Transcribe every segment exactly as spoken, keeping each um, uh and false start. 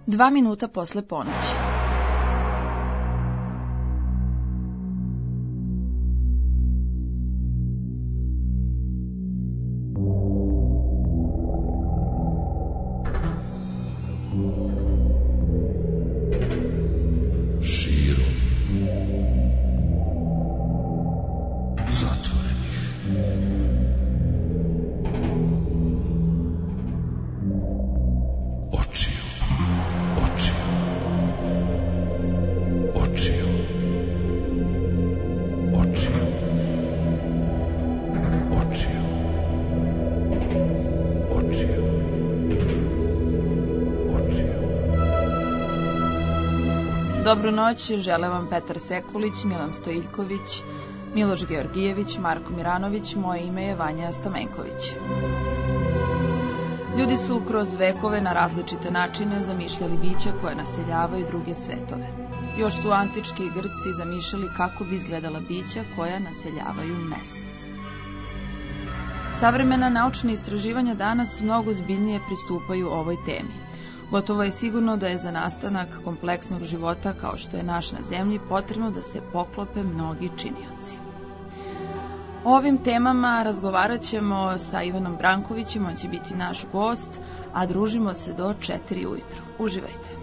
Dva minuta posle ponoći. Dobru noć, žele vam Petar Sekulić, Milan Stojiljković, Miloš Georgijević, Marko Miranović, moje ime je Vanja Stamenković. Ljudi su kroz vekove na različite načine zamišljali bića koje naseljavaju druge svetove. Još su antički Grci zamišljali kako bi izgledala bića koja naseljavaju mesec. Savremena naučna istraživanja danas mnogo ozbiljnije pristupaju ovoj temi. Gotovo je sigurno da je za nastanak kompleksnog života kao što je naš na zemlji potrebno da se poklope mnogi činioci. O ovim temama razgovarat ćemo sa Ivanom Brankovićem, on će biti naš gost, a družimo se do četiri ujutru. Uživajte!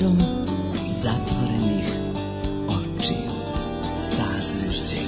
kadrom zatvorenih očiju. Sazvežđe.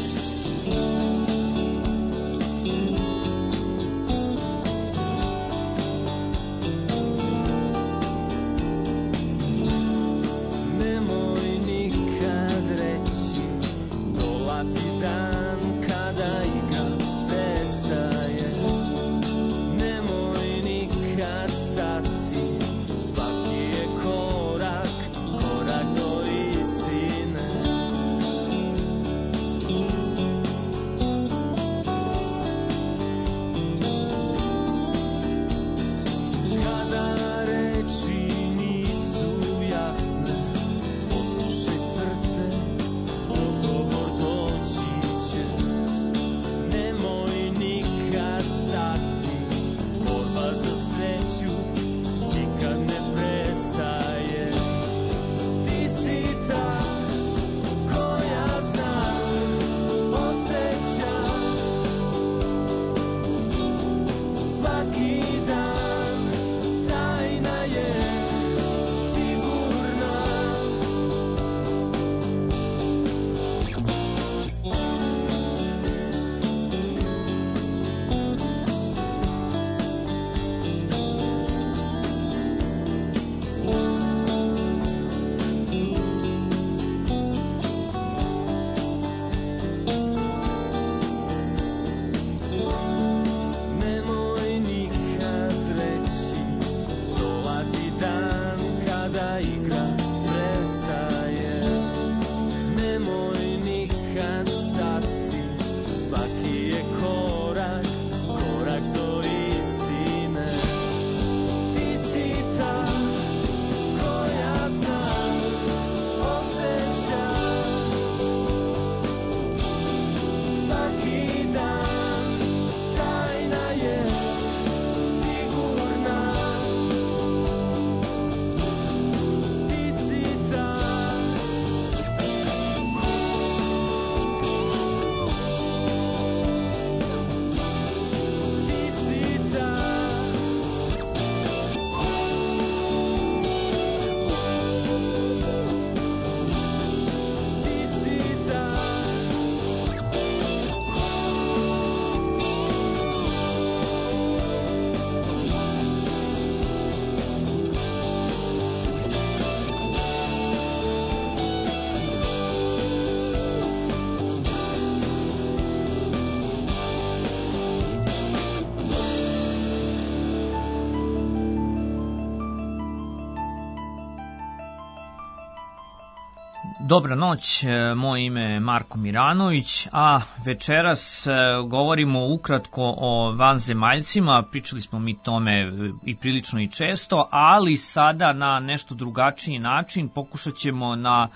Dobra noć, moje ime je Marko Miranović, a večeras govorimo ukratko o vanzemaljcima, pričali smo mi tome i prilično i često, ali sada na nešto drugačiji način pokušat ćemo na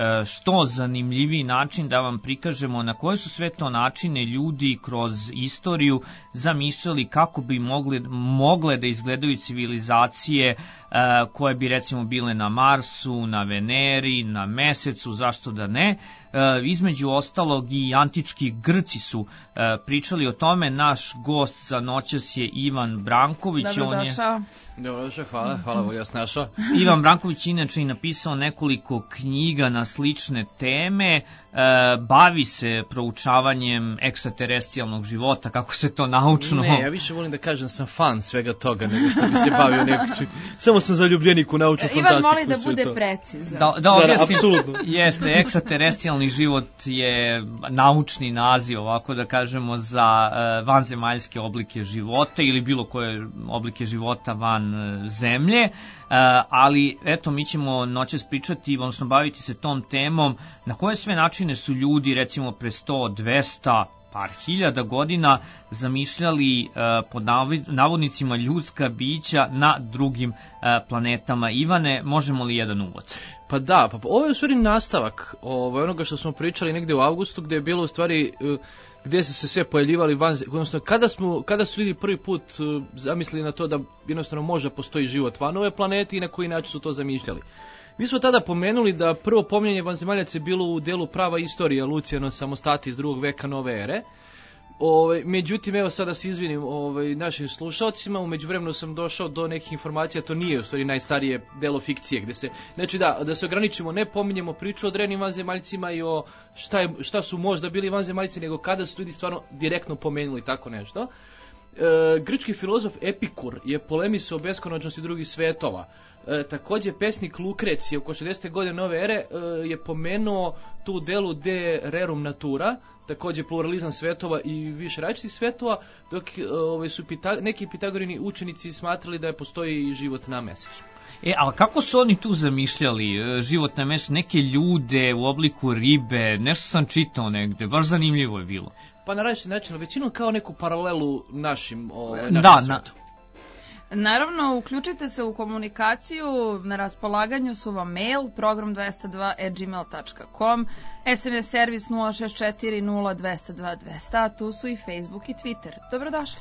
što zanimljiviji način da vam prikažemo na koje su sve to načine ljudi kroz istoriju zamišljali kako bi mogle, mogle da izgledaju civilizacije koje bi recimo bile na Marsu, na Veneri, na Mesecu, zašto da ne. Između ostalog i antički Grci su pričali o tome. Naš gost za noćas je Ivan Branković. Dobrodošao. On je... Dobrodošao, hvala, hvala, volio vas našao. Ivan Branković inače i napisao nekoliko knjiga na slične teme, e, bavi se proučavanjem ekstraterestijalnog života, kako se to naučno... Ne, ja više volim da kažem sam fan svega toga nego što bi se bavio nekako. Samo sam zaljubljenik u naučnu Ivan fantastiku. Ivan moli da bude precizan. Da, da objasnim, apsolutno. Jeste, ekstraterestijalni život je naučni naziv, ovako da kažemo, za uh, vanzemaljske oblike života ili bilo koje oblike života van uh, zemlje, uh, ali eto, mi ćemo noćas pričati, odnosno baviti se tom temom na koje sve načine su ljudi, recimo pre sto, dvesta, par hiljada godina zamišljali uh, pod navodnicima ljudska bića na drugim uh, planetama. Ivane, možemo li jedan uvod? Pa da, pa ovo je u stvari nastavak ovo, onoga što smo pričali negde u avgustu, gde je bilo u stvari uh, gde su se sve pojavljivali van, odnosno kada, smo, kada su ljudi prvi put uh, zamislili na to da jednostavno može postoji život van ove planete i na koji način su to zamišljali. Mi smo tada pomenuli da prvo pominjanje vanzemaljaca je bilo u delu Prava istorija Lucijana Samostata iz drugog veka nove ere. Ove, međutim, evo sada se izvinim ovaj, našim slušalcima, u međuvremenu sam došao do nekih informacija, to nije u stvari najstarije delo fikcije, gde se, znači da, da se ograničimo, ne pominjemo priču o drevnim vanzemaljcima i o šta, je, šta su možda bili vanzemaljci, nego kada su ljudi stvarno direktno pomenuli tako nešto. E, grčki filozof Epikur je polemisao o beskonačnosti drugih svetova. E, takođe pesnik Lukrecije oko šezdesete godine nove ere e, je pomenuo tu delu De Rerum Natura, takođe pluralizam svetova i više različitih svetova, dok ove, su pita, neki Pitagorini učenici smatrali da je postoji i život na mesecu. E, ali kako su oni tu zamišljali život na mesecu, neke ljude u obliku ribe, nešto sam čitao negde, baš zanimljivo je bilo. Pa na različiti način, većinom kao neku paralelu našim, o, našim da, svetu. Na... Naravno, uključite se u komunikaciju, na raspolaganju su vam mail, program dvesta dva at gmail dot com, es em es servis nula šest četiri nula dvesta dva dvesta, a tu su i Facebook i Twitter. Dobrodošli.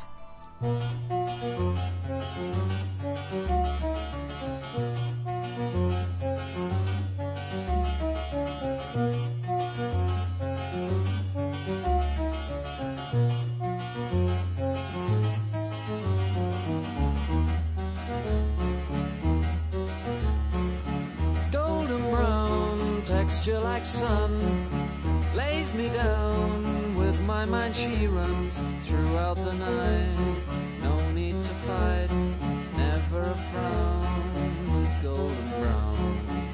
Texture like sun lays me down. With my mind she runs throughout the night. No need to fight, never a frown. With golden brown,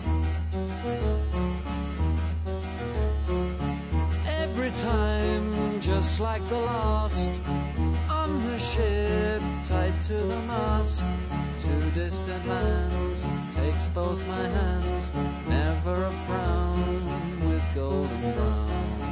every time just like the last. On her ship tied to the mast, to distant lands takes both my hands. Never a frown with golden brown.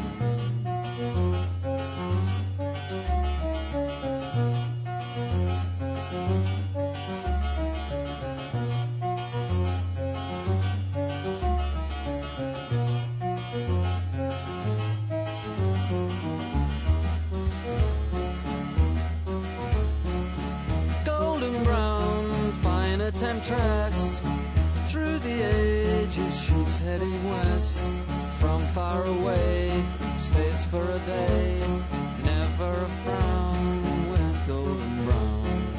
Golden brown, fine a temptress. Through the ages she's heading west. From far away, stays for a day. Never a frown with golden brown.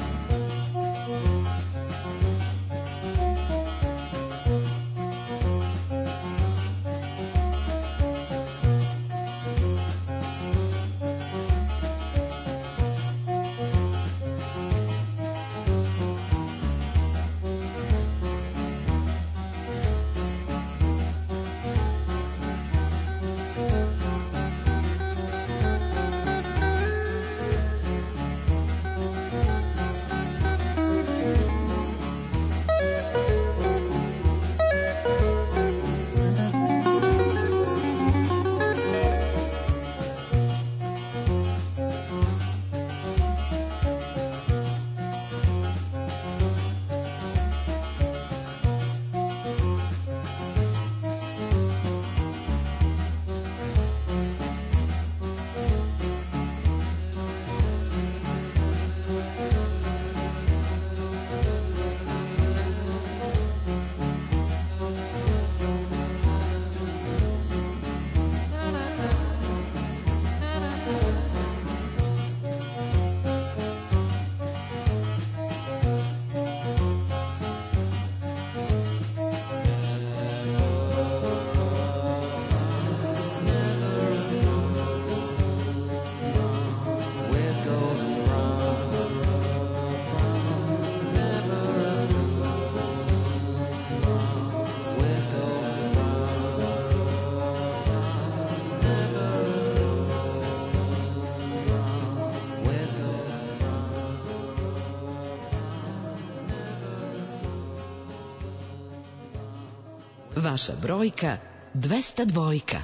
Vaša brojka dvesta dvojka.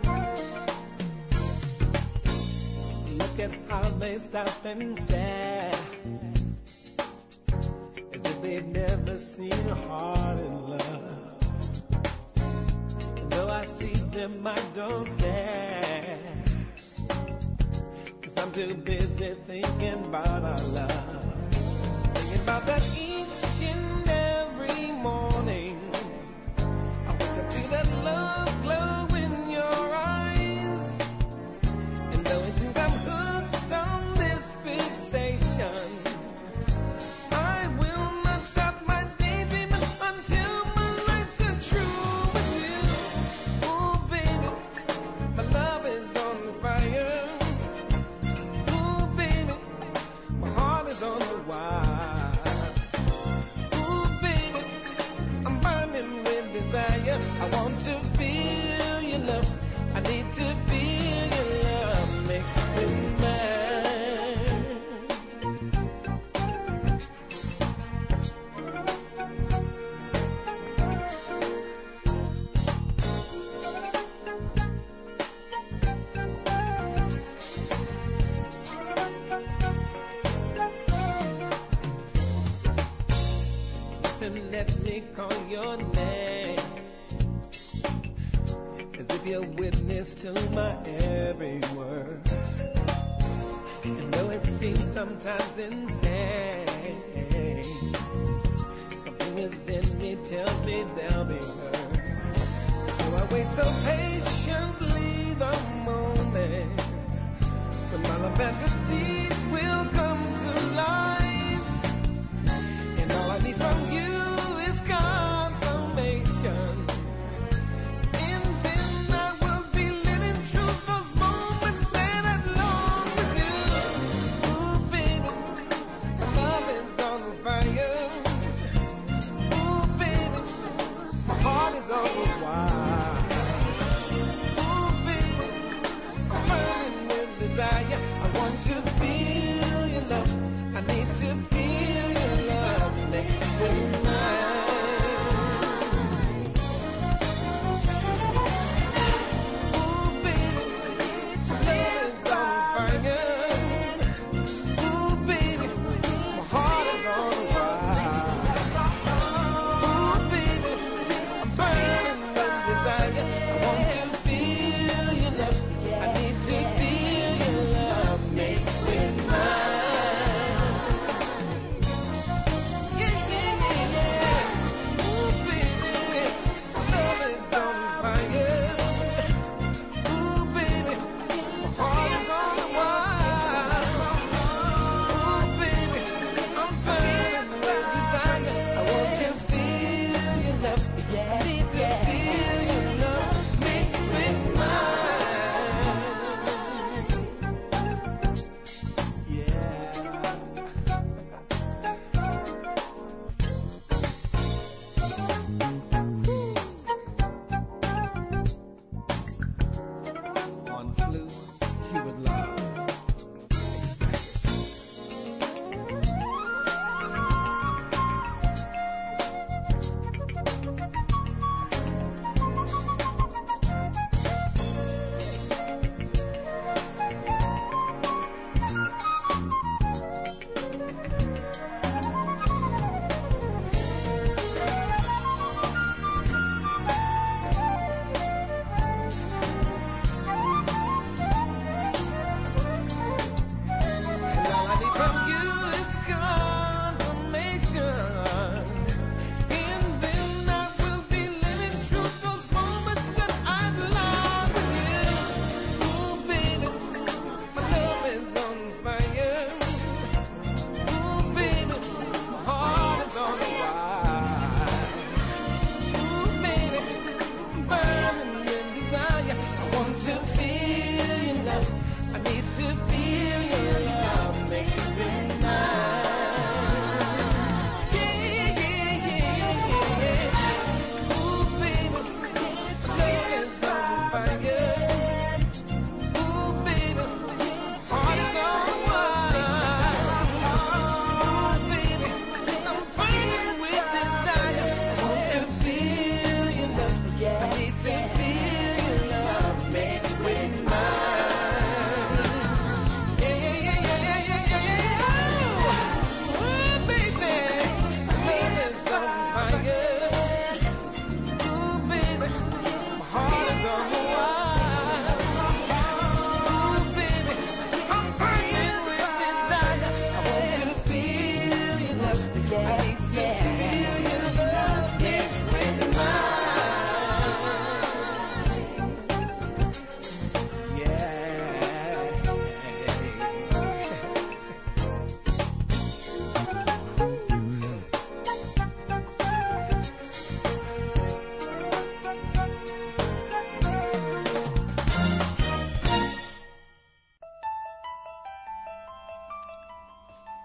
Stop and stare. seen a heart in love. And though I see them, I don't care. Cause I'm too busy thinking about our love. Thinking about that each and every morning. I wake up to that love glow in your eyes. And though it seems I'm hooked on this fixation, I will not stop my daydreaming until my lights are true with you. Ooh, baby, my love is on fire. Ooh, baby, my heart is on the wire. Ooh, baby, I'm burning with desire. I want to feel your love. I need to feel your love. Makes me mad. Listen, let me call your name, as if you're witness to my every word. And though it seems sometimes insane, something within me tells me they'll be heard. So I wait so patiently the moment when my love fantasies will come to life. And all I need from you is confirmation. And then I will be living through those moments that I long with you. Ooh, baby, my love is on fire. Ooh, baby, my heart is on the wire. Ooh, baby, I'm burning with desire. I want to feel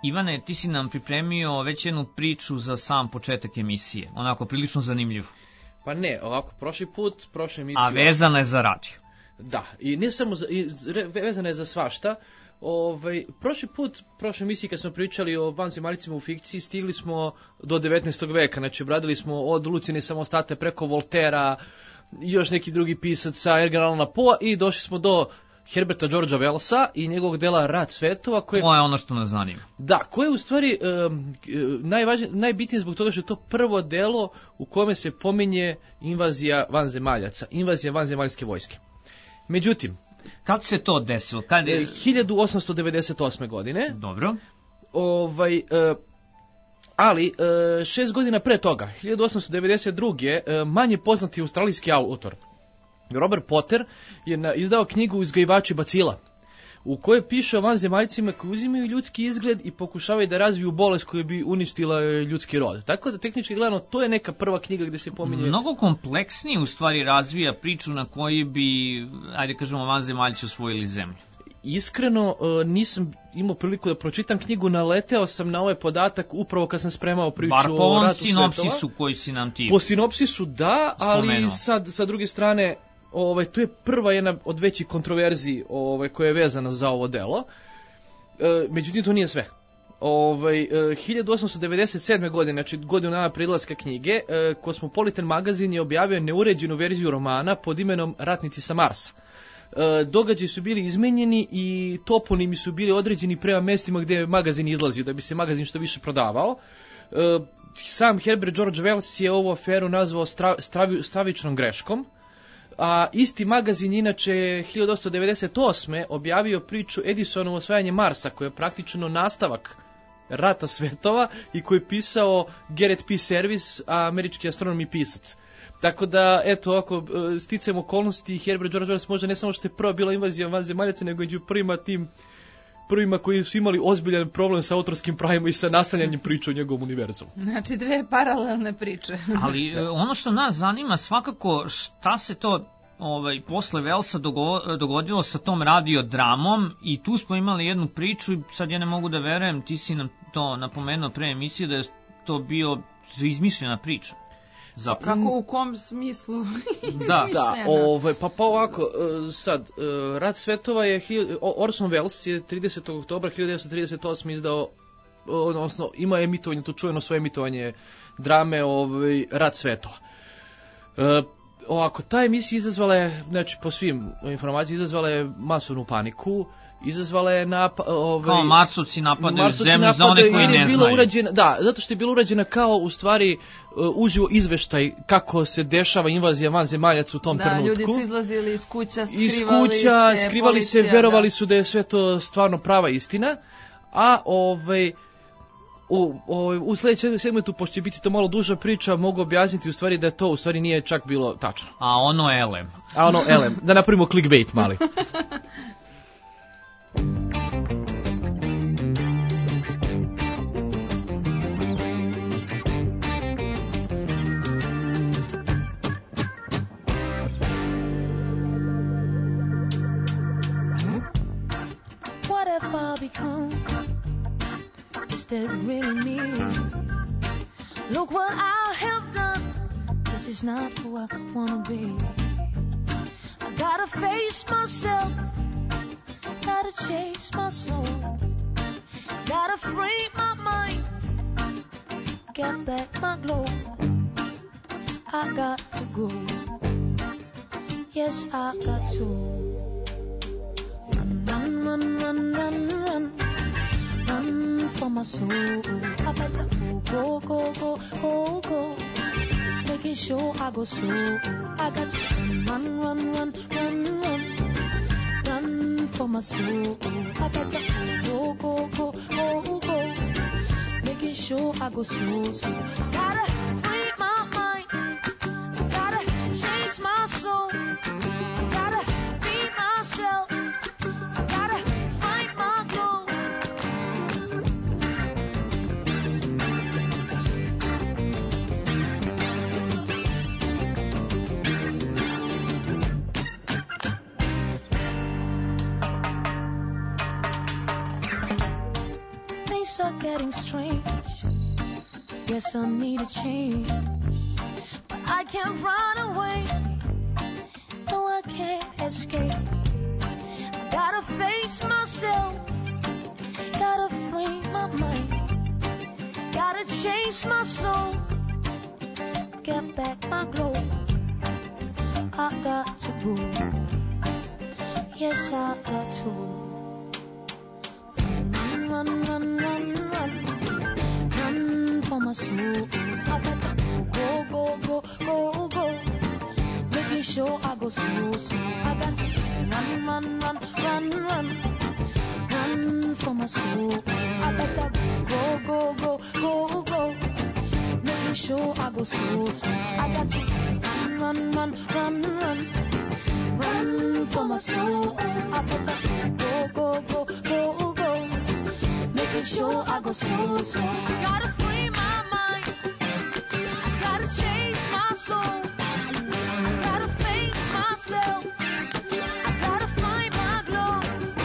Ivane, ti si nam pripremio već jednu priču za sam početak emisije, onako prilično zanimljivu. Pa ne, ovako, prošli put, prošle emisije... A vezana je za radio. Da, i ne samo za, i vezana je za svašta. Ovaj, prošli put, prošle emisije kad smo pričali o vanzemaljcima u fikciji, stigli smo do devetnaestog veka, znači obradili smo od Lucijne samostate preko Voltera, još neki drugi pisaca, Edgar Allana Poe i došli smo do Herberta Georgea Wellsa i njegovog dela Rat svetova. Koje, to je ono što nas zanima. Da, koje je u stvari um, najvažnije, najbitnije zbog toga što je to prvo delo u kome se pominje invazija vanzemaljaca, invazija vanzemaljske vojske. Međutim, kako se to desilo? Kad je... hiljadu osamsto devedeset osme godine. Dobro. Ovaj, uh, ali uh, šest godina pre toga, hiljadu osamsto devedeset druge. Uh, manje poznati australijski autor Robert Potter je na, izdao knjigu Uzgajivači bacila, u kojoj piše o vanzemaljcima koji uzimaju ljudski izgled i pokušavaju da razviju bolest koja bi uništila ljudski rod. Tako da tehnički gledano to je neka prva knjiga gdje se pominje... Mnogo kompleksnije u stvari razvija priču na koji bi, ajde kažemo, vanzemaljci osvojili zemlju. Iskreno nisam imao priliku da pročitam knjigu, naleteo sam na ovaj podatak upravo kad sam spremao priču Bar po o Ratu sinopsisu svetova. Koji si nam ti Po sinopsisu da, ali spomenuo. sad sa druge strane ovaj, to je prva jedna od većih kontroverziji ovaj, koja je vezana za ovo delo. E, međutim, to nije sve. Ovaj, e, hiljadu osamsto devedeset sedme godine, znači godinu dana pre izlaska knjige, e, Cosmopolitan magazin je objavio neuređenu verziju romana pod imenom Ratnici sa Marsa. E, događaji su bili izmenjeni i toponimi su bili određeni prema mestima gdje je magazin izlazio, da bi se magazin što više prodavao. E, sam Herbert George Wells je ovu aferu nazvao stra, stravi, stravičnom greškom. A isti magazin inače hiljadu osamsto devedeset osme objavio priču Edisonovo osvajanje Marsa, koja je praktično nastavak Rata svetova i koji je pisao Garrett P. Serviss, američki astronom i pisac. Tako da, eto, ako sticajem okolnosti, Herbert George Wells možda ne samo što je prva bila invazija vanzemaljaca, nego među prvima tim prvima koji su imali ozbiljan problem sa autorskim pravima i sa nastavljanjem priče o njegovom univerzumu. Znači dve paralelne priče. Ali ono što nas zanima svakako šta se to ovaj, posle Wellsa dogo, dogodilo sa tom radiodramom i tu smo imali jednu priču i sad ja ne mogu da verujem, ti si nam to napomenuo pre emisije da je to bio izmišljena priča. Zapravo. Kako, u kom smislu? Da, da ovaj, pa, pa ovako, sad, Rat svetova je, Orson Welles je tridesetog oktobra hiljadu devetsto trideset osme izdao, odnosno ima emitovanje, to čujeno svoje emitovanje drame ovaj, Rat svetova. E, ovako, ta emisija izazvala je, znači po svim informacijama, izazvala je masovnu paniku, izazvala je napad... Ovaj, kao Marsovci napadaju zemlju za one koji ne znaju. Urađena, da, zato što je bilo urađena kao u stvari uh, uživo izveštaj kako se dešava invazija vanzemaljaca u tom da, trenutku. Da, ljudi su izlazili iz kuća, skrivali iz kuća, se, skrivali policija, se, verovali da. su da je sve to stvarno prava istina, a ovaj... U, u, u sljedećem segmentu, pošto će biti to malo duža priča, mogu objasniti u stvari da to u stvari nije čak bilo tačno. A ono elem. A ono elem, da napravimo clickbait mali. What have I become? Is that really me? Look what I have done. This is not who I wanna be. I gotta face myself. Gotta chase my soul. Gotta free my mind. Get back my glow. I got to go. Yes, I got to. Run, run, run, run, run. Run for my soul. I better go, go, go, go, go. Making sure I go slow. I got to run, run, run, run, run. Run for my soul. I better go, go, go, go, go. Making sure I go slow, slow. Gotta free my mind. Gotta chase my soul. Gotta be myself. Gotta find my glow. Things are getting strange. Guess I need a change. But I can't run away. No, I can't escape. I gotta face myself. Gotta free my mind. Gotta chase my soul. Get back my glow. I got to move. Yes, I got to. Run, run, run, run, run. Run for my soul. I got to go, go, go, go, go. Making sure I go slow, slow. I got to run, run, run, run, run. Run for my soul. I got to go, go, go, go, go. Making sure I go slow, slow. I got to run, run, run, run. Run for my soul. I got to go, go, go, go, go. Making sure I go slow, slow. I gotta free my mind. I gotta chase my soul. I gotta face myself. I gotta find my glow.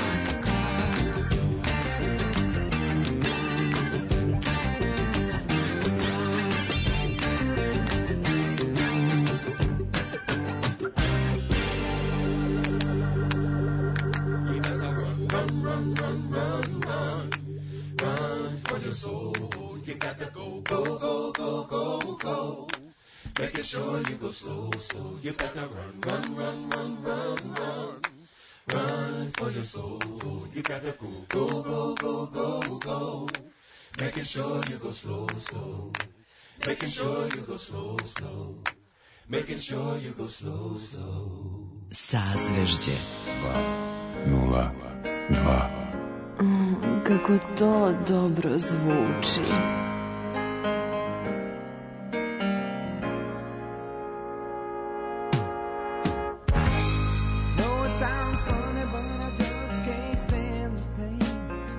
You better run, run, run, run, run, run. Run for your soul. You got to go, go, go, go, go, go. Making sure you go slow, slow. You better run, run, run, run, run, run. Run for your soul. You got to go, go, go, go, go, go. Making sure you go slow, slow. Making sure you go slow, slow. Making sure you go slow, slow. Sazvežđe. Nula, dva. Mm, kako to dobro zvuči. No, it sounds funny, but I just can't stand the pain.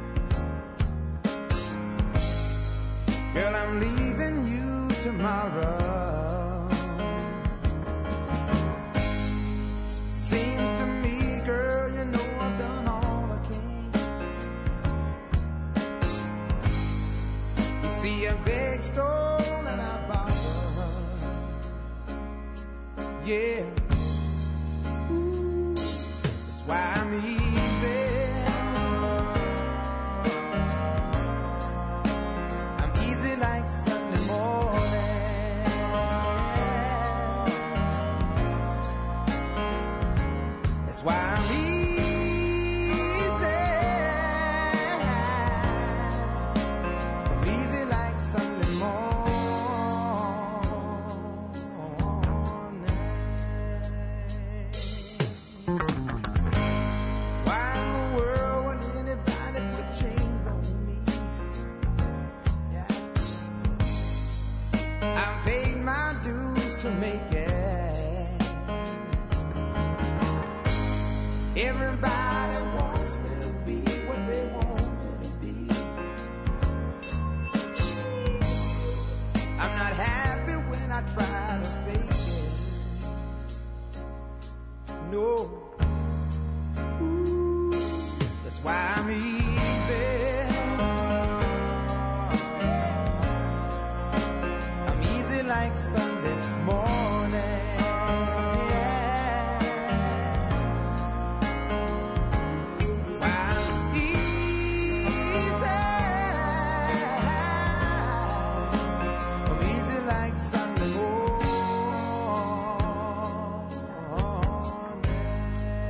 Girl, I'm leaving you tomorrow. Seems to me, girl, you know I've done all I can. You see a big stone that I borrowed. Yeah. Ooh, that's why I'm easy. I'm easy like Sunday morning. That's why I'm easy. I'm easy like Sunday morning. Why in the world would anybody put chains on me? Yeah. I've paid my dues to make it. Everybody wants me to be what they want me to be. I'm not happy when I try to fake it. No. Ooh, that's why I'm easy. I'm easy like Sunday morning. That's why I'm easy. I'm easy like Sunday morning.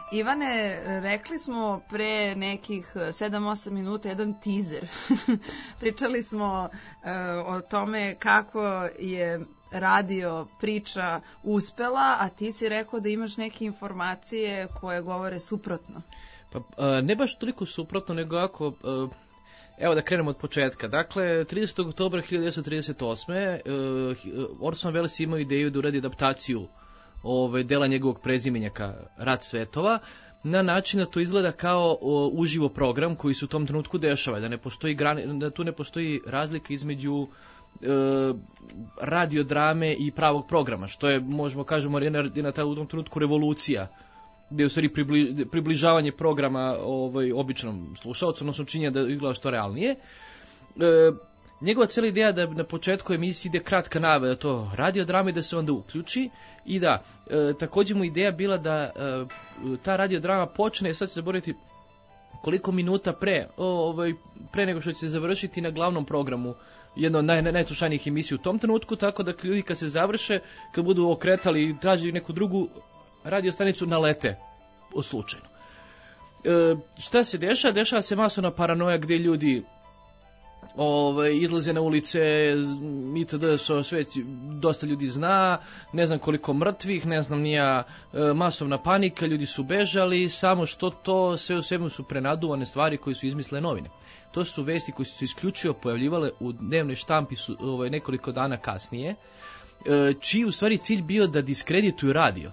Ivane, rekli smo pre nekih sedam osam minuta jedan teaser. Pričali smo uh, o tome kako je radio priča uspela, a ti si rekao da imaš neke informacije koje govore suprotno. Pa uh, ne baš toliko suprotno, nego ako... Uh, evo da krenemo od početka. Dakle, tridesetog oktobra hiljadu devetsto trideset osme. Uh, Orson Welles imao ideju da uradi adaptaciju Ove, dela njegovog prezimenjaka Rat svetova, na način da to izgleda kao o, uživo program koji se u tom trenutku dešava, da ne postoji grani, da tu ne postoji razlika između e, radiodrame i pravog programa, što je, možemo kažemo, na ta u tom trenutku revolucija, gde je u stvari pribli, približavanje programa ovaj, običnom slušalcu, odnosno činjenja da izgleda što realnije. E, Njegova cijela ideja da na početku emisije ide kratka najava da to radiodrama i da se onda uključi i da, e, također mu ideja bila da e, ta radiodrama počne, sad se zaboraviti koliko minuta pre, o, ovaj, pre nego što će se završiti na glavnom programu, jedna od naj, najslušanijih emisija u tom trenutku, tako da ljudi kad se završe, kad budu okretali i tražili neku drugu radiostanicu, nalete od slučajno. E, šta se dešava? Dešava se masovna paranoja gdje ljudi Ove, izlaze na ulice itd. So, sve dosta ljudi zna, ne znam koliko mrtvih, ne znam nija, e, masovna panika, ljudi su bežali, samo što to sve u svemu su prenaduvane stvari koje su izmisle novine. To su vesti koje su se isključivo pojavljivale u dnevnoj štampi su, ove, nekoliko dana kasnije, e, čiji u stvari cilj bio da diskredituju radio.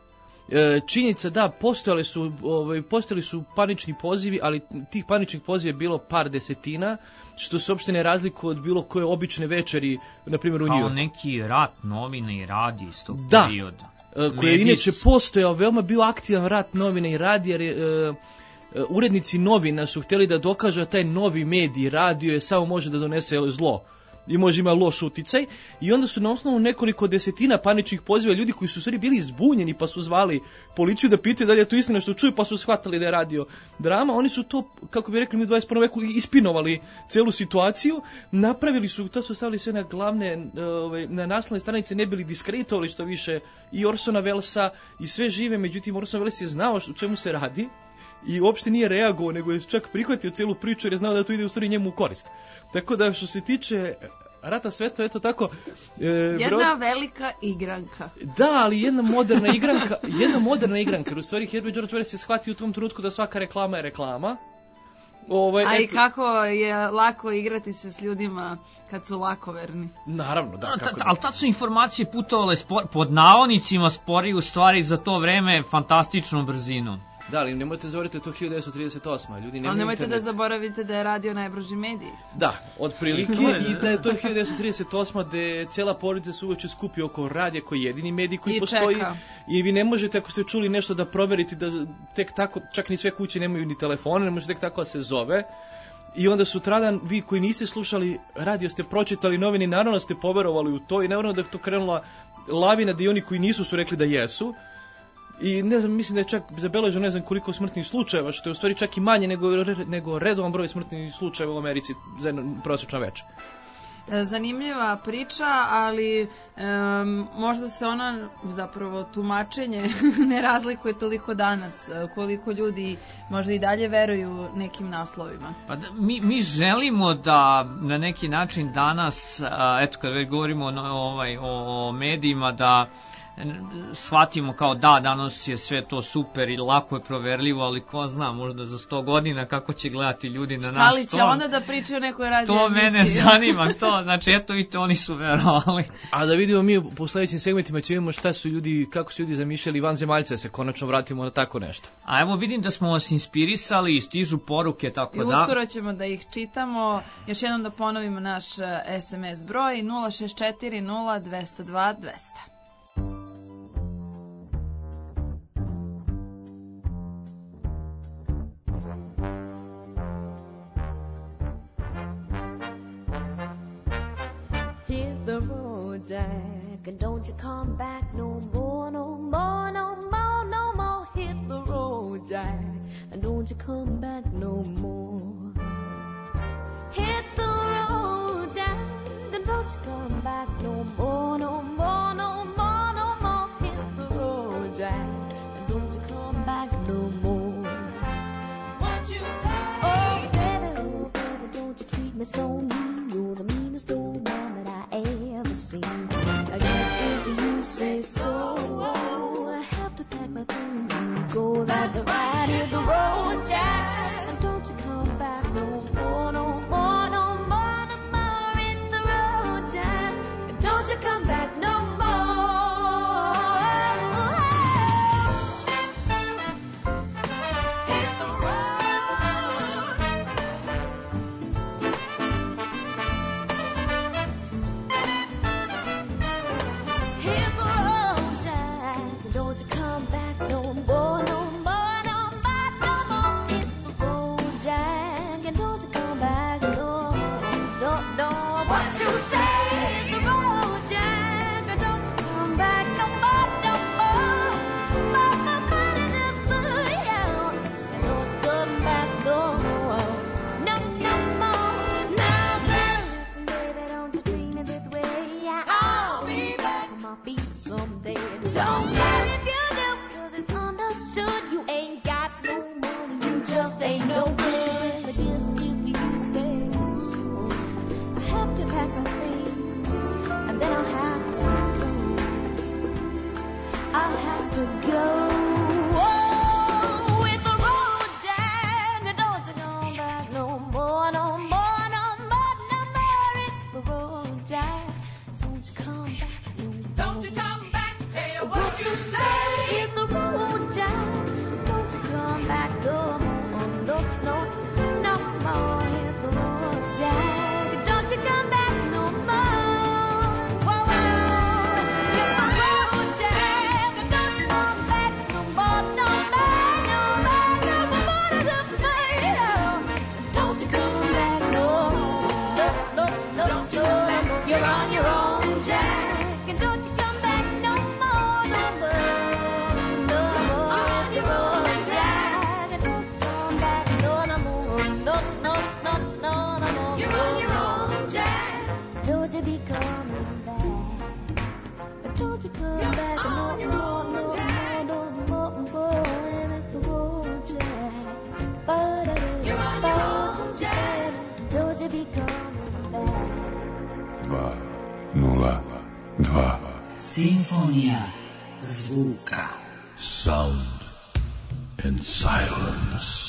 E, činjenica da postojali su, ovaj, postojali su panični pozivi, ali tih paničnih poziva je bilo par desetina, što se uopšte ne razlikuje od bilo koje obične večeri, na primjer u New Yorku. Kao neki rat novina i radija iz tog da, perioda. Da, koji je inače postojao, veoma bio aktivan rat novina i radija, jer e, urednici novina su htjeli da dokažu da taj novi medij, radio je samo može da donese zlo i može ima loš uticaj, i onda su na osnovu nekoliko desetina paničnih poziva ljudi koji su u stvari bili zbunjeni pa su zvali policiju da pitaju da li je to istina što čuju, pa su shvatili da je radio drama. Oni su to, kako bi rekli mi u dvadeset prvom veku, ispinovali celu situaciju, napravili su, to su stavili sve na glavne, na naslovne stranice, ne bili diskreditovali što više i Orsona Wellesa i sve žive, međutim Orson Welles je znao o čemu se radi i uopšte nije reagovao, nego je čak prihvatio cijelu priču jer je znao da to ide u stvari njemu u korist. Tako da što se tiče Rata svetova, eto tako... E, jedna bro... velika igranka. Da, ali jedna moderna igranka, jedna moderna igranka, jer u stvari Herbert George Wells je shvatio u tom trenutku da svaka reklama je reklama. Ovaj, A eto... i kako je lako igrati se s ljudima kad su lakoverni. Naravno, da. Kako Ali tad su informacije putovale spor, pod navodnicima spori, u stvari za to vreme fantastičnom brzinom. Da, ali nemojte zaboraviti to hiljadu devetsto trideset osma. Ljudi nemaju ali nemojte internet. Da zaboravite da je radio najbrži medij. Da, otprilike, i da je to hiljadu devetsto trideset osma gde cijela porodica se uveče skupi oko radija koji je jedini medij koji I postoji. čeka. I vi ne možete, ako ste čuli nešto, da proverite da tek tako, čak ni sve kuće nemaju ni telefone, ne možete tek tako da se zove. I onda sutradan, vi koji niste slušali radio, ste pročitali novine, naravno ste poverovali u to i naravno da je to krenula lavina da i oni koji nisu su rekli da jesu. I ne znam, mislim da je čak zabeleženo ne znam koliko smrtnih slučajeva, što je u stvari čak i manje nego, nego redovan broj smrtnih slučajeva u Americi za jedno prosječno večer. Zanimljiva priča, ali um, možda se ona, zapravo tumačenje, ne razlikuje toliko danas, koliko ljudi možda i dalje veruju nekim naslovima. Pa da, mi, mi želimo da na neki način danas, a, eto kad već govorimo o, ovaj, o, o medijima, da shvatimo kao da, danas je sve to super i lako je proverljivo, ali ko zna, možda za sto godina kako će gledati ljudi na naš ton. Šta li će onda da pričaju o nekoj radio to emisiji? To mene zanima, to, znači eto vidite, oni su verovali. A da vidimo mi po sledećim segmentima ćemo vidimo šta su ljudi, kako su ljudi zamišljali vanzemaljce, da se konačno vratimo na tako nešto. A evo vidim da smo vas inspirisali i stižu poruke, tako I da... I uskoro ćemo da ih čitamo. Još jednom da ponovimo naš es em es broj nula šest četiri nula dva nula dva dva nula nula. Jack, and don't you come back no more, no more, no more, no more. Hit the road, Jack, and don't you come back no more. Hit the road, Jack, and don't you come back no more, no more, no more, no more. Hit the road, Jack, and don't you come back no me so mean. You're the meanest old man that I ever seen. I guess if you say so, I have to pack my things and go. That's right, hit the road, Jack. And don't you come back no more, no more, no more, no more. Hit the road, Jack. And don't you come back no more. Simfonija zvuka. Sound and silence.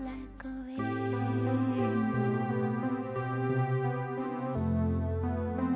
Beautiful like a rainbow.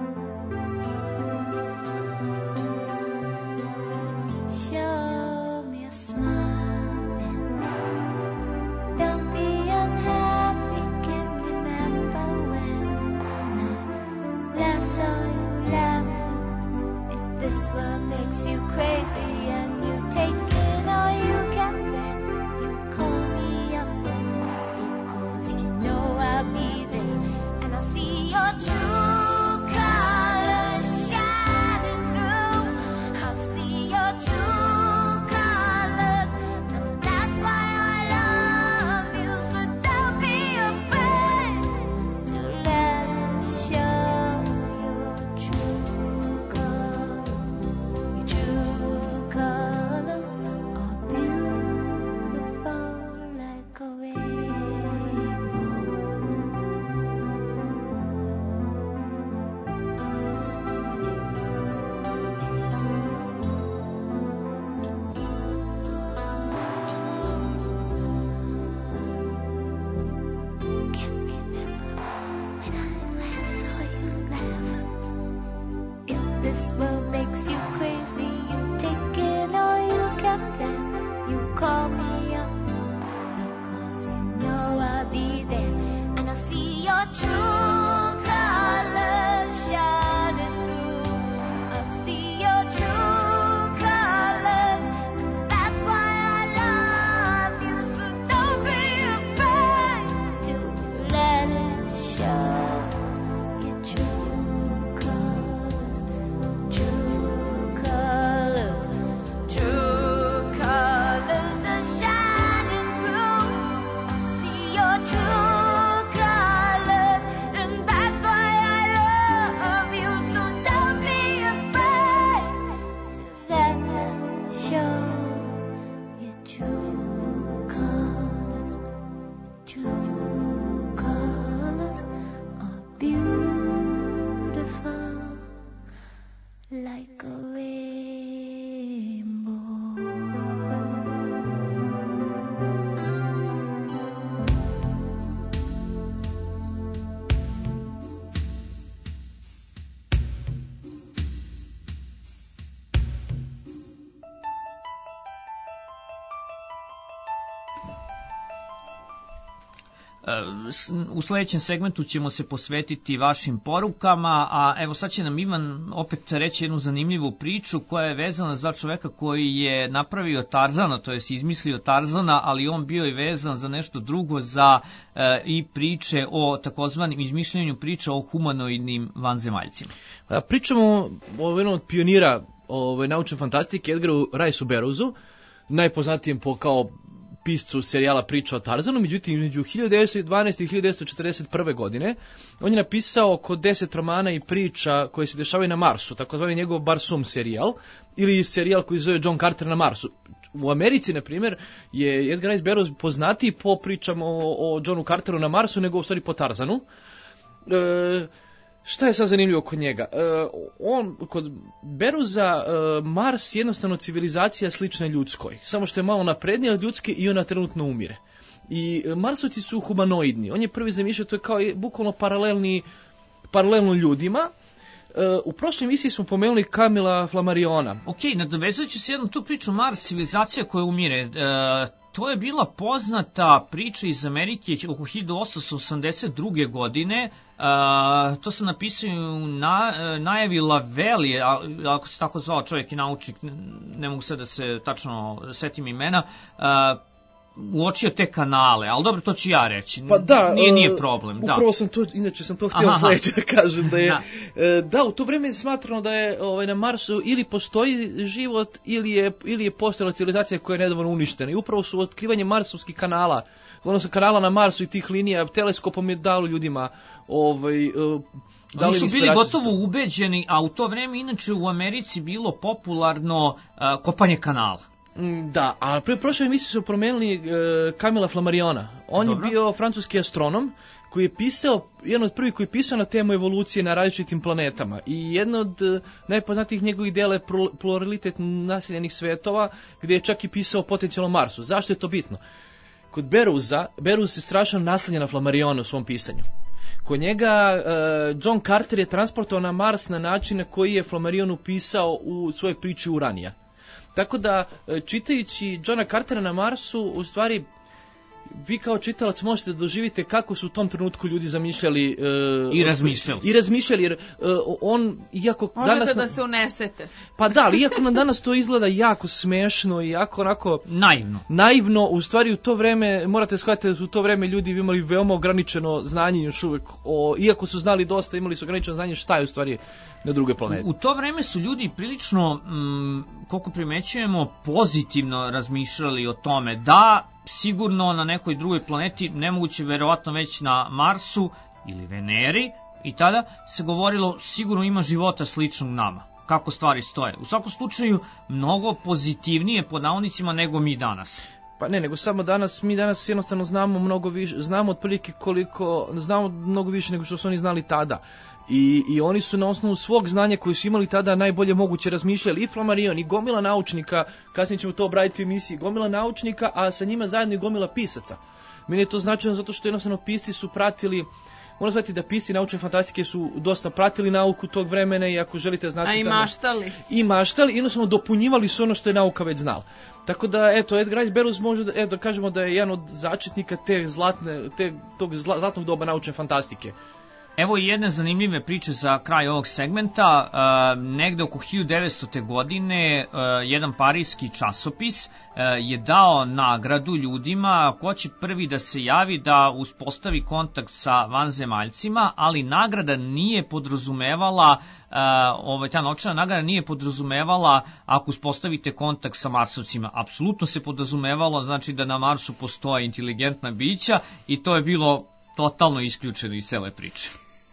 this world makes you crazy, you take it all you can then you call me up because you know I'll be there and I'll see your true colors shining through. I'll see your true colors. That's why I love you. So don't be afraid to let it show. Your true colors, true colors, true colors are shining through. I see your true colors, and that's why I love you. So don't be afraid to let them show. Your true colors, true colors are beautiful like a rainbow. U sledećem segmentu ćemo se posvetiti vašim porukama, a evo sad će nam Ivan opet reći jednu zanimljivu priču koja je vezana za čoveka koji je napravio Tarzana, to jest izmislio Tarzana, ali on bio i vezan za nešto drugo, za e, i priče o takozvanim izmišljanju priča o humanoidnim vanzemaljcima. Pričamo o jednom od pionira ove naučne fantastike, Edgaru Rice Burroughsu, najpoznatijem po kao piscu serijala Priča o Tarzanu. Međutim, između hiljadu devetsto dvanaeste i hiljadu devetsto četrdeset prve. godine on je napisao oko deset romana i priča koje se dešavaju na Marsu, takozvani njegov Barsum serijal, ili serijal koji zove John Carter na Marsu. U Americi, na primjer, je Edgar Rice Burroughs poznatiji po pričama o, o Johnu Carteru na Marsu, nego u stvari po Tarzanu. E, Šta je sad zanimljivo kod njega? E, on, kod Burroughsa, e, Mars je jednostavno civilizacija slična ljudskoj, samo što je malo naprednija od ljudske i ona trenutno umire. I e, Marsovci su humanoidni. On je prvi zamišljao, to je kao je, bukvalno paralelni, paralelno ljudima. E, u prošloj emisiji smo pomenuli Camila Flammariona. Ok, nadovezujući se jednom tu priču Mars, civilizacija koja umire, e, to je bila poznata priča iz Amerike oko hiljadu osamsto osamdeset druge. godine. Uh, to sam napisao u na, najavi Laveli, ako se tako zvao čovjek i naučnik, ne mogu sad da se tačno setim imena, uh, uočio te kanale, ali dobro, to ću ja reći, pa da, nije, nije problem. Upravo da. sam to, inače sam to htio sledeće da kažem, da je, da. da, u to vreme je smatrano da je ovaj, na Marsu ili postoji život, ili je, ili je postojala civilizacija koja je nedavno uništena. I upravo su otkrivanje marsovskih kanala, odnosno kanala na Marsu i tih linija teleskopom je dalo ljudima ovaj, uh, Oni su bili gotovo ubeđeni, a u to vreme inače u Americi bilo popularno uh, kopanje kanala. Da, a pre prošle emisije su promenili uh, Camila Flammariona. On Dobro. je bio francuski astronom koji je pisao, jedan od prvih koji je pisao na temu evolucije na različitim planetama. I jedna od uh, najpoznatijih njegovih dela je pluralitet naseljenih svetova, gdje je čak i pisao o potencijalnom Marsu. Zašto je to bitno? Kod Burroughsa, Burroughs je strašno naslanja na Flammariona u svom pisanju. Kod njega uh, John Carter je transportovao na Mars na način na koji je Flammarion upisao u svojoj priči Uranija. Tako da, čitajući Johna Cartera na Marsu, u stvari, vi kao čitalac možete da doživite kako su u tom trenutku ljudi zamišljali uh, i razmišljali. I razmišljali, jer uh, on, iako možete danas... da se unesete. Pa da, ali iako nam danas to izgleda jako smešno i jako onako... Naivno. Naivno, u stvari u to vreme, morate shvatiti da su u to vreme ljudi imali veoma ograničeno znanje još uvek, o, iako su znali dosta, imali su ograničeno znanje šta je u stvari na druge planete. U, u to vreme su ljudi prilično, mm, koliko primećujemo, pozitivno razmišljali o tome da sigurno na nekoj drugoj planeti, nemoguće verovatno već na Marsu ili Veneri, i tada se govorilo sigurno ima života sličnog nama, kako stvari stoje. U svakom slučaju mnogo pozitivnije pod navodnicima nego mi danas. Pa ne, nego samo danas, mi danas jednostavno znamo mnogo više, znamo otprilike koliko, znamo mnogo više nego što su oni znali tada. I, I oni su na osnovu svog znanja koji su imali tada najbolje moguće razmišljali, i Flammarion i gomila naučnika, kasnije ćemo to obraditi u emisiji, gomila naučnika, a sa njima zajedno i gomila pisaca. Meni je to značajno zato što jednostavno pisci su pratili Moram shvatiti da pisci naučne fantastike su dosta pratili nauku tog vremena i ako želite znati... A i maštali. I maštali, jednostavno dopunjivali su ono što je nauka već znala. Tako da, eto, Edgar Rice Burroughs može da, eto, da kažemo da je jedan od začetnika te zlatne, te, tog zla, zlatnog doba naučne fantastike. Evo i jedne zanimljive priče za kraj ovog segmenta. E, negde oko hiljadu devetstote. godine e, jedan parijski časopis e, je dao nagradu ljudima ko će prvi da se javi da uspostavi kontakt sa vanzemaljcima, ali nagrada nije podrazumevala, e, ovaj, ta novčana nagrada nije podrazumevala ako uspostavite kontakt sa Marsovcima. Apsolutno se podrazumevalo, znači da na Marsu postoje inteligentna bića i to je bilo totalno isključeno iz cele priče.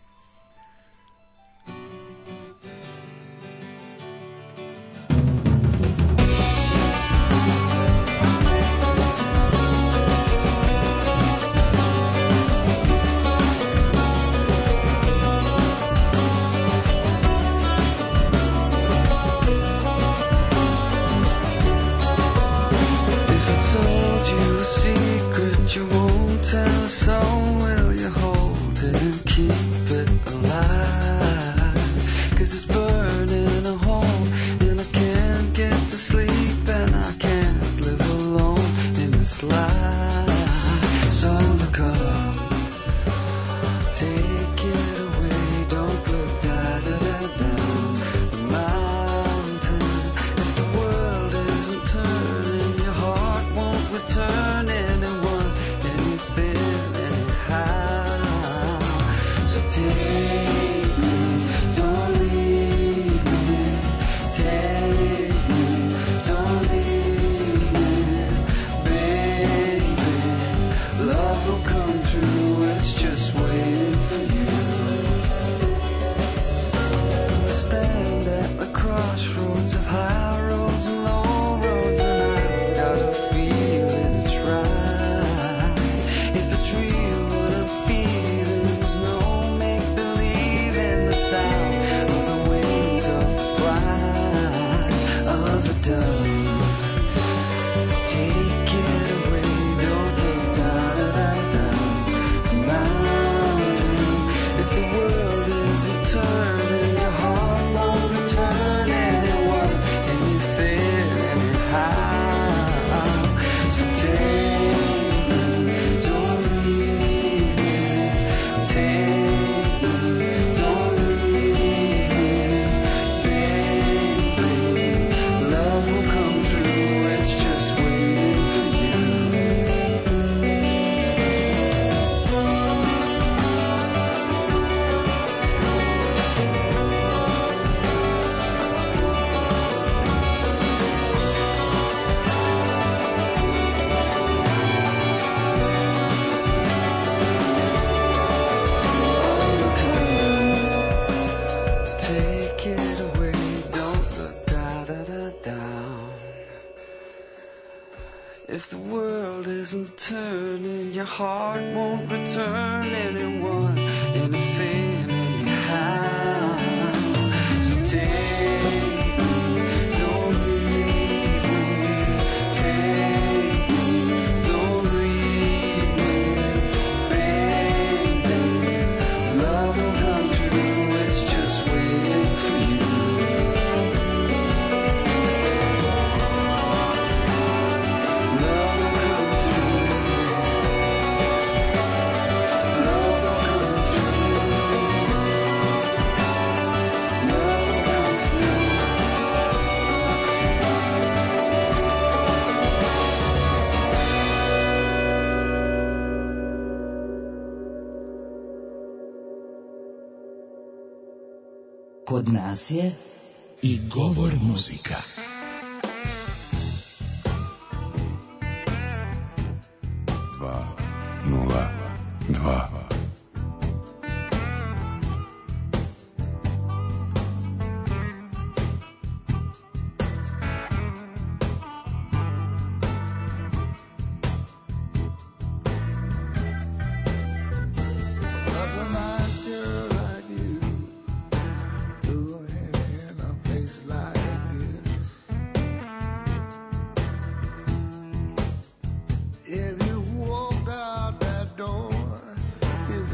Kod nas je i govor muzika. Dva, nula, dva. If you walked out that door,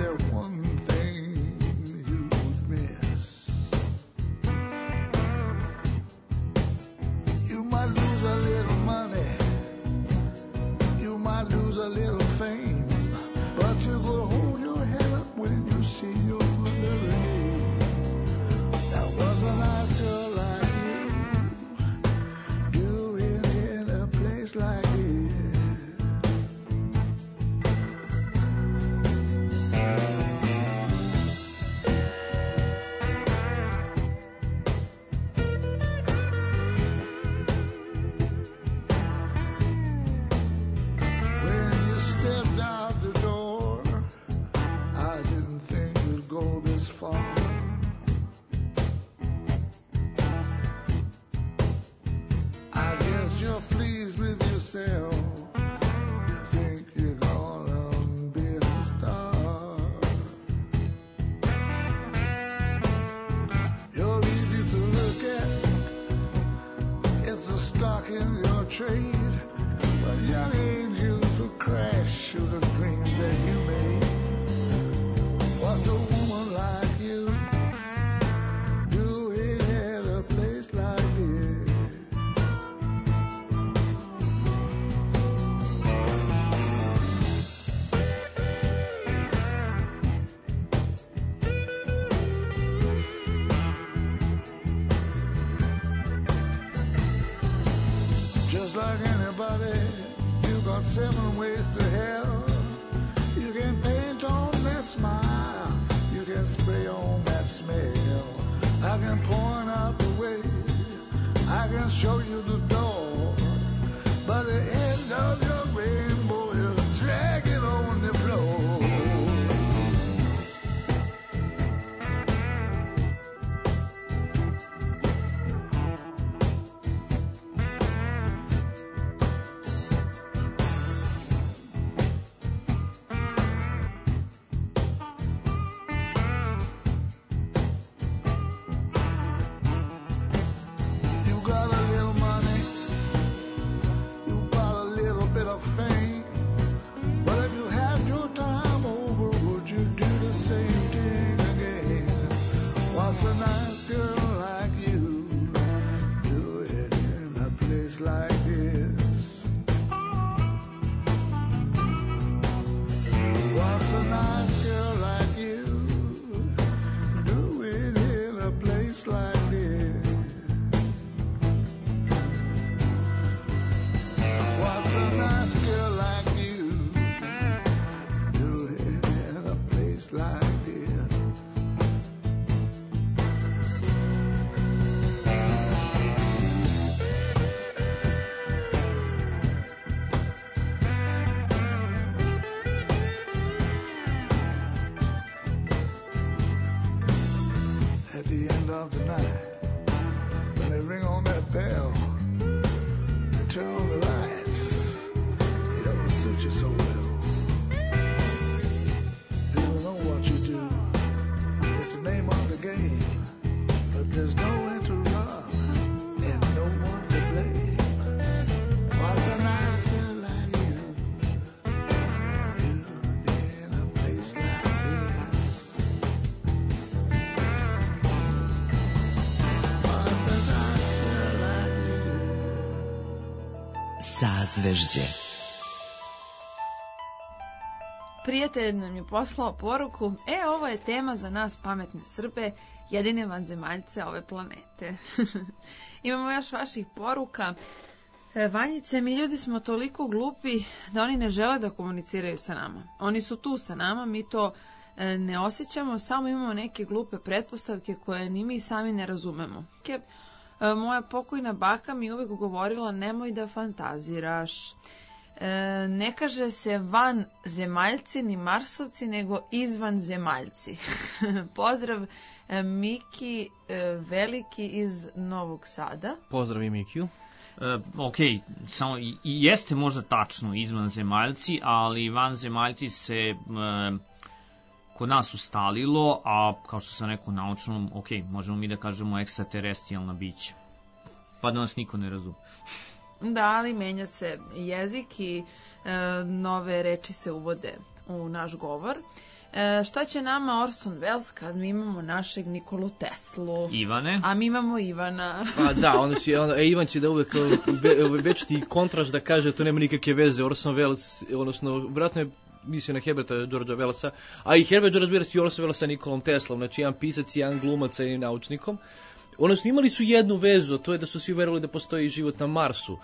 Sazvežđe. Prijatelj nam je poslao poruku, e, ovo je tema za nas pametne Srbe, jedine vanzemaljce ove planete. Imamo još vaših poruka. Vanjice, mi ljudi smo toliko glupi da oni ne žele da komuniciraju sa nama. Oni su tu sa nama, mi to ne osjećamo, samo imamo neke glupe pretpostavke koje ni mi sami ne razumemo. Moja pokojna baka mi uvek govorila nemoj da fantaziraš. E, ne kaže se van zemaljci ni marsovci, nego izvan zemaljci. Pozdrav e, Miki e, Veliki iz Novog Sada. Pozdrav i Mikiju. E, ok, samo i jeste možda tačno izvan zemaljci, ali van zemaljci se e, kod nas ustalilo, a kao što sam rekao naučno, ok, možemo mi da kažemo ekstraterestijalna bića, pa da nas niko ne razume. Da, ali menja se jezik i e, nove reči se uvode u naš govor. E, šta će nama Orson Welles kad mi imamo našeg Nikolu Teslu? Ivane. A mi imamo Ivana. Pa da, onda će, onda, e, Ivan će da uvek večiti kontraš da kaže to nema nikakve veze. Orson Welles, odnosno, vratno je mislio na Herberta Georgea Wellesa, a i Herbert George Wells i Orson Welles sa Nikolom Teslom, znači jedan pisac, jedan glumac i naučnikom. Odnosno, imali su jednu vezu, a to je da su svi verovali da postoji život na Marsu.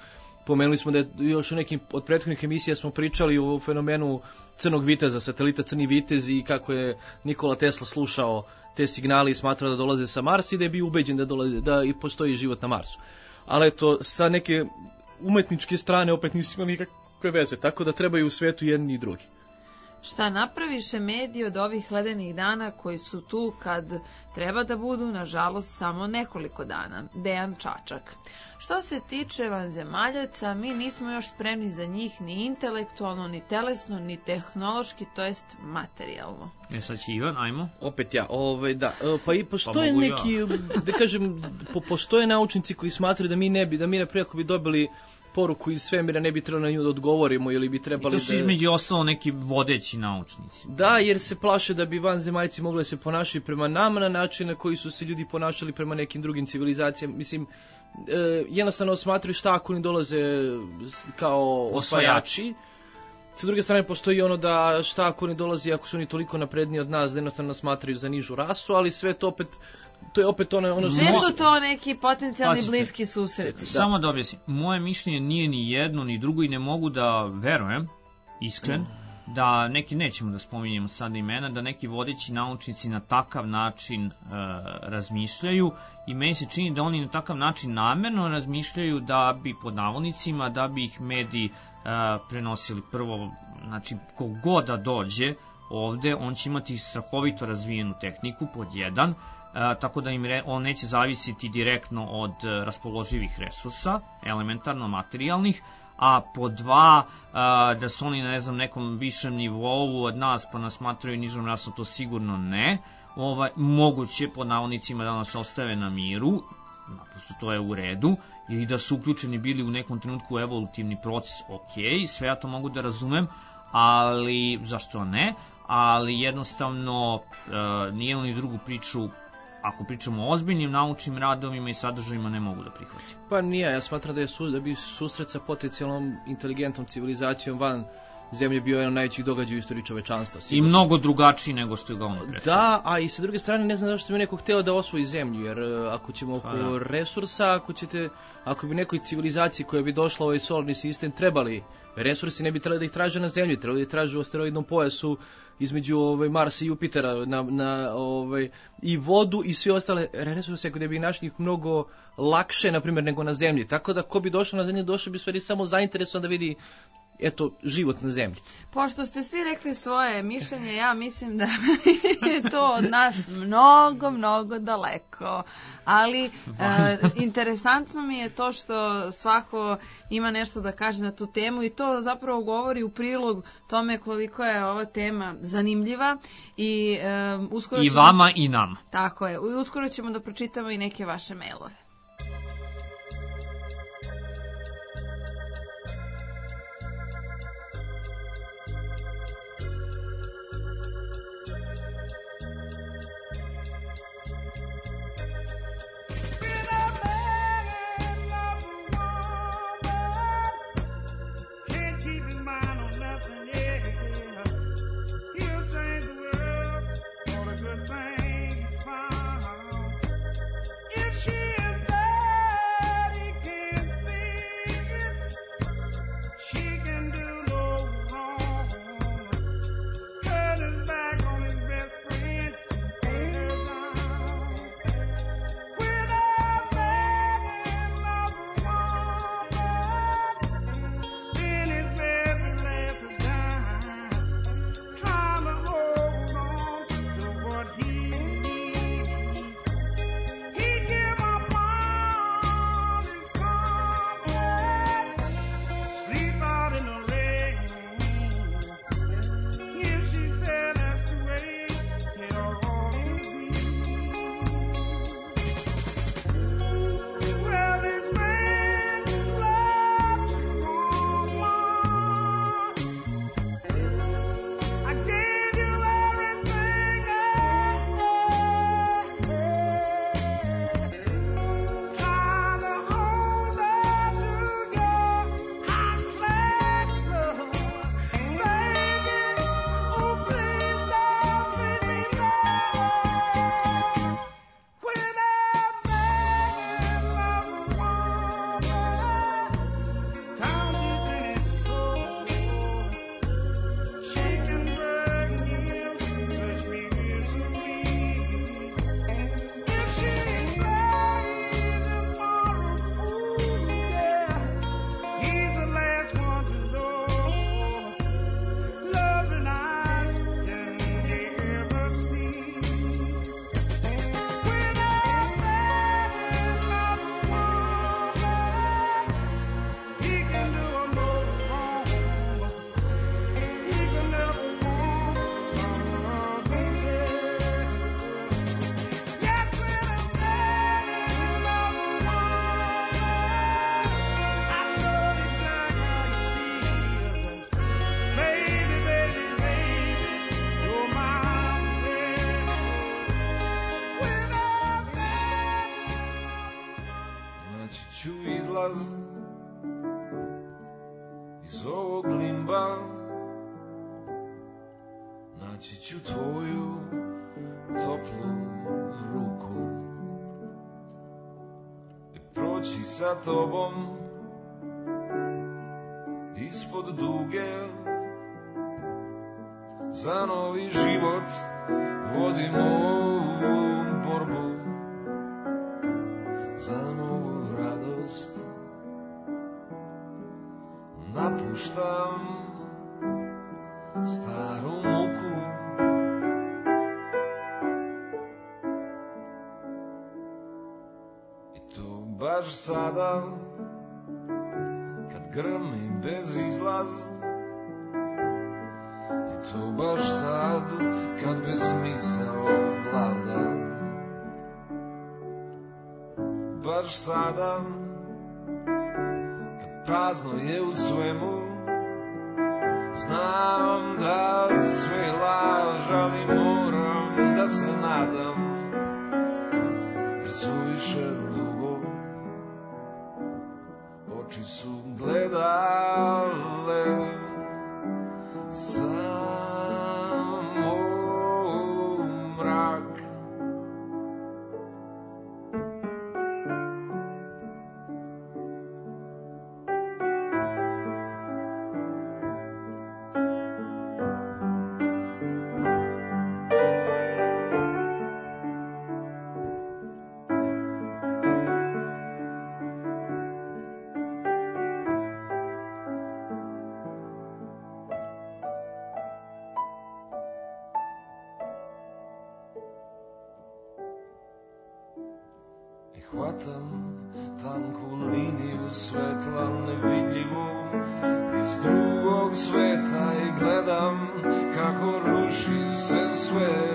Pomenuli smo da je još u nekim od prethodnih emisija smo pričali o fenomenu crnog viteza, satelita Crni vitez i kako je Nikola Tesla slušao te signale i smatrao da dolaze sa Marsa i da je bio ubeđen da, dolaze, da i postoji život na Marsu. Ali eto, sa neke umetničke strane opet nisu imali nikakve veze, tako da trebaju u svetu jedni i drugi. Šta napraviše mediji od ovih ledenih dana koji su tu kad treba da budu, nažalost, samo nekoliko dana? Dejan Čačak. Što se tiče vanzemaljaca, mi nismo još spremni za njih ni intelektualno, ni telesno, ni tehnološki, to jest materijalno. E sad će Ivan, ajmo. Opet ja, ovaj, da, pa i postoje pa neki, ja. da kažem, po, postoje naučnici koji smatraju da mi ne bi, da mi naprijed ako bi dobili poruku iz svemira ne bi trebalo na nju da odgovorimo ili bi trebali da... I to su između ostalo neki vodeći naučnici. Da, jer se plaše da bi vanzemaljci mogli da se ponašaju prema nama na način na koji su se ljudi ponašali prema nekim drugim civilizacijama. Mislim, e, jednostavno smatraju šta ako oni dolaze kao osvajači. Sa druge strane postoji ono da šta ako oni dolazi ako su oni toliko napredniji od nas da jednostavno nas smatraju za nižu rasu, ali sve to opet to je opet ono... ono Sve su to neki potencijalni Pasite. bliski susreti. Da. Samo da objasnim, moje mišljenje nije ni jedno ni drugo i ne mogu da verujem, iskren, mm. da neki, nećemo da spominjemo sada imena, da neki vodeći naučnici na takav način e, razmišljaju i meni se čini da oni na takav način namerno razmišljaju da bi pod navodnicima, da bi ih mediji e, prenosili prvo, znači kogod da dođe ovde, on će imati strahovito razvijenu tehniku pod jedan, E, tako da im re, on neće zavisiti direktno od e, raspoloživih resursa, elementarno materijalnih, a po dva, e, da su oni na ne znam, nekom višem nivou od nas pa nas smatraju nižom rasom, to sigurno ne. Ovaj, moguće pod navodnicima da nas ostave na miru, naprosto to je u redu, ili da su uključeni bili u nekom trenutku u evolutivni proces, ok, sve ja to mogu da razumem, ali zašto ne? Ali jednostavno e, nije oni drugu priču. Ako pričamo o ozbiljnim naučnim radovima i sadržajima, ne mogu da prihvatim. Pa nije, ja smatram da, je su, da bi susret sa potencijalnom inteligentnom civilizacijom van zemlje bio jedan od najvećih događaja u istoriji čovečanstva. Sigurno. I mnogo drugačiji nego što je ga ono predstavio. Da, a i sa druge strane ne znam zašto bi neko hteo da osvoji zemlju, jer ako ćemo oko pa, resursa, ako ćete, ako bi nekoj civilizaciji koja bi došla u ovaj solarni sistem trebali resursi, ne bi trebali da ih traže na zemlji, trebali da ih traže u asteroidnom pojasu između ovaj, Marsa i Jupitera na, na, ovaj, i vodu i sve ostale resurse gde bi našli ih mnogo lakše, na primjer, nego na zemlji. Tako da ko bi došao na zemlju, došao bi stvari samo zainteresovan da vidi eto, život na zemlji. Pošto ste svi rekli svoje mišljenje, ja mislim da je to od nas mnogo, mnogo daleko. Ali e, interesantno mi je to što svako ima nešto da kaže na tu temu i to zapravo govori u prilog tome koliko je ova tema zanimljiva. I, e, uskoro I ćemo, vama i nama. Tako je. Uskoro ćemo da pročitamo i neke vaše mailove. If she is izlaz iz ovog limba, naći ću tvoju toplu ruku i proći sa tobom ispod duge. Za novi život vodimo borbu, za novu radost napuštam staru muku. I to baš sada, kad grmi bez izlaz, i to baš sad, kad bez smisao vlada. Baš sada, kad prazno je u svemu, znam da sve laž, ali moram da se nadam, jer su više dugo oči su gledale samo mrak. Hvatam tanku liniju svetla nevidljivu iz drugog sveta i gledam kako ruši se sve.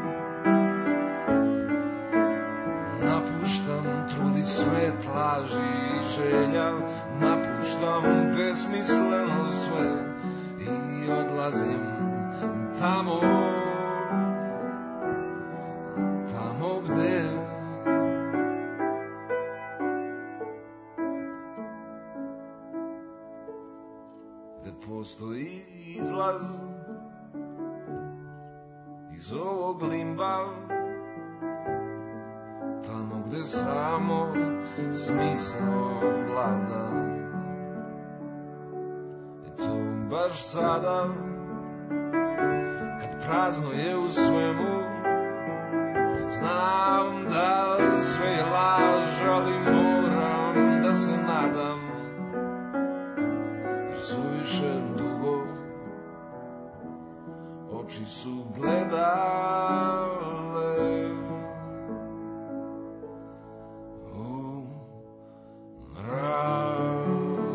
Napuštam trudi svet laži i želja, napuštam besmisleno sve i odlazim tamo, tamo gde postoji izlaz iz ovog limba, tamo gde samo smisao vlada. I to baš sada, kad prazno je u svemu, znam da sve je laž, ali moram da se nadam, suviše dugo oči su gledale u mrak.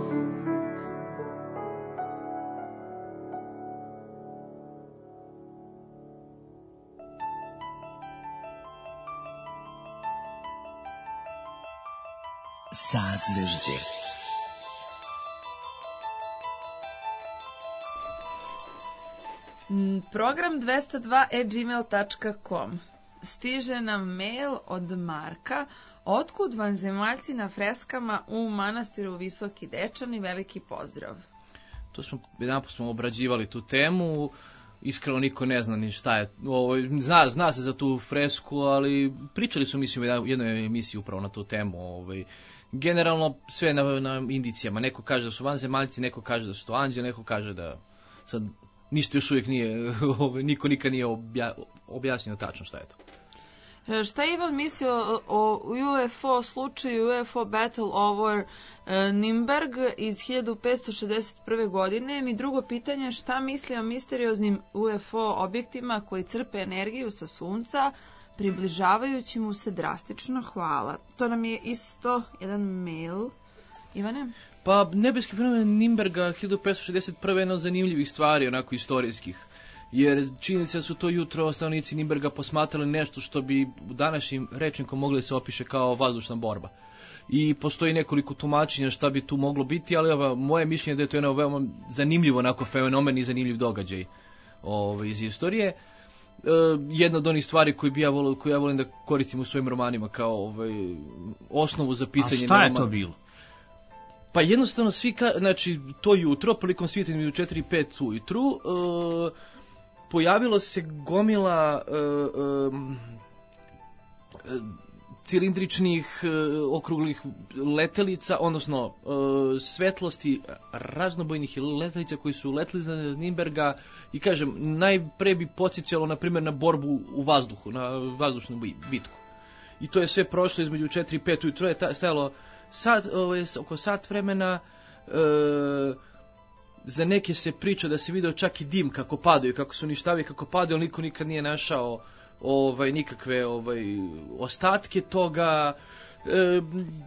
Sazvežđe. Program dvesta dva at gmail dot com. Stiže nam mail od Marka. Otkud vanzemaljci na freskama u manastiru Visoki Dečani? Veliki pozdrav. To smo, jedan put smo obrađivali tu temu. Iskreno niko ne zna ni šta je. Ovo, zna, zna se za tu fresku, ali pričali su, mislim, u jednoj emisiji upravo na tu temu. Ovaj. Generalno sve na, na indicijama. Neko kaže da su vanzemaljci, neko kaže da su to anđeli, neko kaže da sad ništa još uvijek nije, niko nikad nije obja, objasnio tačno šta je to. Šta je Ivan mislio o U F O slučaju U F O Battle over Nürnberg iz hiljadu petsto šezdeset prve. godine? Mi drugo pitanje, šta misli o misterioznim U F O objektima koji crpe energiju sa sunca, približavajući mu se drastično? Hvala. To nam je isto jedan mail. Ivane? Pa, nebeski fenomen Nürnberga hiljadu petsto šezdeset prve. jedna od zanimljivih stvari, onako istorijskih. Jer činjenica su to jutro stanovnici Nürnberga posmatrali nešto što bi današnjim rečnikom mogli se opiše kao vazdušna borba. I postoji nekoliko tumačenja šta bi tu moglo biti, ali ova, moje mišljenje je da je to jedno veoma zanimljivo onako fenomen i zanimljiv događaj ovaj, iz istorije. E, jedna od onih stvari koju, bi ja volio, koju ja volim da koristim u svojim romanima kao ovaj, osnovu za pisanje. A šta je to bilo? Pa jednostavno svi, ka, znači to jutro, prilikom svitanja između četiri i pet ujutru, uh, pojavilo se gomila uh, um, cilindričnih, uh, okruglih letelica, odnosno uh, svetlosti raznobojnih letelica koji su letili za Nimberga i kažem, najpre bi podsjećalo na primjer na borbu u vazduhu, na vazdušnu bitku. I to je sve prošlo između četiri i pet ujutro, je stajalo sat, ovaj, oko sat vremena. E, za neke se priča da se video čak i dim kako padaju, kako su ništavi kako padaju, ali niko nikad nije našao ovaj, nikakve ovaj, ostatke toga. E,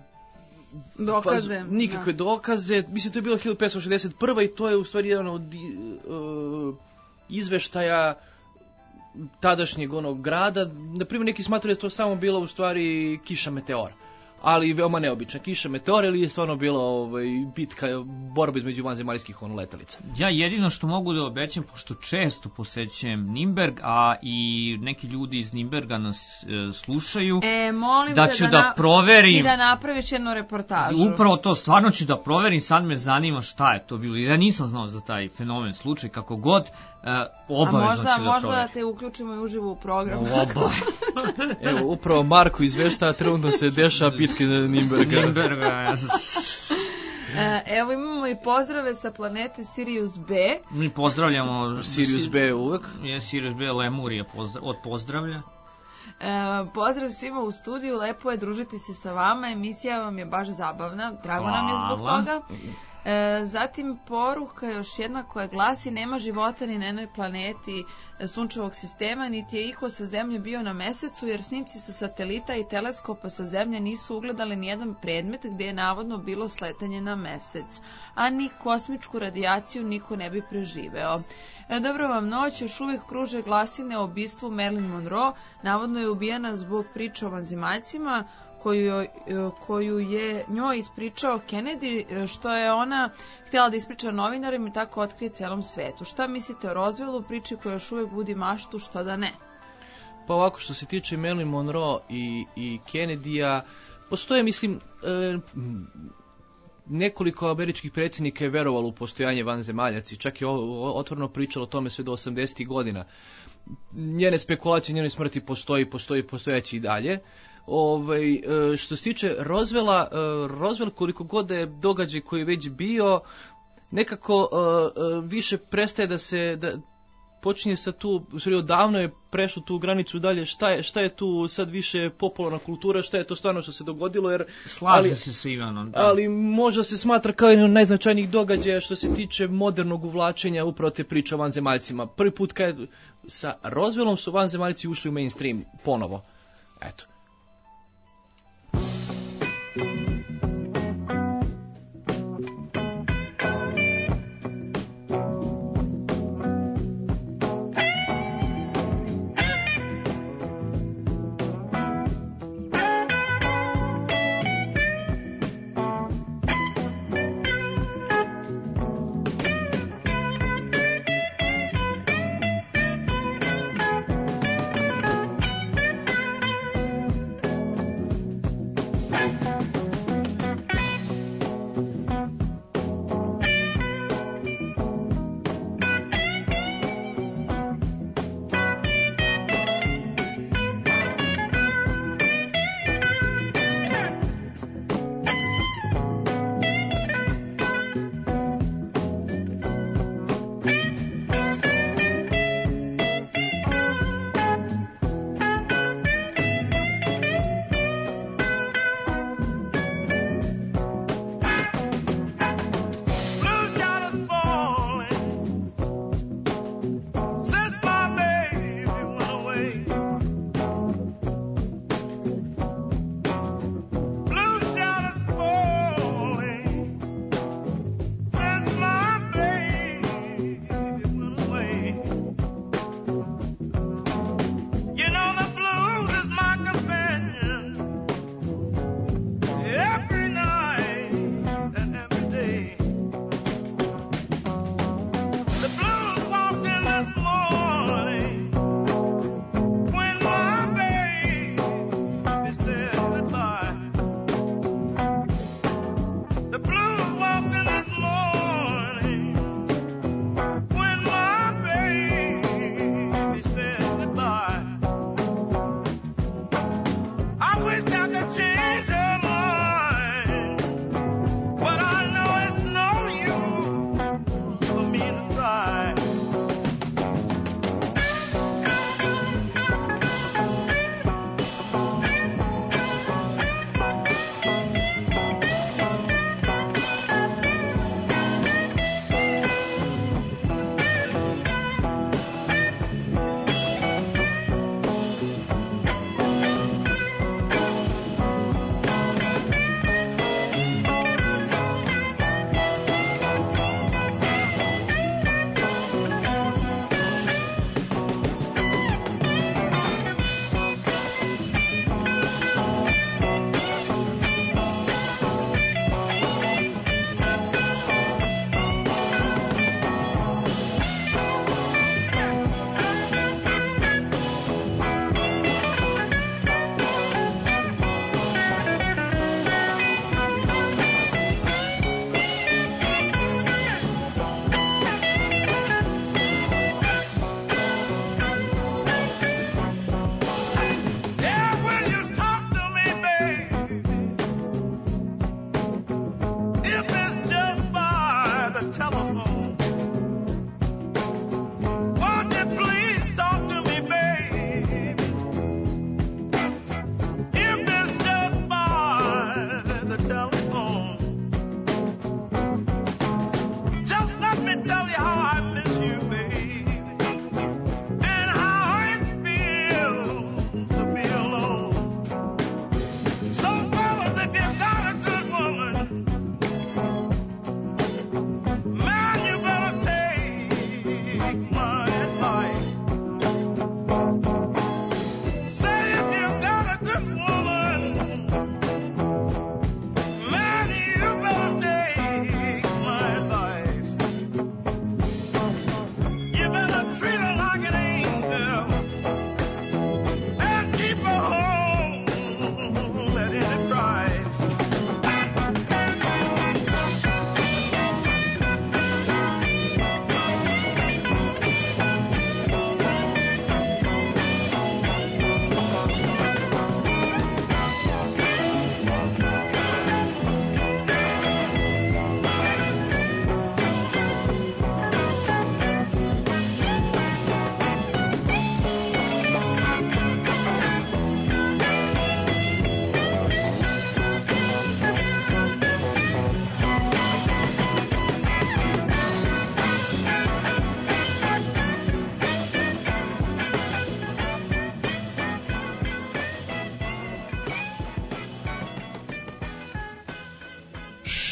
dokaze. Pa, nikakve da. dokaze. Mislim, to je bilo hiljadu petsto šezdeset prva i to je u stvari jedan od uh, izveštaja tadašnjeg onog grada. Naprimjer, neki smatraju da je to samo bila u stvari kiša meteora. Ali veoma neobična kiša meteora, ili je stvarno bila ovaj, bitka, borba između vanzemaljskih ono, letelica. Ja jedino što mogu da obećam, pošto često posećujem Nimberg, a i neki ljudi iz Nimberga nas e, slušaju, e, molim da te ću da, da na... proverim... I da napraviš jednu reportažu. Upravo to, stvarno ću da proverim, sad me zanima šta je to bilo. Ja nisam znao za taj fenomen slučaj, kako god, e, obavezno možda, ću da možda proverim. da te uključimo i uživo u program. Oba. Evo, upravo Marko izvešta, trenutno se dešava bitke za Nimberga. Nimberga, Evo imamo i pozdrave sa planete Sirius B. Mi pozdravljamo Sirius B uvek. Je Sirius B, Lemurija od pozdravlja. E, pozdrav svima u studiju, lepo je družiti se sa vama, emisija vam je baš zabavna, drago Hvala. nam je zbog toga. E, zatim poruka još jedna koja glasi: nema života ni na jednoj planeti sunčevog sistema, niti je iko sa zemlje bio na mesecu, jer snimci sa satelita i teleskopa sa zemlje nisu ugledali nijedan predmet gdje je navodno bilo sletanje na mesec, a ni kosmičku radijaciju niko ne bi preživeo. E, dobro vam noć, još uvijek kruže glasine o ubistvu Marilyn Monroe, navodno je ubijena zbog priče o vanzemaljcima, koju, koju je njoj ispričao Kennedy, što je ona htjela da ispriča novinarima i tako otkrije celom svetu. Šta mislite o Roswellu, priči koja još uvijek budi maštu, što da ne? Pa ovako, što se tiče Marilyn Monroe i, i Kennedy-a, postoje, mislim, e, nekoliko američkih predsjednika je verovalo u postojanje vanzemaljaca, čak je otvoreno pričalo o tome sve do osamdesetih godina. Njene spekulacije, njene smrti postoji, postoji, postojeći i dalje. Ovaj, što se tiče Roswella, Roswell koliko god da je događaj koji je već bio, nekako više prestaje da se, da počinje sa tu, u stvari odavno je prešlo tu granicu dalje, šta je, šta je tu sad više popularna kultura, šta je to stvarno što se dogodilo, jer... Slaže se sa Ivanom. Da. Ali možda se smatra kao jedan od najznačajnijih događaja što se tiče modernog uvlačenja upravo te priče o vanzemaljcima. Prvi put kad sa Roswellom su vanzemaljci ušli u mainstream ponovo. Eto.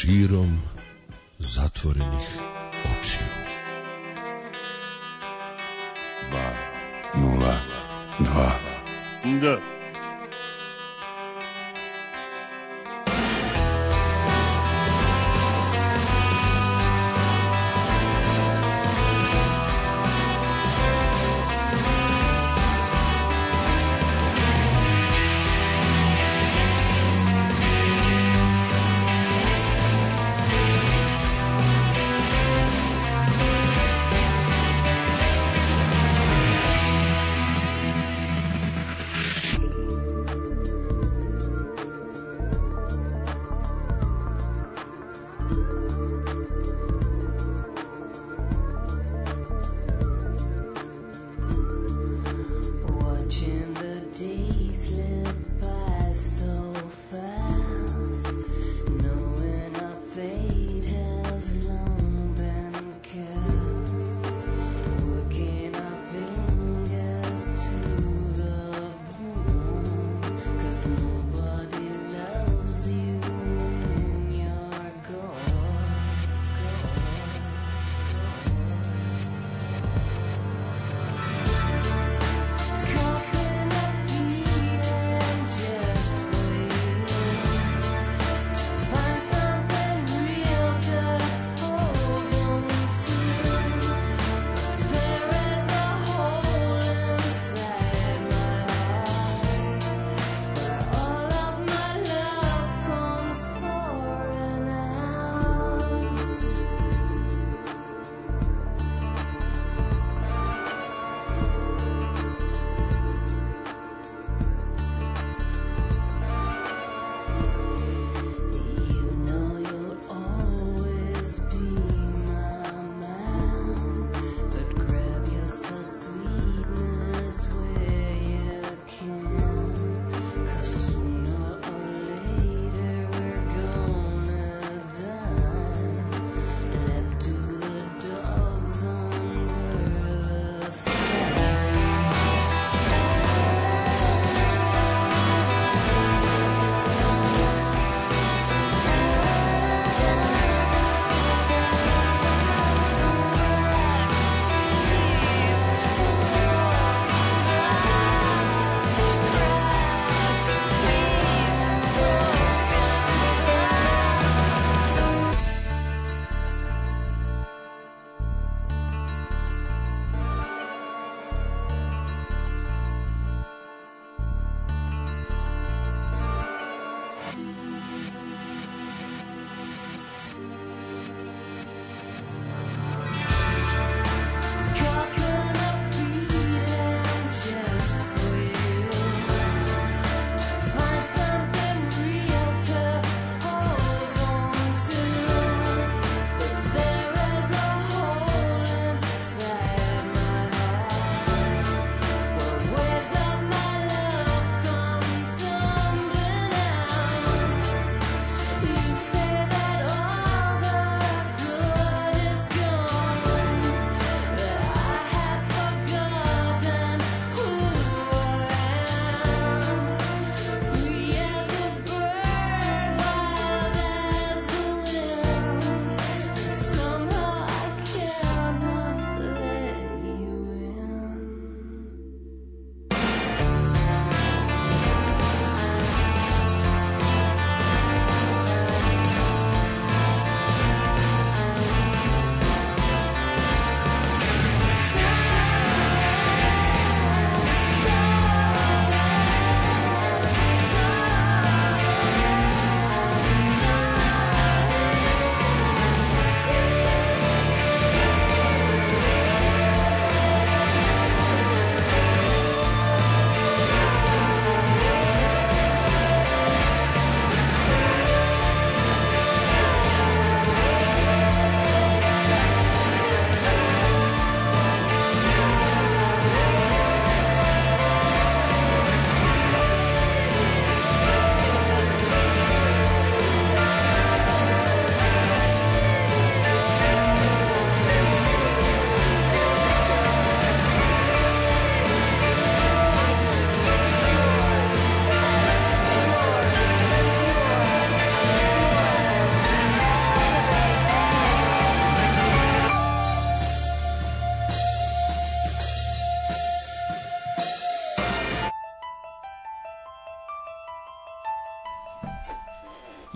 širom zatvorenih očiju. Dva, nula, dva. Da.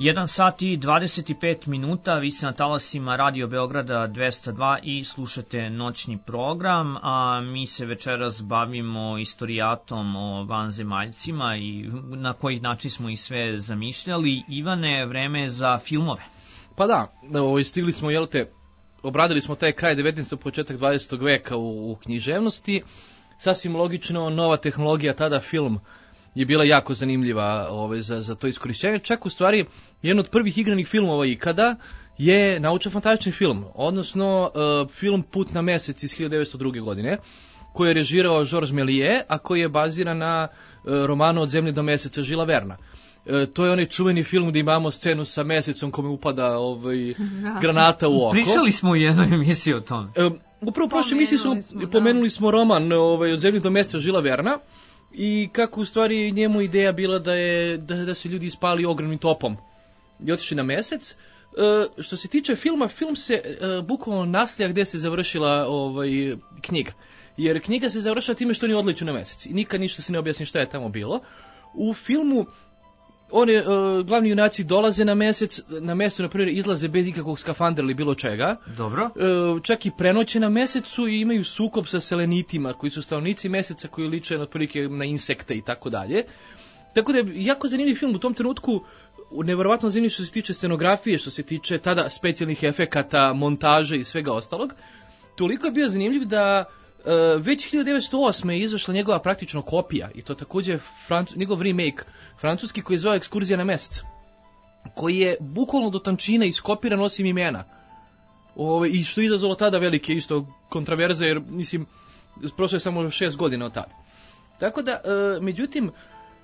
jedan sat i dvadeset pet minuta, vi ste na talasima Radio Beograda dvesta dva i slušate noćni program, a mi se večeras bavimo istorijatom o vanzemaljcima i na koji način smo ih sve zamišljali. Ivane, vreme je za filmove. Pa da, ovo, stigli smo, jel te, obradili smo taj kraj devetnaestog. početak dvadesetog veka u, u književnosti. Sasvim logično, nova tehnologija, tada film je bila jako zanimljiva ove, za, za to iskorišćenje. Čak u stvari, jedan od prvih igranih filmova ikada je naučno-fantastični film, odnosno uh, film Put na mesec iz hiljadu devetsto druge. godine, koji je režirao Georges Méliès, a koji je baziran na uh, romanu Od zemlje do meseca Žila Verna. Uh, to je onaj čuveni film gdje imamo scenu sa mesecom kome upada ovaj, granata u oko. Pričali smo u jednoj emisiji o tome. Uh, upravo u prošloj emisiji smo, pomenuli smo roman ovaj, Od zemlje do meseca Žila Verna, i kako u stvari njemu ideja bila da je da, da se ljudi ispali ogromnim topom i otišli na mesec. E, što se tiče filma, film se e, bukvalno naslija gde se završila ovaj, knjiga. Jer knjiga se završila time što oni odliču na mesec. I nikad ništa se ne objasni šta je tamo bilo. U filmu oni, e, glavni junaci dolaze na mesec, na mesecu, na primjer, izlaze bez ikakvog skafandra ili bilo čega. Dobro. E, čak i prenoće na mesecu i imaju sukob sa selenitima, koji su stanovnici meseca, koji liče otprilike na insekte i tako dalje. Tako da je jako zanimljiv film u tom trenutku, nevjerovatno zanimljiv što se tiče scenografije, što se tiče tada specijalnih efekata, montaže i svega ostalog. Toliko je bio zanimljiv da Uh, već hiljadu devetsto osme. je izašla njegova praktično kopija, i to također Francu, njegov remake francuski, koji je zvao Ekskurzija na mesec, koji je bukvalno do tančine iskopiran osim imena. Ove, i što je izazvalo tada velike isto kontraverze, jer mislim, prošlo je samo šest godina od tada. Tako da, uh, međutim,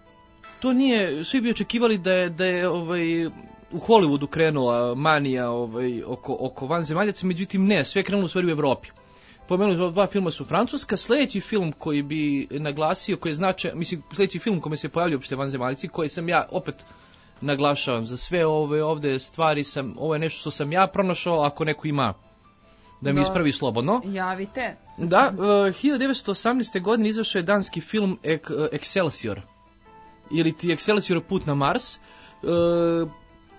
to nije, svi bi očekivali da je, da je ovaj, u Hollywoodu krenula manija ovaj, oko, oko vanzemaljaca, međutim ne, sve je krenulo u stvari u Evropi. Pomenuli dva filma su francuska, sljedeći film koji bi naglasio, koji je značaj, mislim, sljedeći film kome se pojavljaju uopšte vanzemaljci, koji sam ja opet naglašavam za sve ove ovde stvari, sam, ovo je nešto što sam ja pronašao, ako neko ima da mi no, ispravi slobodno. Javite. Da, uh, hiljadu devetsto osamnaeste. godine izašao je danski film Ek, uh, Excelsior, ili ti Excelsior Put na Mars, uh,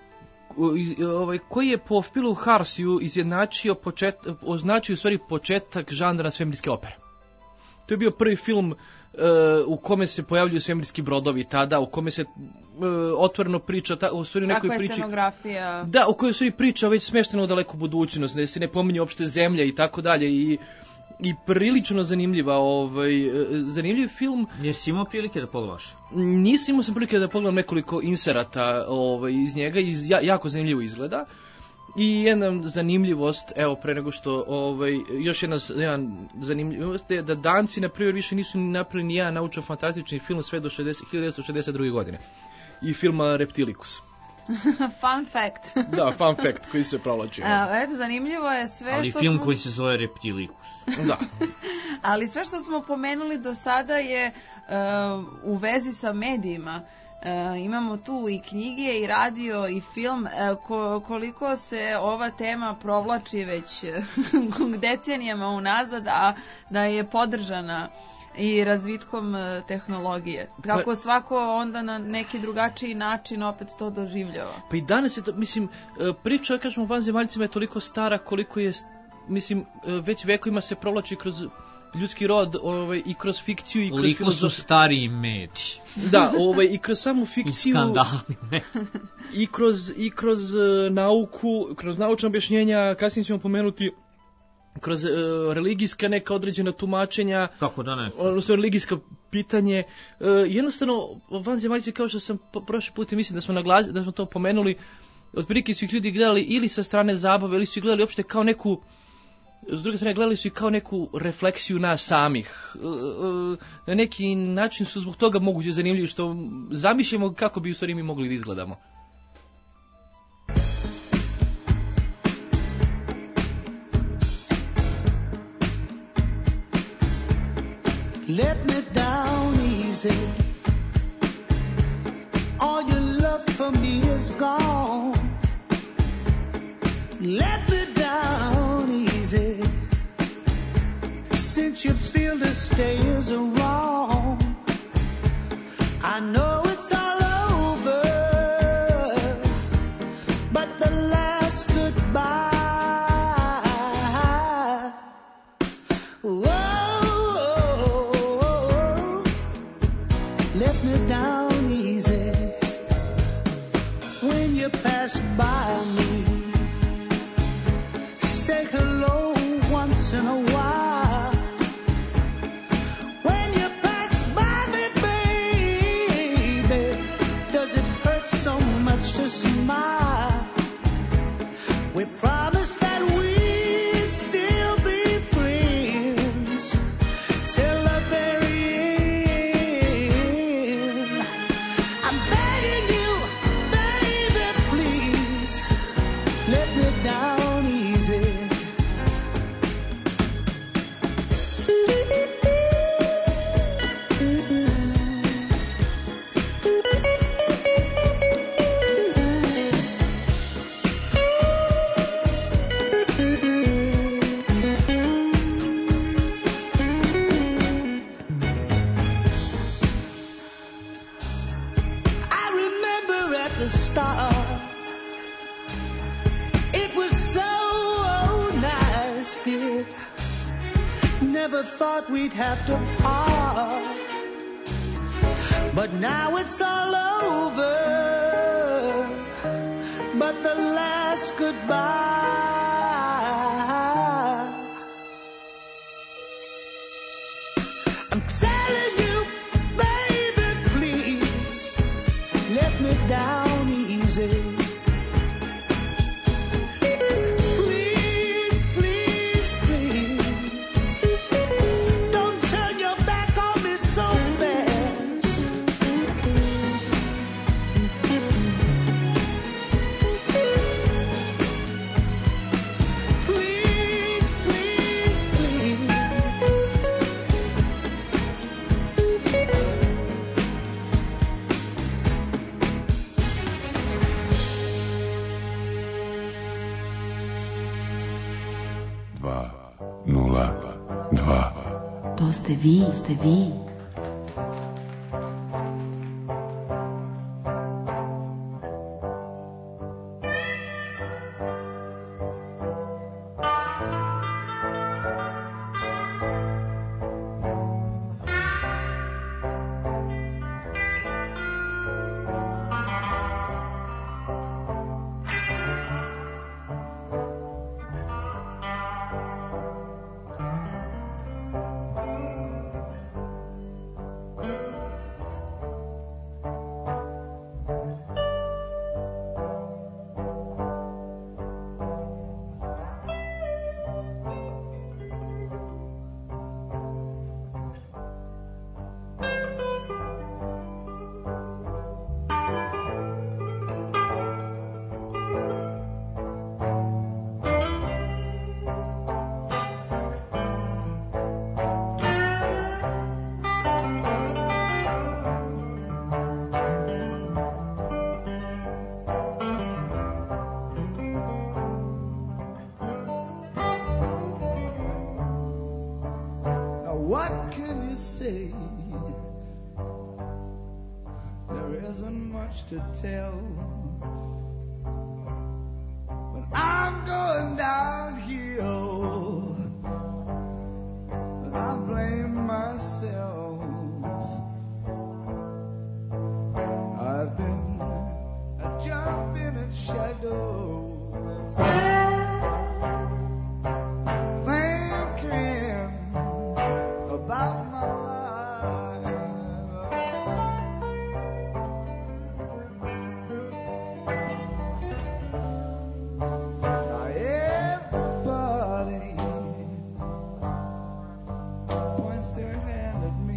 ovaj, koji je po Philu Harsiju izjednačio počet, označio u stvari početak žanra svemirske opere. To je bio prvi film uh, u kome se pojavljuju svemirski brodovi tada, u kome se uh, otvoreno priča, ta, u stvari nekoj priči. Kakva je scenografija? Da, u kojoj u stvari priča već smeštena u daleku budućnost, da se ne pominje uopšte zemlja i tako dalje, i i prilično zanimljiva, ovaj, zanimljiv film. Jesi imao prilike da pogledaš? Nisam, imao sam prilike da pogledam nekoliko inserata ovaj, iz njega, iz, ja, jako zanimljivo izgleda. I jedna zanimljivost, evo pre nego što, ovaj, još jedna, jedna zanimljivost je da Danci, na primjer, više nisu napravili ni jedan naučno-fantastični film sve do hiljadu devetsto šezdeset druge. godine. I filma Reptilicus. Fun fact. Da, fun fact koji se provlači. Eto, zanimljivo je sve Ali što film smo... koji se zove Reptilicus. Da. Ali sve što smo pomenuli do sada je uh, u vezi sa medijima. Uh, imamo tu i knjige, i radio, i film. Uh, ko, koliko se ova tema provlači već decenijama unazad, a da je podržana i razvitkom tehnologije. Kako svako onda na neki drugačiji način opet to doživljava. Pa i danas je to, mislim, priča, kažemo, o vanzemaljcima je toliko stara koliko je, mislim, već vekovima se provlači kroz ljudski rod, ovaj, i kroz fikciju i kroz koliko filozofiju. su stariji mediji. Da, ovaj, i kroz samu fikciju. I skandalni mediji. I kroz, i kroz uh, nauku, kroz naučna objašnjenja, kasnije ćemo pomenuti, kroz uh, religijska neka određena tumačenja, kako da ne, odnosno religijsko pitanje, uh, jednostavno vanzemaljci, kao što sam po, prošli put mislim da smo naglasili, da smo to pomenuli, otprilike su ih ljudi gledali ili sa strane zabave, ili su ih gledali uopšte kao neku, s druge strane gledali su ih kao neku refleksiju nas samih. Uh, uh, na neki način su zbog toga moguće zanimljivi, što zamišljamo kako bi u stvari mi mogli da izgledamo. Let me down easy. All your love for me is gone. Let me down easy. Since you feel the stay is wrong, I know it's all over. Whoa, let me down easy when you pass by me. Say hello once in a while. When you pass by me, baby, does it hurt so much to smile? We promised that we'd still be friends till the very end. I'm begging you, baby, please let me down easy. I remember at the start, it was so nice, dear. Never thought we'd have to part, but now it's all over. But the last goodbye, I'm telling you, baby, please let me down easy. Please, please, please, don't turn your back on me so fast. Please, please, please. Dva, nula, dva. To ste vi, to ste vi. What can you say? There isn't much to tell. But I'm going downhill, and I blame myself. I've been a jumping at shadows, thinking about my life. Now everybody points their hand at me.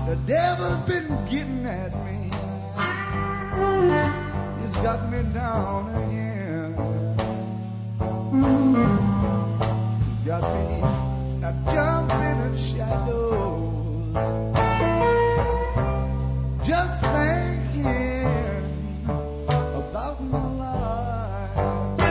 The devil's been getting at me. He's got me down again. He's got me now jumping in shadows, just thinking about my life.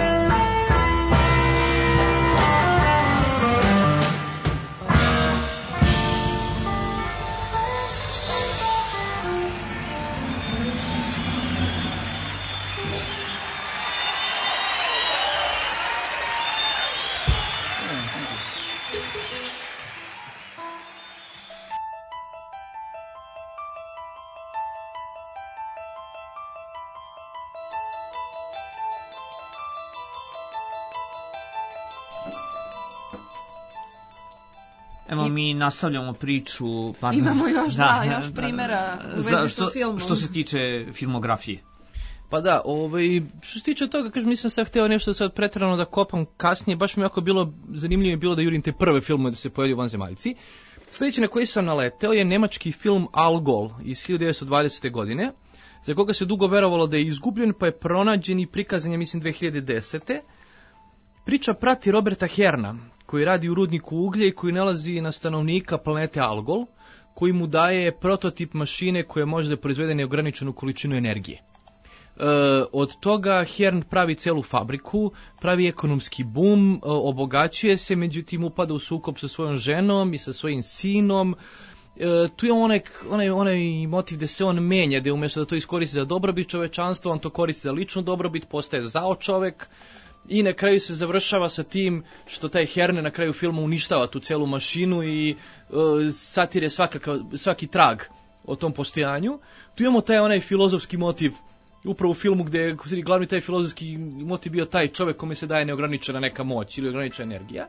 Evo mi nastavljamo priču. Pardon. Imamo još, da, da, još primjera u vezi za, što, sa filmom. Što se tiče filmografije. Pa da, ovaj, što se tiče toga, kažem, nisam sad hteo nešto sad pretjerano da kopam kasnije, baš mi jako bilo zanimljivo je bilo da jurim te prve filmove da se pojavljaju vanzemaljci. Sljedeći na koji sam naleteo je nemački film Algol iz hiljadu devetsto dvadesete. godine, za koga se dugo verovalo da je izgubljen, pa je pronađen i prikazan je, mislim, dve hiljade desete. Priča prati Roberta Herna, koji radi u rudniku uglja i koji nalazi na stanovnika planete Algol, koji mu daje prototip mašine koja može da proizvede neograničenu količinu energije. E, od toga Hern pravi celu fabriku, pravi ekonomski bum, e, obogaćuje se, međutim upada u sukob sa svojom ženom i sa svojim sinom. E, tu je onaj, onaj, onaj motiv gde se on menja, gde umjesto da to iskoristi za dobrobit čovečanstva, on to koristi za ličnu dobrobit, postaje zao čovek. I na kraju se završava sa tim što taj Herne na kraju filma uništava tu celu mašinu i uh, satire svakakav, svaki trag o tom postojanju. Tu imamo taj onaj filozofski motiv upravo u filmu gdje je glavni taj filozofski motiv bio taj čovjek kome se daje neograničena neka moć ili ograničena energija.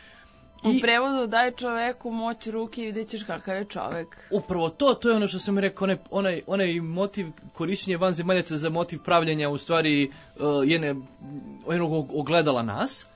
U I prevodu daj čoveku moć ruke i vidjet ćeš kakav je čovek. Upravo to, to je ono što sam rekao, onaj, onaj, onaj motiv korišćenja vanzemaljaca za motiv pravljenja u stvari uh, jedne, jednog ogledala nas.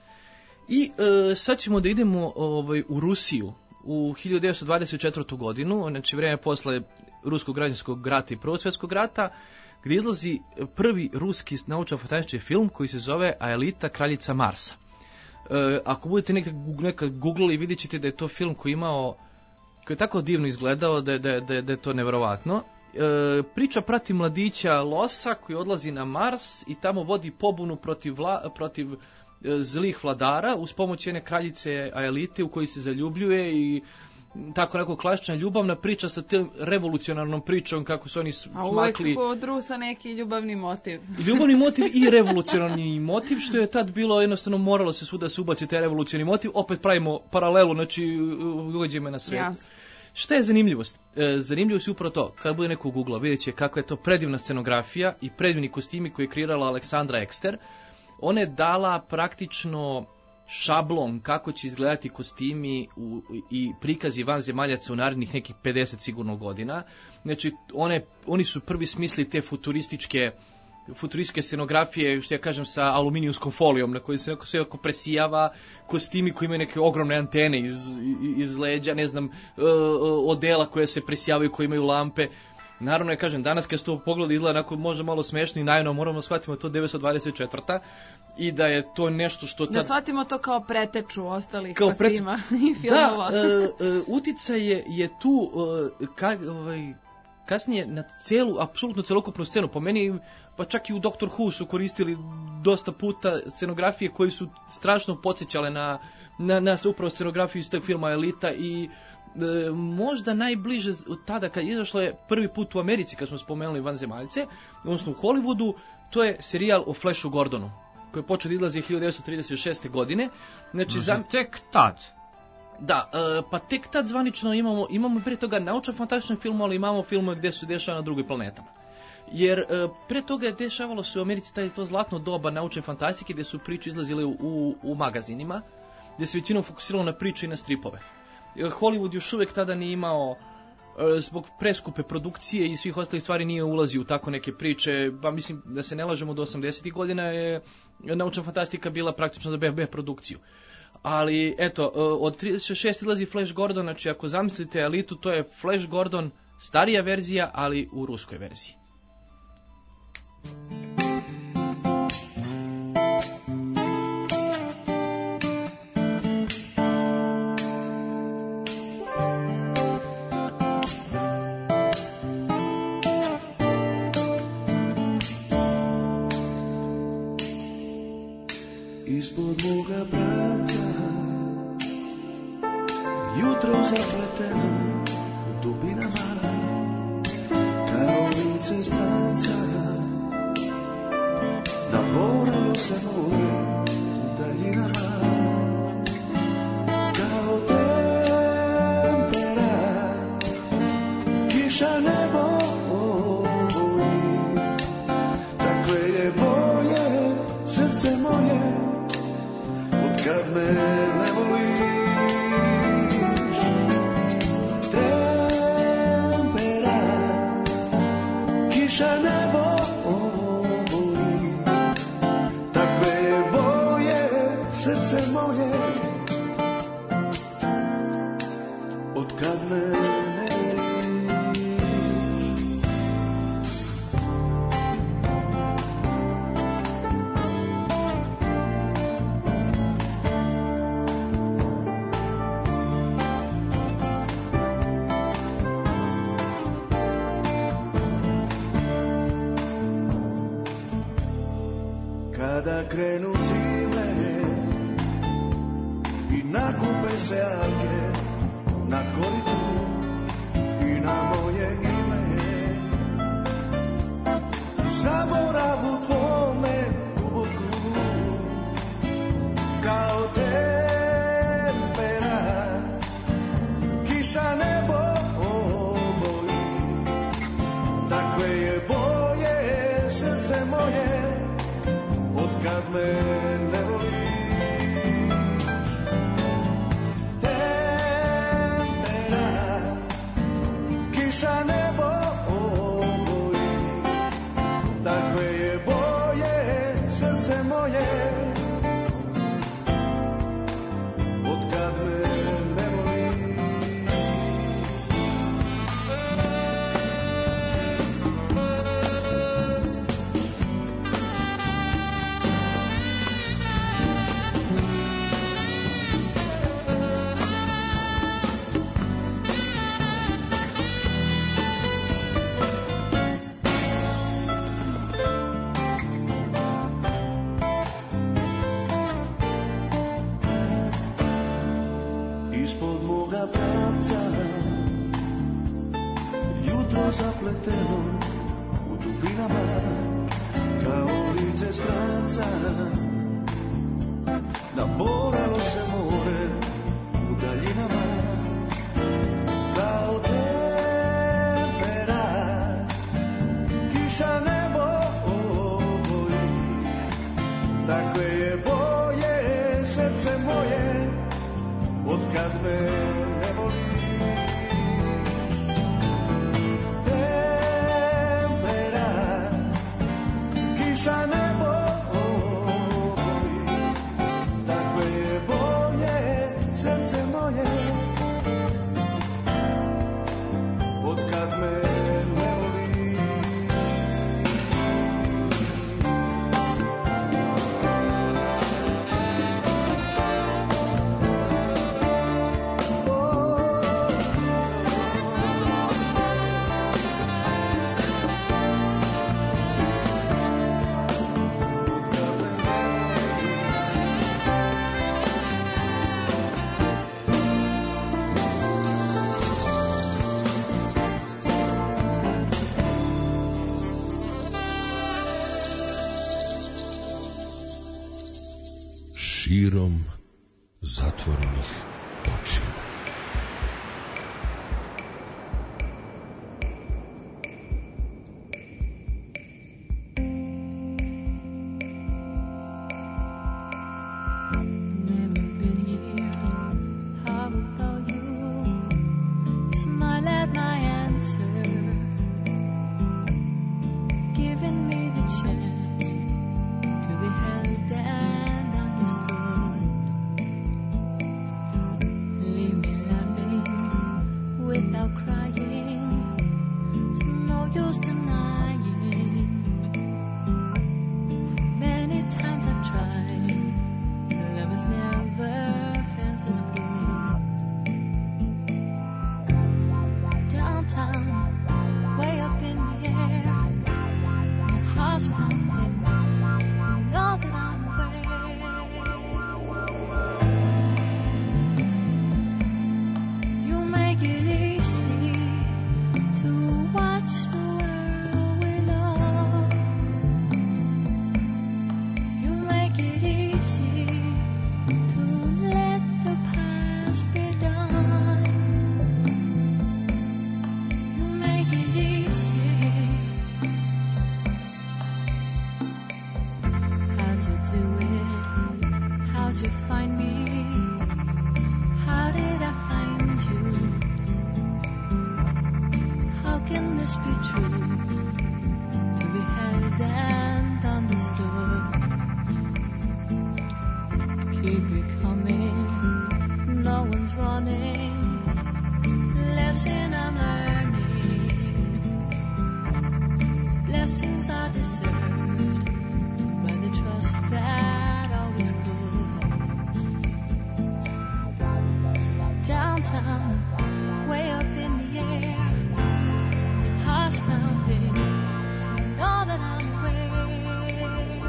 I uh, sad ćemo da idemo ovaj, u Rusiju u hiljadu devetsto dvadeset četvrtu. godinu, znači vrijeme posle Ruskog građanskog rata i Prvog svjetskog rata, gdje izlazi prvi ruski naučno-fantastični film koji se zove Aelita, kraljica Marsa. Uh, ako budete nekad, nekad googlali, vidjet ćete da je to film koji je imao, koji je tako divno izgledao da, da, da, da je to neverovatno. Uh, priča prati mladića Losa koji odlazi na Mars i tamo vodi pobunu protiv, vla, protiv uh, zlih vladara uz pomoć jedne kraljice Aelite u kojoj se zaljubljuje i tako neko klasična ljubavna priča sa tim revolucionarnom pričom kako su oni smakli. A uvijek kod Rusa neki ljubavni motiv. Ljubavni motiv i revolucionarni motiv, što je tad bilo jednostavno moralo se svuda se ubaci taj revolucionarni motiv. Opet pravimo paralelu, znači uđeme na svijet. Jasno. Šta je zanimljivost? E, zanimljivost je upravo to. Kad bude neko googla, vidjet će kako je to predivna scenografija i predivni kostimi koje je kreirala Aleksandra Ekster. Ona je dala praktično šablon kako će izgledati kostimi u, i prikazi vanzemaljaca u narednih nekih pedeset sigurno godina. Znači, one, oni su prvi smisli te futurističke futurističke scenografije, što ja kažem, sa aluminijumskom folijom na kojoj se neko sve oko presijava, kostimi koji imaju neke ogromne antene iz, iz leđa, ne znam, odela koje se presijavaju, koji imaju lampe. Naravno, ja kažem, danas kad se to pogleda izgleda onako možda malo smešno i naivno, moramo shvatimo to devetsto dvadeset četvrta. I da je to nešto što tad... Da shvatimo to kao preteču ostalih kao kostima prete... i filmova. Da, uh, uh, uticaj je, je tu uh, ka, ovaj, kasnije na celu, apsolutno celokupnu scenu. Po meni, pa čak i u Doctor Who su koristili dosta puta scenografije koje su strašno podsjećale na, na, na upravo scenografiju iz tog filma Elita i E, možda najbliže od tada kad izašlo je prvi put u Americi kad smo spomenuli vanzemaljce, odnosno u Hollywoodu, to je serijal o Flashu Gordonu koji je počeo da izlazi hiljadu devetsto trideset šeste. godine. Znači, za... tek tad. Da, e, pa tek tad zvanično imamo, imamo pre toga naučno-fantastične filmove, ali imamo filmove gdje su dešava na drugim planetama. Jer e, pre toga je dešavalo se u Americi taj to zlatno doba naučne fantastike gdje su priče izlazile u, u, u magazinima, gdje se većinom fokusiralo na priče i na stripove. Hollywood još uvijek tada nije imao, zbog preskupe produkcije i svih ostalih stvari, nije ulazio u tako neke priče. Pa mislim da se ne lažemo, do osamdesetih godina je naučna fantastika bila praktično za B B produkciju. Ali eto, od trideset šest izlazi Flash Gordon, znači ako zamislite Elitu, to je Flash Gordon starija verzija, ali u ruskoj verziji. Ispod moga braca jutro zapleteno u dubinama kao lice stranca, naporalo se more u daljinama kao tempera kiša nebo boji, takve je boje srce moje kad me ne voliš. Tempera kiša nebo boji, takve je boje srce moje od kad me ne voliš. Kada krenu zime i nakupe se alge na koritu i na moje ime, u zaboravu tvome duboku kao tempera kiša nebo boji, takve je boje srce moje kad me ne voliš. Tempera kiša nebo boji, takve je boje srce moje od kad me ne voliš. Ispod moga pravca jutro zapleteno u dubinama kao lice stranca, naporalo se more u daljinama kao tempera kiša nebo boji, takve je boje srce moje od kad me ne voliš. Tempera kiša nebo boji, takve je boje srce moje od kad me ne voliš. Širom zatvorenih očiju. Leave me heart's pounding, know that I'm away. You make it easy to watch the world we love. You make it easy to let the past be done. You make it easy. How'd you do it? How'd you find me? How did I find you? How can this be true? To be held and understood. Keep it coming, no one's running. Lesson I'm learning. Blessings are deserved by the trust that always could. Downtown, way up in the air, your heart's pounding, you know that I'm aware.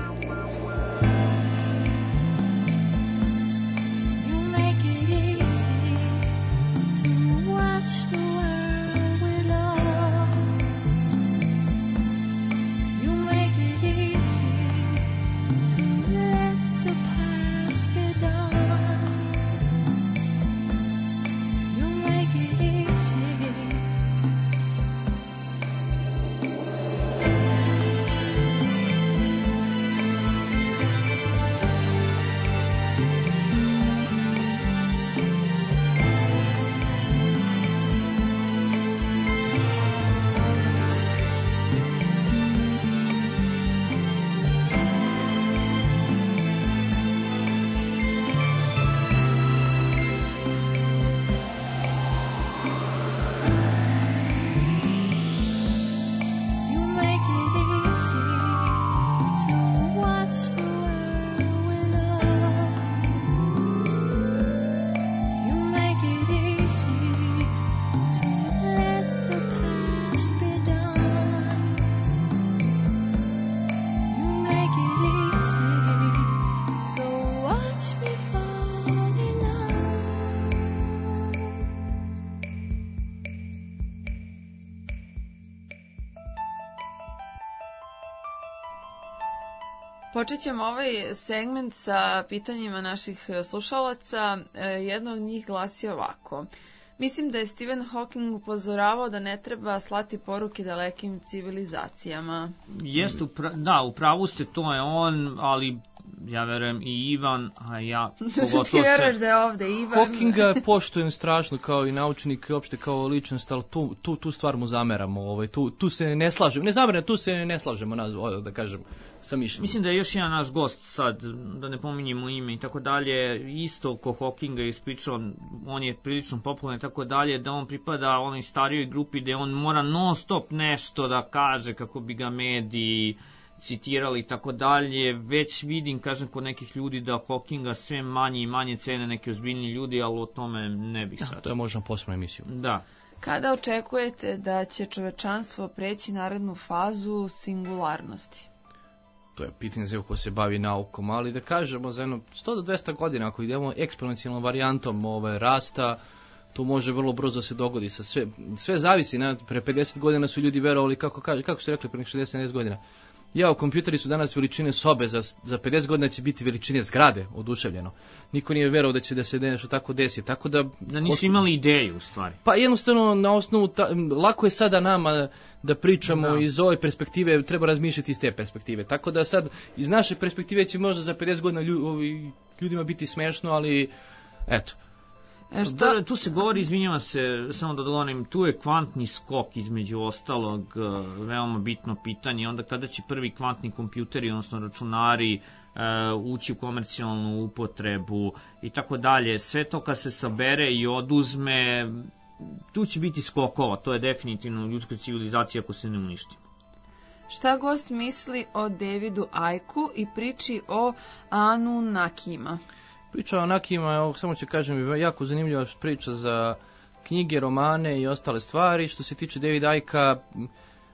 You make it easy to watch the world we love. You make it easy to let the past be done. You make it easy. You make it easy to watch the world we love. You make it easy to let the past be done. You make it easy, so watch me fall in love. Počet ćemo ovaj segment sa pitanjima naših slušalaca. E, Jedno od njih glasi ovako. Mislim da je Stephen Hawking upozoravao da ne treba slati poruke dalekim civilizacijama. Jeste, upra- da, u pravu ste, to je on, ali ja verujem i Ivan, a ja Ti pogotovo veruješ se... da je ovde Ivan? Hawkinga poštujem strašno kao i naučnik i uopšte kao ličnost, ali tu, tu, tu stvar mu zameramo, ovaj, tu, tu se ne slažemo, ne zameram, tu se ne slažemo, naz, ovaj, da kažem, sa mišljenjem. Mislim da je još jedan naš gost sad, da ne pominjemo ime i tako dalje, isto ko Hawkinga je ispričao, on je prilično popularan i tako dalje, da on pripada onoj starijoj grupi gde on mora non stop nešto da kaže kako bi ga mediji citirali i tako dalje. Već vidim, kažem, kod nekih ljudi da Hawkinga sve manje i manje cene neki ozbiljni ljudi, ali o tome ne bih sad. To je možda posebna emisija. Da. Kada očekujete da će čovečanstvo preći narednu fazu singularnosti? To je pitanje za ko se bavi naukom, ali da kažemo za jedno sto do dvesta godina, ako idemo eksponencijalnom varijantom ove rasta, to može vrlo brzo se dogodi. Sa sve, sve zavisi, ne? Pre pedeset godina su ljudi verovali, kako, kaže, kako su rekli pre šezdeset sedamdeset godina, ja, kompjuteri su danas veličine sobe, za, za pedeset godina će biti veličine zgrade, oduševljeno. Niko nije verovao da će da se nešto tako desi, tako da... Da nisu imali ideju, u stvari. Pa jednostavno, na osnovu, ta, lako je sada nama da pričamo da. Iz ove perspektive, treba razmišljati iz te perspektive. Tako da sad, iz naše perspektive će možda za pedeset godina ljudi, ljudima biti smešno, ali, eto. E šta? Tu se govori, izvinjavam se, samo da dogovorim, tu je kvantni skok između ostalog, veoma bitno pitanje. Onda kada će prvi kvantni kompjuteri, odnosno računari, ući u komercijalnu upotrebu i tako dalje, sve to kad se sabere i oduzme, tu će biti skokova, to je definitivno ljudska civilizacija ako se ne uništi. Šta gost misli o Davidu Icke i priči o Anunnakima? Priča o Anunnakima, samo ću kažem, je jako zanimljiva priča za knjige, romane i ostale stvari. Što se tiče Davida Icke,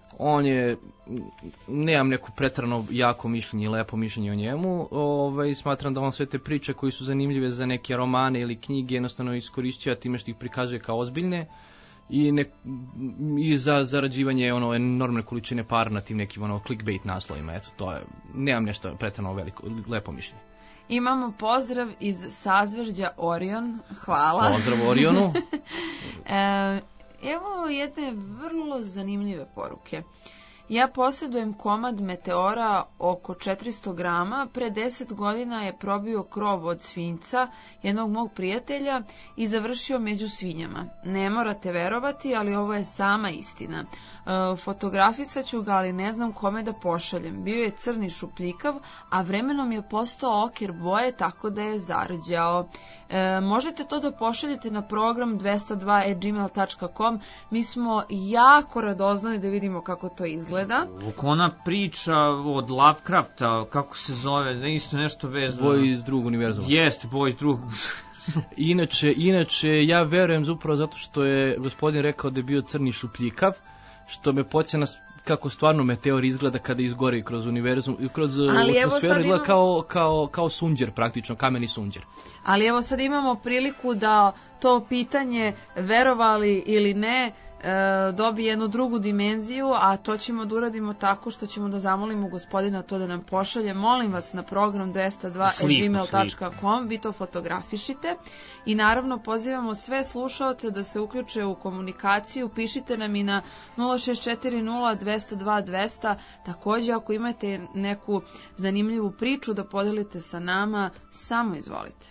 On je, nemam neku pretrano jako mišljenje i lepo mišljenje o njemu, ovaj, smatram da on sve te priče koji su zanimljive za neke romane ili knjige jednostavno iskorišćava time što ih prikazuje kao ozbiljne i, ne, i za zarađivanje ono enormne količine para na tim nekim ono clickbait naslovima. Eto, to je, nemam nešto pretrano veliko, lepo mišljenje. Imamo pozdrav iz sazvežđa Orion, hvala. Pozdrav Orionu. e, evo jedne vrlo zanimljive poruke. Ja posjedujem komad meteora oko četiristo grama, pre deset godina je probio krov od svinjca jednog mog prijatelja i završio među svinjama. Ne morate verovati, ali ovo je sama istina. E, fotografisat ću ga, ali ne znam kome da pošaljem. Bio je crni šupljikav, a vremenom je postao okir boje, tako da je zarđao. E, možete to da pošaljete na program dvesta dva at gmail dot com. Mi smo jako radoznali da vidimo kako to izgleda. Ona priča od Lovecrafta, kako se zove, ne isto nešto vezano. Boj iz drugog univerzuma. Jeste, boj iz drugog. inače, inače, ja verujem zapravo zato što je gospodin rekao da je bio crni šupljikav, što me podsjeća na kako stvarno meteor izgleda kada izgori kroz univerzum i kroz atmosferu, izgleda kao, kao, kao sunđer praktično, kameni sunđer. Ali evo sad imamo priliku da to pitanje, verovali ili ne, dobije jednu drugu dimenziju, a to ćemo da uradimo tako što ćemo da zamolimo gospodina to da nam pošalje. Molim vas na program dvesta dva at gmail dot com, vi to fotografišite i naravno pozivamo sve slušaoce da se uključe u komunikaciju. Pišite nam i na nula šest četiri nula dvesta dva dvesta. Takođe, ako imate neku zanimljivu priču da podelite sa nama, samo izvolite.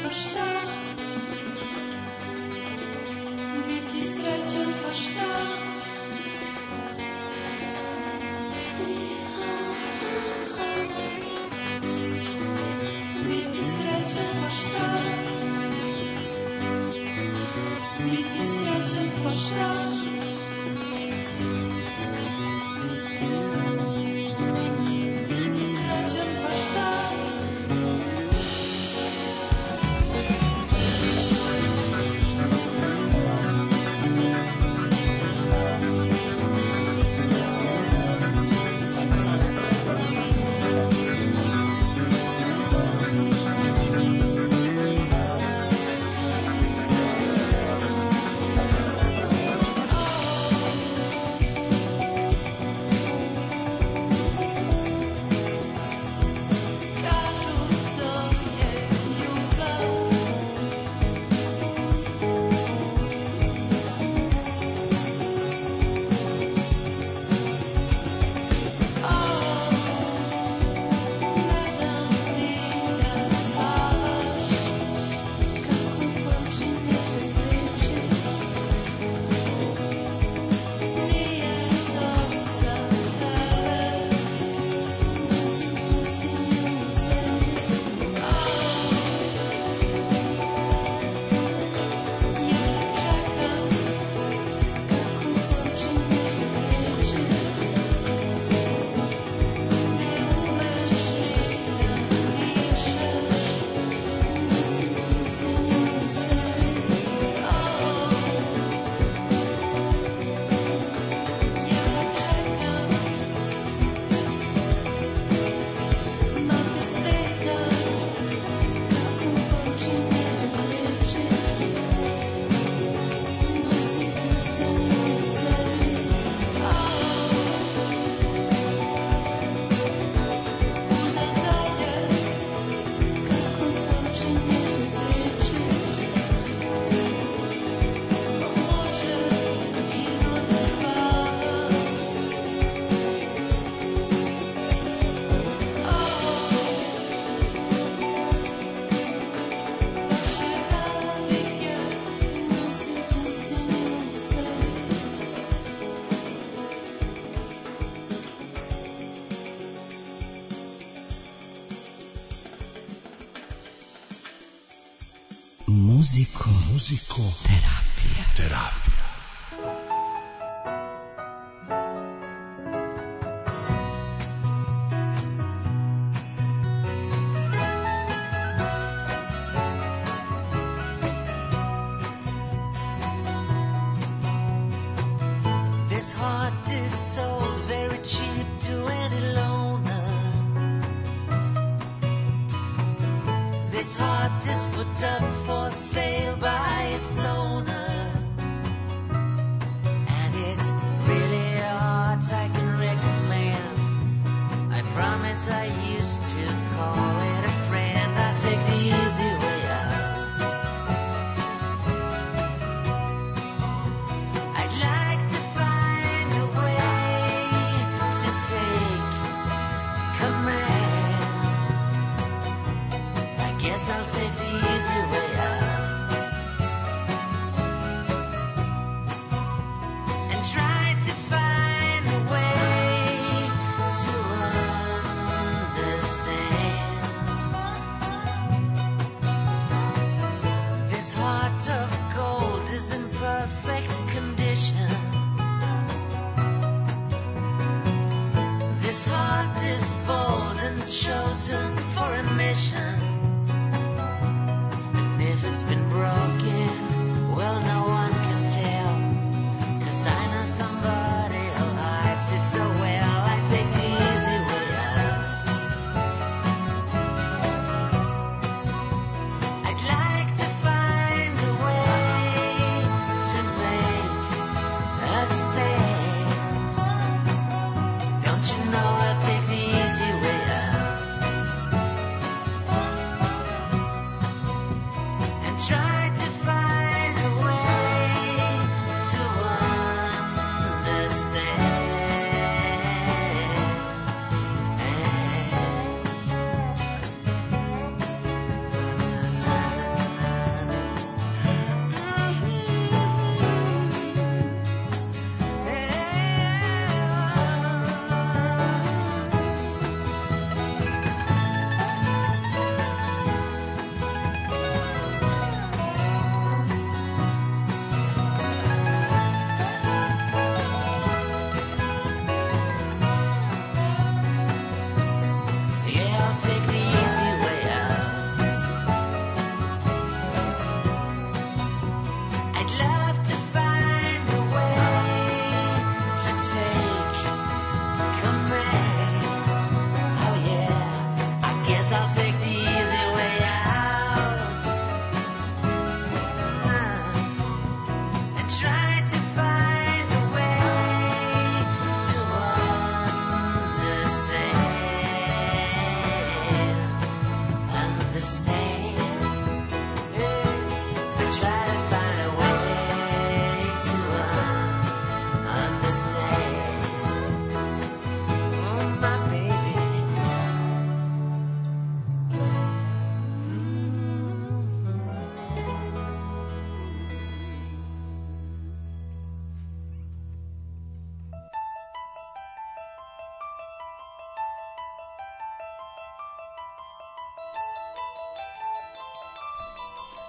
pa šta? Biti srećan pa šta? Biti srećan pa šta? Biti srećan pa šta? Muziko. Muziko. Terapija. Terapija. This heart is sold very cheap to any loner. This heart is put up for sale by its owner. And it's really a heart I can recommend. I promise I used to call it a friend. I take the easy way out. I'd like to find a way to take command. I guess I'll take the easy way out and try to find a way to understand. This heart of gold is in perfect condition. This heart is bold and chosen for a mission. And if it's been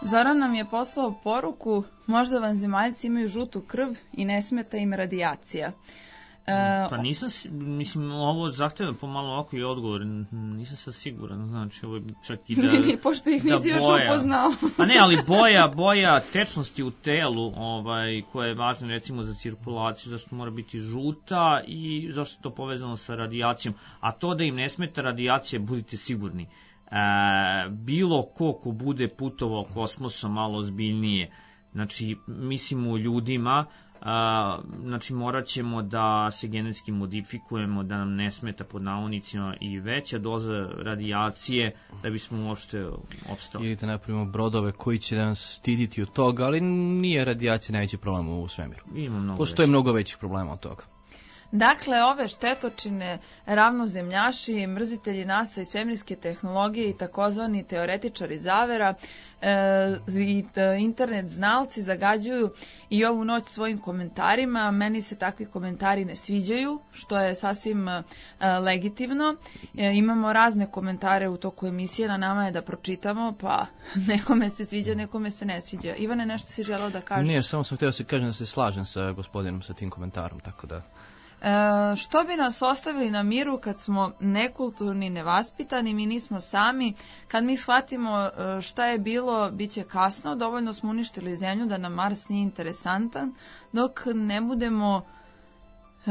Zoran nam je poslao poruku, možda vanzemaljci imaju žutu krv i ne smeta im radijacija. E, pa nisam, mislim, ovo zahteva pomalo ovako i odgovor, nisam sad siguran, znači ovo čak i da... Pošto ih nisi još boja, upoznao. Pa ne, ali boja, boja tečnosti u telu, ovaj, koja je važna recimo za cirkulaciju, zašto mora biti žuta i zašto je to povezano sa radijacijom. A to da im ne smeta radijacija, budite sigurni. E, bilo ko ko bude putovao kosmosom malo ozbiljnije, znači mislim u ljudima, a, znači morat ćemo da se genetski modifikujemo, da nam ne smeta pod navodnicima i veća doza radijacije da bismo uopšte opstali. Ili da napravimo brodove koji će nas štititi od toga, ali nije radijacija najveći problem u svemiru. Postoje mnogo većih problema od toga. Dakle, ove štetočine, ravnozemljaši, mrzitelji NASA i svemirske tehnologije i takozvani teoretičari zavera e, i e, internet znalci zagađuju i ovu noć svojim komentarima. Meni se takvi komentari ne sviđaju, što je sasvim e, legitimno. E, imamo razne komentare u toku emisije, na nama je da pročitamo, pa nekome se sviđa, nekome se ne sviđa. Ivane, nešto si želeo da kažeš? Nije, samo sam htio da se kažem da se slažem sa gospodinom sa tim komentarom, tako da... E, što bi nas ostavili na miru kad smo nekulturni, nevaspitani, mi nismo sami, kad mi shvatimo šta je bilo, bit će kasno, dovoljno smo uništili zemlju da nam Mars nije interesantan, dok ne budemo e,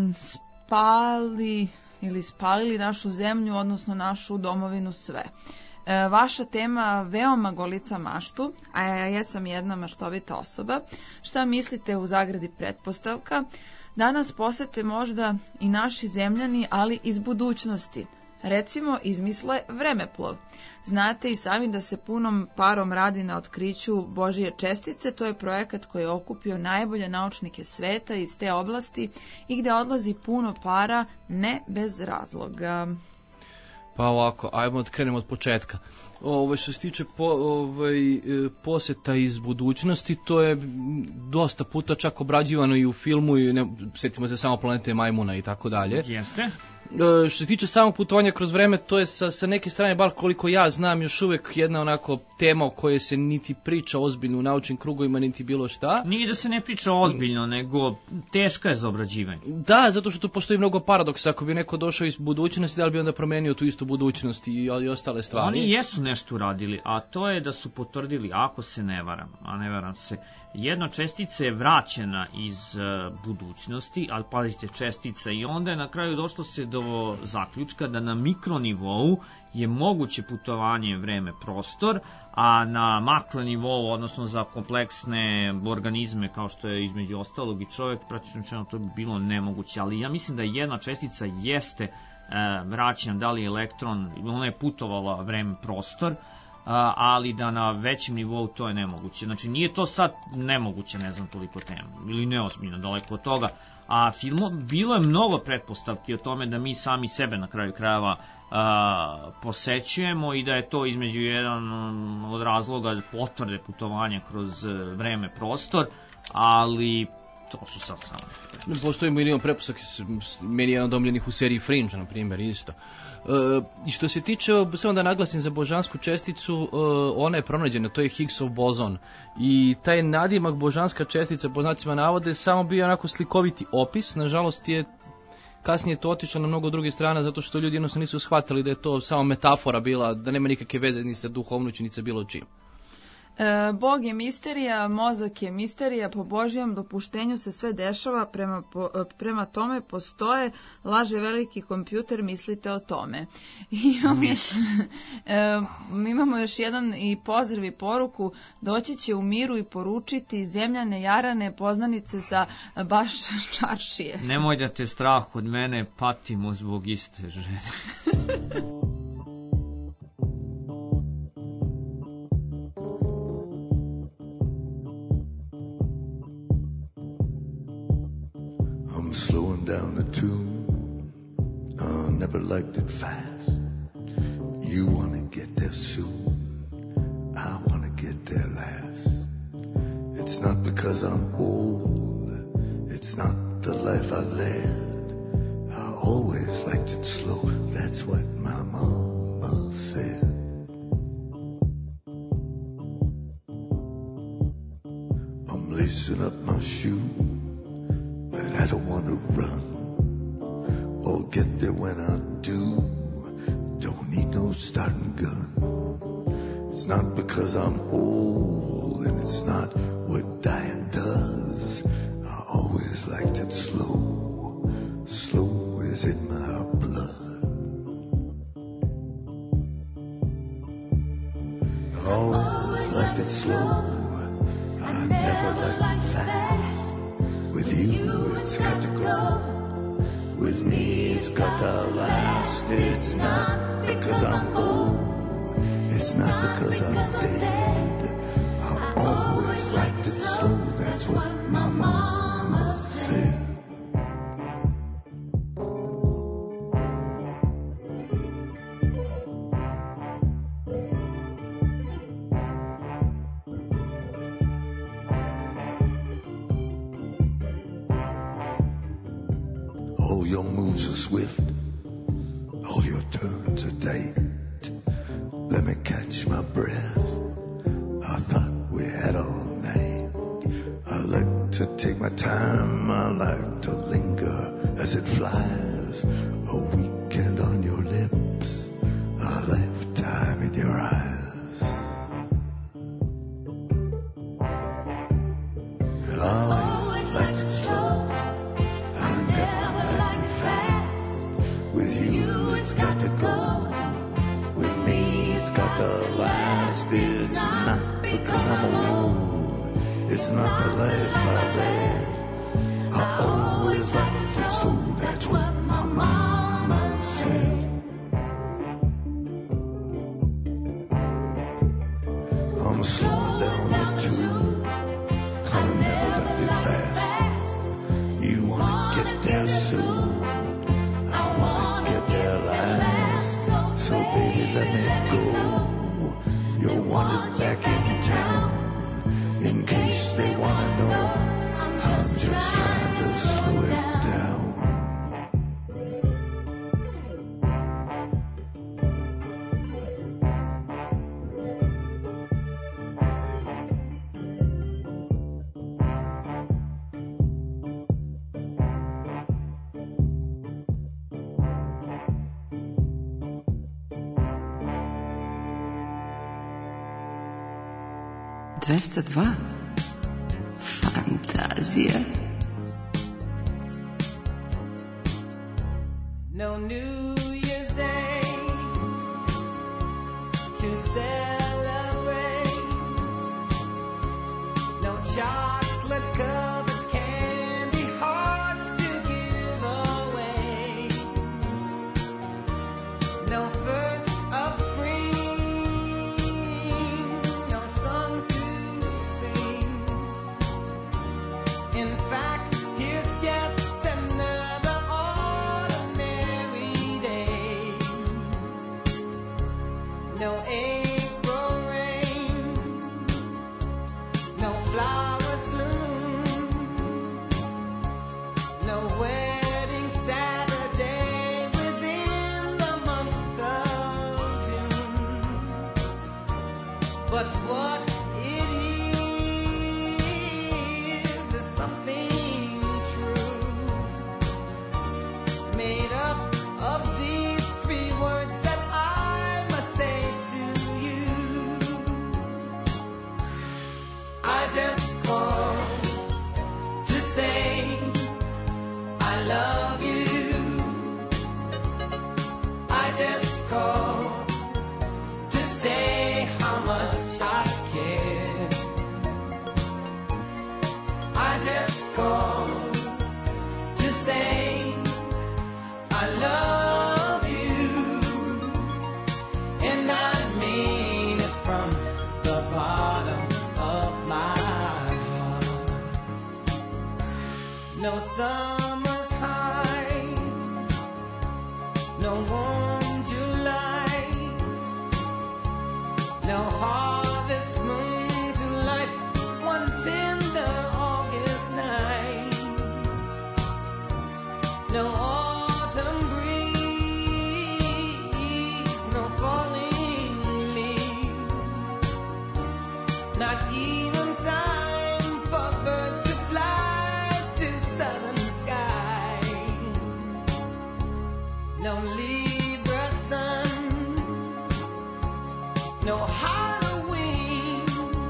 spali ili spalili našu zemlju, odnosno našu domovinu sve. E, vaša tema veoma golica maštu, a ja jesam jedna maštovita osoba. Šta mislite u zagradi pretpostavka? Danas posete možda i naši zemljani, ali iz budućnosti. Recimo, izmisle vremeplov. Znate i sami da se punom parom radi na otkriću Božije čestice. To je projekat koji je okupio najbolje naučnike sveta iz te oblasti i gde odlazi puno para, ne bez razloga. Pa ovako, ajmo da krenemo od početka. Ovo, što se tiče po, ovaj, poseta iz budućnosti, to je dosta puta čak obrađivano i u filmu, i ne, sjetimo se samo Planete majmuna i tako dalje. Jeste. Što se tiče samog putovanja kroz vreme, to je sa, sa neke strane, bar koliko ja znam, još uvek jedna onako tema o kojoj se niti priča ozbiljno u naučnim krugovima, niti bilo šta. Nije da se ne priča ozbiljno, nego teška je za obrađivanje. Da, zato što tu postoji mnogo paradoksa. Ako bi neko došao iz budućnosti, da li bi onda promenio tu istu budućnost i, i ostale stvari? Oni jesu nešto uradili, a to je da su potvrdili, ako se ne varam, a ne varam se, jedna čestica je vraćena iz uh, budućnosti, ali pazite, čestica, i onda je na kraju došlo se do zaključka da na mikronivou je moguće putovanje vreme prostor, a na makronivou, odnosno za kompleksne organizme kao što je između ostalog i čovjek, praktično rečeno to bi bilo nemoguće, ali ja mislim da jedna čestica jeste e, vraćena, da li je elektron, ona je putovala vreme prostor, ali da na većem nivou to je nemoguće. Znači nije to sad nemoguće, ne znam toliko tema, ili neozbiljno, daleko od toga. A filmo, bilo je mnogo pretpostavki o tome da mi sami sebe na kraju krajeva a, posećujemo i da je to između jedan od razloga potvrde putovanja kroz vreme prostor, ali to su sad samo. Postoji milion pretpostavki, meni je jedan od omiljenih u seriji Fringe, na primjer, isto. E, I što se tiče, samo da naglasim za božansku česticu, e, ona je pronađena, to je Higgsov bozon. I taj nadimak božanska čestica, po znacima navode, samo bio onako slikoviti opis. Nažalost je kasnije to otišlo na mnogo drugih strana, zato što ljudi jednostavno nisu shvatili da je to samo metafora bila, da nema nikakve veze ni sa duhovnošću, ni sa bilo čim. E, Bog je misterija, mozak je misterija, po Božijem dopuštenju se sve dešava, prema, po, prema tome postoje, laže veliki kompjuter, mislite o tome. Imamo još, e, imamo još jedan i pozdrav i poruku, doći će u miru i poručiti zemljane jarane poznanice sa baš čaršije. Nemoj da te strah od mene, patimo zbog iste žene. Slowing down the tune, I never liked it fast. You wanna get there soon, I wanna get there last. It's not because I'm old, it's not the life I led. I always liked it slow, that's what my mama said. lacing up my shoe, but I don't want to run or get there when I do. Don't need no starting gun. It's not because I'm old, and it's not what dying does. I always liked it slow. Slow is in my blood. I always liked it slow. I never liked it fast. With you, it's got to go. With me, it's got to last. It's not because I'm old. It's not because I'm dead. I always liked it slow. That's what my mama said. All your moves are swift. All your turns are tight. Let me catch my breath. I thought we had all night. I like to take my time. I like to linger as it flies. A weekend on your lips. A lifetime in your eyes. I always liked it slow. I never liked it fast. With you, it's got to go. With me, it's got to last. It's not because I'm old. It's not the life I led. I always liked it slow. That's what my mama said. I'm slowing down the tune. I never left it fast. You wanna get there soon. I wanna get there last. So baby, let me go. You're wanted back in town. In case they wanna know, I'm just trying to slow it down. dvesta dva. Fantazija. No New Year's Day to celebrate. No chocolate covered candy hearts to give away. No first of spring, no song to sing. In fact, here's just another ordinary day. No April rain, no flowers bloom, no wedding Saturday within the month of June. But what it is is something true, made up of these three words that I must say to you. I just called to say I love you. I just called to say how much I care. I just called to say I love you, and I mean it from the bottom of my heart. No summer's high, no warm July, no harvest moon to light one tender August night. No autumn breeze, no falling leaves, not even time for birds no Halloween,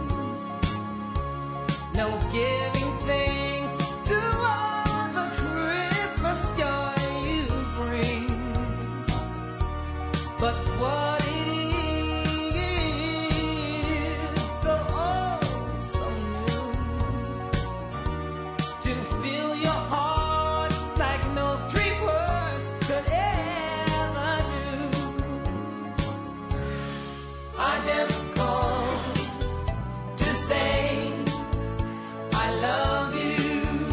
no giving thanks to all the Christmas joy you bring. But what it is, the oh so new, to fill your heart like no three words could ever do. I just called to say I love you.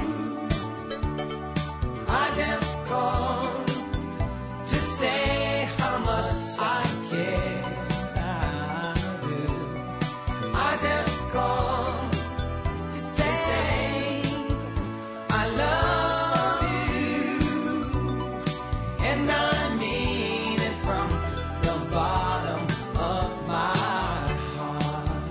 I just called to say how much I care. I do. I just called to say I love you, and I mean it from the bottom of my heart.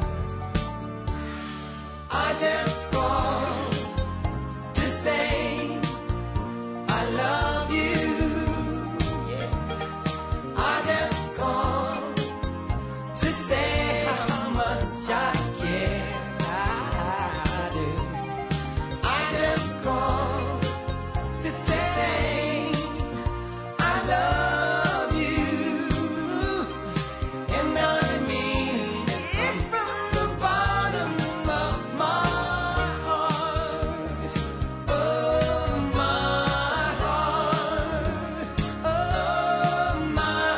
I just called to say I love you. Yeah. I just called to say how much I care. I do. I just called to say I love you, and I mean it from the bottom of my heart. Oh, my heart. Oh, my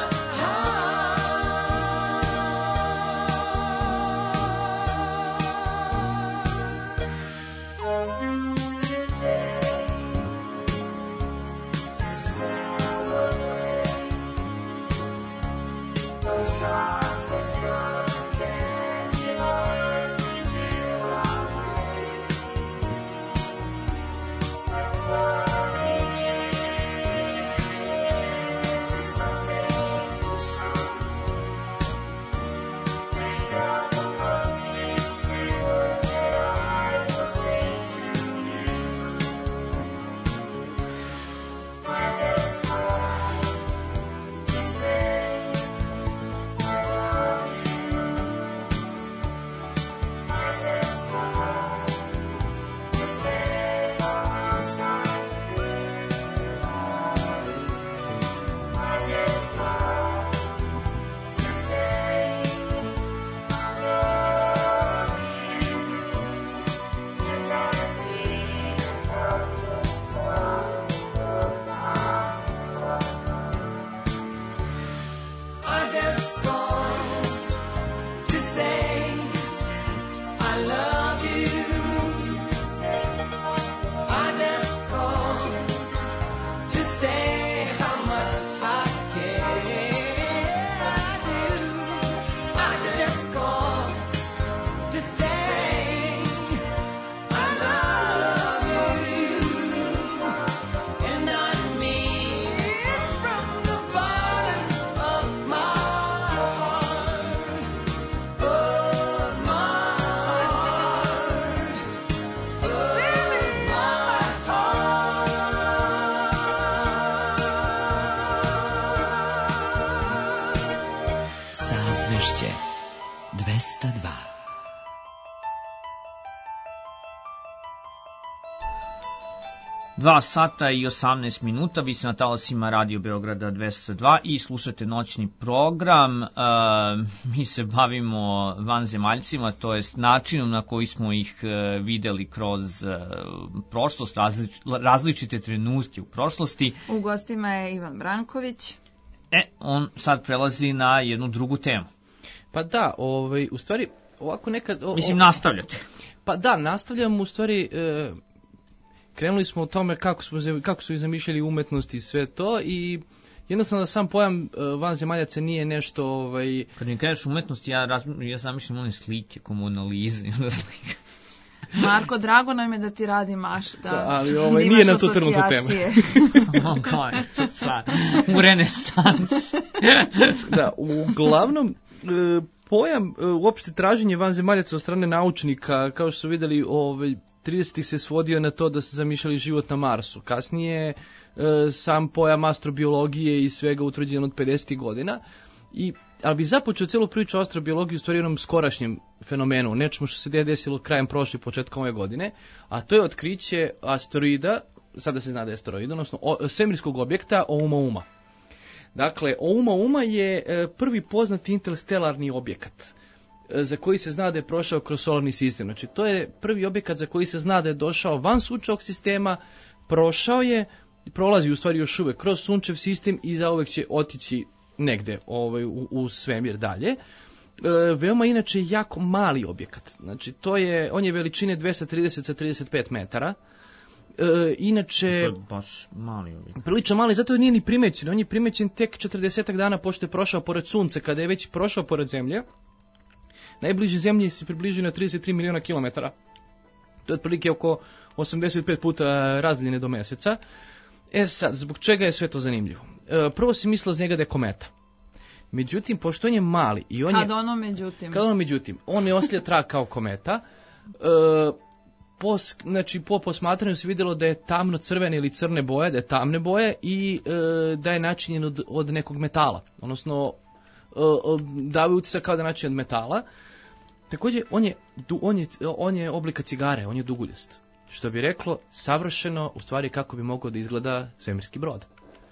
I just called to say I love you. I just called to say how much I care. I do. I just called to say I love you, and I mean it from the bottom of my heart. Oh, my heart. Oh, my heart. Sázvešte dvesta dva. Dva sata i osamnaest minuta, vi ste na talasima Radio Beograda dvesta dva i slušate noćni program. E, mi se bavimo vanzemaljcima, to jest načinom na koji smo ih e, videli kroz e, prošlost, različ, različite trenutke u prošlosti. U gostima je Ivan Branković. E, on sad prelazi na jednu drugu temu. Pa da, ovaj, u stvari, ovako nekad... O, Mislim, o, nastavljate. Pa da, nastavljamo u stvari... E, krenuli smo o tome kako, smo, kako su i zamišljali umetnost i sve to i jednostavno da sam pojam uh, vanzemaljaca nije nešto... Ovaj... Kad mi kažeš umetnost, ja, raz, ja zamišljam one slike, kao Mona Lisa i ona slika. Marko, drago nam je da ti radi mašta. Da, ali ovaj, nije nam to trenutno tema. O, kao je, to sad, u renesans. Da, uglavnom... Uh, pojam uh, uopšte traženje vanzemaljaca od strane naučnika, kao što su videli, ovaj, tridesetih se svodio na to da se zamišljali život na Marsu. Kasnije e, sam pojam astrobiologije i svega utvrđen od pedesetih godina. I ali bi započeo celu priču o astrobiologiji u stvari jednom skorašnjem fenomenu, nečemu što se desilo krajem prošle, početkom ove godine, a to je otkriće asteroida, sada se zna da je asteroid, odnosno o, svemirskog objekta Oumuamua. Dakle, Oumuamua je e, prvi poznati interstelarni objekat e, za koji se zna da je prošao kroz solarni sistem. Znači, to je prvi objekat za koji se zna da je došao van sunčevog sistema, prošao je, prolazi u stvari još uvek kroz sunčev sistem i zauvek će otići negde ovaj, u, u svemir dalje. E, veoma inače jako mali objekat. Znači, to je, on je veličine dvesta trideset sa trideset pet metara. E, inače, to je baš mali objekat. Prilično mali, zato nije ni primećen. On je primećen tek četrdesetak dana pošto je prošao pored sunca, kada je već prošao pored zemlje. Najbliži zemlji se približio na trideset tri miliona kilometara. To je otprilike oko osamdeset pet puta razdaljine do meseca. E sad, zbog čega je sve to zanimljivo? E, prvo se mislilo za njega da je kometa. Međutim, pošto on je mali i on kad je... ono međutim. Kad ono međutim. On ne oslija trag kao kometa. E, po, znači, po posmatranju se vidjelo da je tamno crvene ili crne boje, da je tamne boje i e, da je načinjen od, od nekog metala. Odnosno, e, dao je utisak kao da je načinjen od metala. Također, on je, on je, on je oblika cigare, on je duguljast. Što bi reklo, savršeno, u stvari kako bi mogao da izgleda svemirski brod.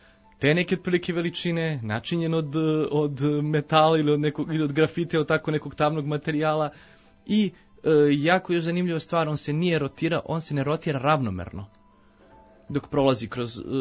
Te neke otprilike veličine, načinjen od, od metala ili od, nekog, ili od grafita ili tako nekog tamnog materijala. I e, jako još zanimljiva stvar, on se nije rotira, on se ne rotira ravnomerno. Dok prolazi kroz, e,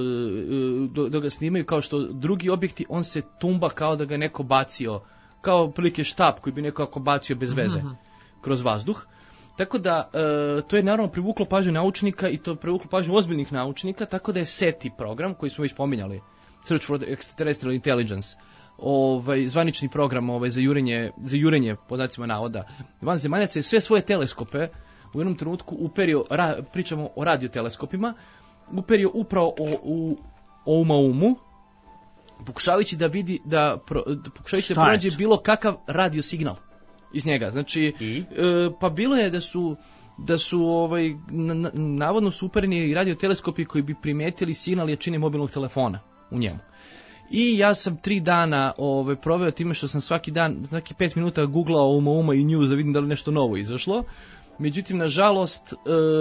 dok, dok ga snimaju, kao što drugi objekti, on se tumba kao da ga neko bacio, kao otprilike štap koji bi neko ako bacio bez veze mm-hmm. kroz vazduh. Tako da, e, to je naravno privuklo pažnju naučnika i to privuklo pažnju ozbiljnih naučnika, tako da je SETI program, koji smo već pominjali, Search for Extraterrestrial Intelligence, ovaj, zvanični program ovaj, za jurenje, za jurenje podacima navoda vanzemaljaca, je sve svoje teleskope u jednom trenutku uperio, ra, pričamo o radioteleskopima, uperio upravo o, u Oumuamua, pokušavajući da vidi, da, pro, da pokušavajući da pronađe bilo kakav radio signal iz njega. Znači, e, pa bilo je da su da su ovaj na, navodno su upereni radioteleskopi koji bi primetili signal jačine mobilnog telefona u njemu. I ja sam tri dana ovaj proveo time što sam svaki dan, svaki pet minuta googlao Oumuamua i news da vidim da li nešto novo izašlo. Međutim, nažalost, e,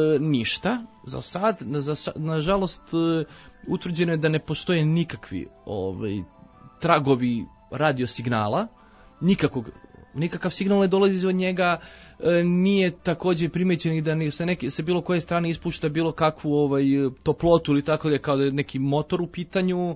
ništa za sad. Na, za, nažalost, e, utvrđeno je da ne postoje nikakvi ovaj, tragovi radiosignala, nikakvog nikakav signal ne dolazi od njega, e, nije također primećen da ni sa neke sa bilo koje strane ispušta bilo kakvu ovaj toplotu ili tako da je kao da je neki motor u pitanju.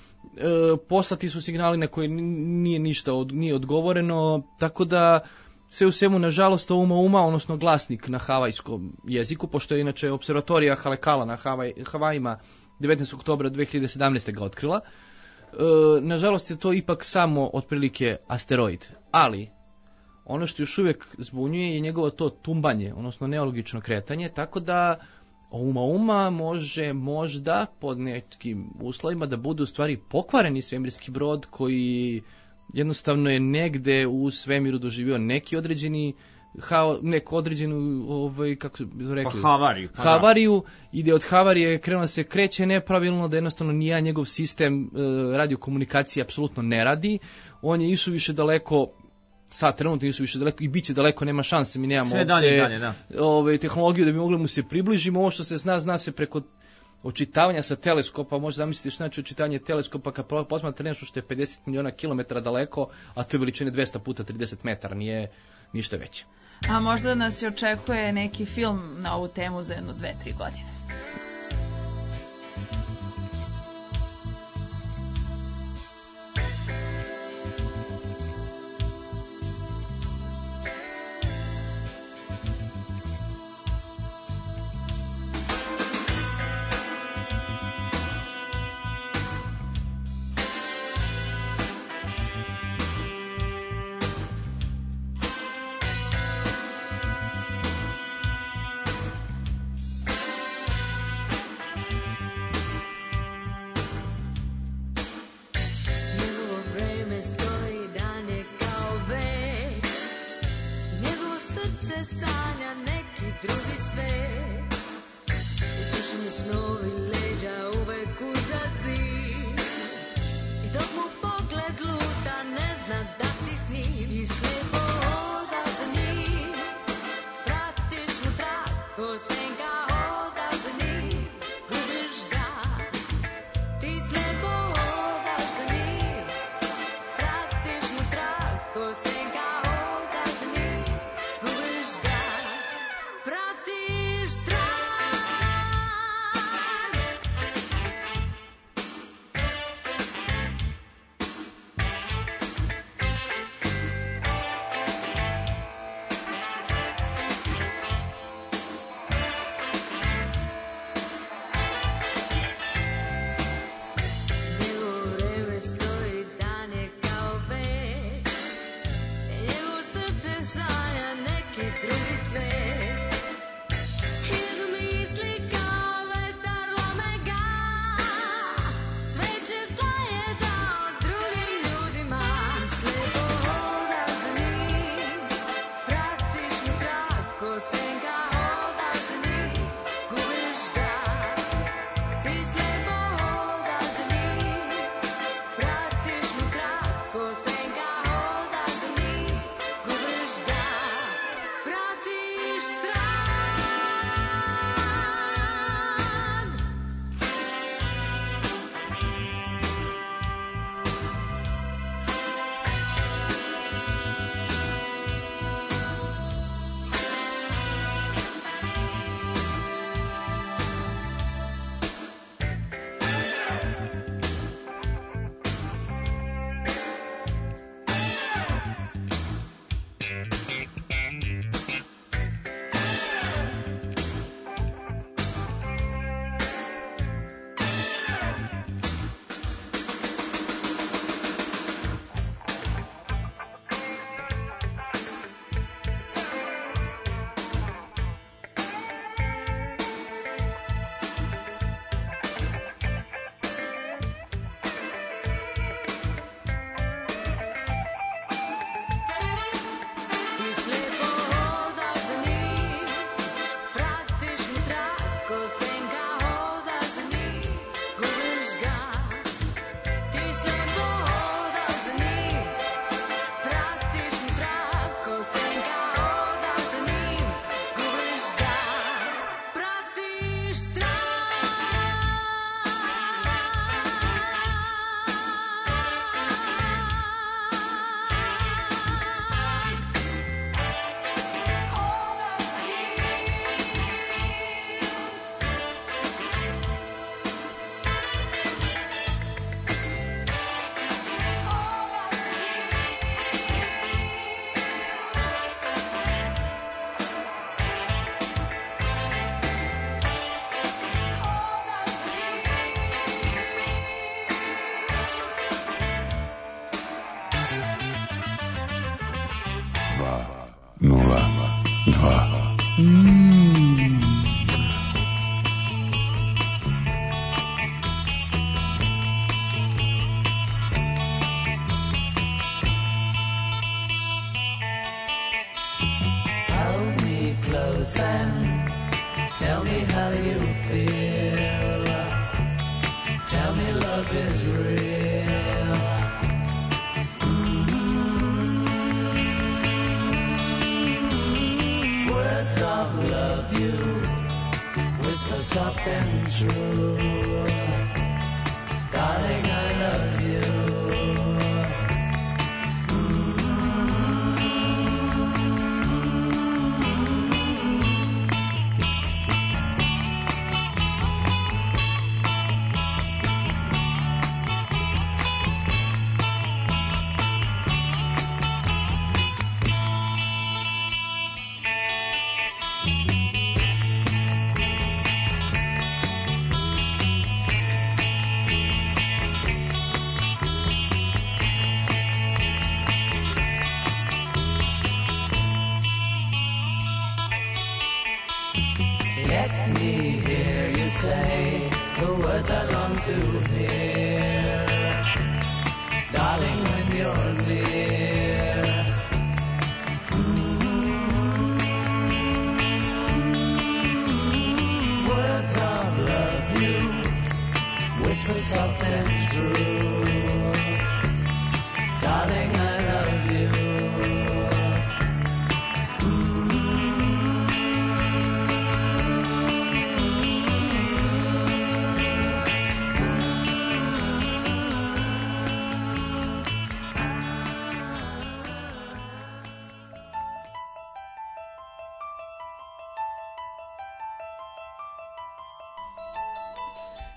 E, poslati su signali na koje nije ništa od, nije odgovoreno, tako da sve u svemu, nažalost, Oumuamua, odnosno glasnik na havajskom jeziku, pošto je inače observatorija Halekala na Havaj, Havajima devetnaestog oktobra dve hiljade sedamnaeste. ga otkrila. E, nažalost je to ipak samo otprilike asteroid, ali ono što još uvijek zbunjuje je njegovo to tumbanje, odnosno neologično kretanje, tako da Oumuamua može možda pod nekim uslovima da bude u stvari pokvareni svemirski brod koji jednostavno je negde u svemiru doživio neki određeni ha, neku određenu ovaj kako bi rekli pa havariju, pa havariju ide od havarije, krenuo se kreće nepravilno, da jednostavno nije njegov sistem e, radiokomunikacije apsolutno ne radi. On je išao više daleko, sad trenutno nisu više daleko i bit će daleko, nema šanse, mi nemamo sve dalje, dalje, da. Ove, tehnologiju da bi mogli mu se približimo. Ovo što se zna, zna se preko očitavanja sa teleskopa. Možete zamisliti što znači očitavanje teleskopa kad posmatra nešto što je pedeset miliona kilometara daleko, a to je veličine dvesta puta trideset metara, nije ništa veće. A možda nas i očekuje neki film na ovu temu za jedno dve, tri godine. I dok mu pogled luta, ne zna da si s njim i slijepo hodaš za njim. Pratiš mu trag, ko senka hodaš za njim, gubiš ga. Ti slijepo hodaš za njim, pratiš mu trag, ko senka hodaš za njim, gubiš ga. Pratiš trag. Njegovo vreme stoji dan je kao vek, njegovo srce sanja neki drugi svet. Njegov misli kao vetar lome ga, sveće slaje dao drugim ljudima. Slijepo hodaš za njim, pratiš mu trag, ko senka hodaš za njim, gubiš ga. Ti slijepo hodaš za njim, pratiš mu trag, ko senka hodaš za njim, gubiš ga. Pratiš trag. Ti slijepo hodaš za njim, pratiš mu trag, ko senka hodaš za njim, gubiš ga. Ti slijepo hodaš za njim, pratiš mu trag, ko senka hodaš za njim, gubiš ga. Pratiš trag. Dva, nula, dva. Hold me close and tell me how you feel. Tell me love is real. Mm-hmm. Words of love you whisper soft and true. Darling, I love you. Let me hear you say the words I long to hear. Darling, when you're near. Mm-hmm. Words of love you whisper soft and true. Darling, I love you.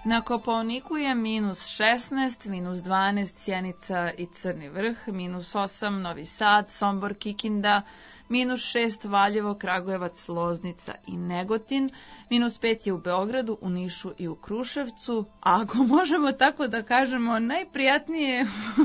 Na Kopaoniku je minus šesnaest, minus dvanaest Sjenica i Crni Vrh, minus osam Novi Sad, Sombor, Kikinda, minus šest Valjevo, Kragujevac, Loznica i Negotin, minus pet je u Beogradu, u Nišu i u Kruševcu, a ako možemo tako da kažemo, najprijatnije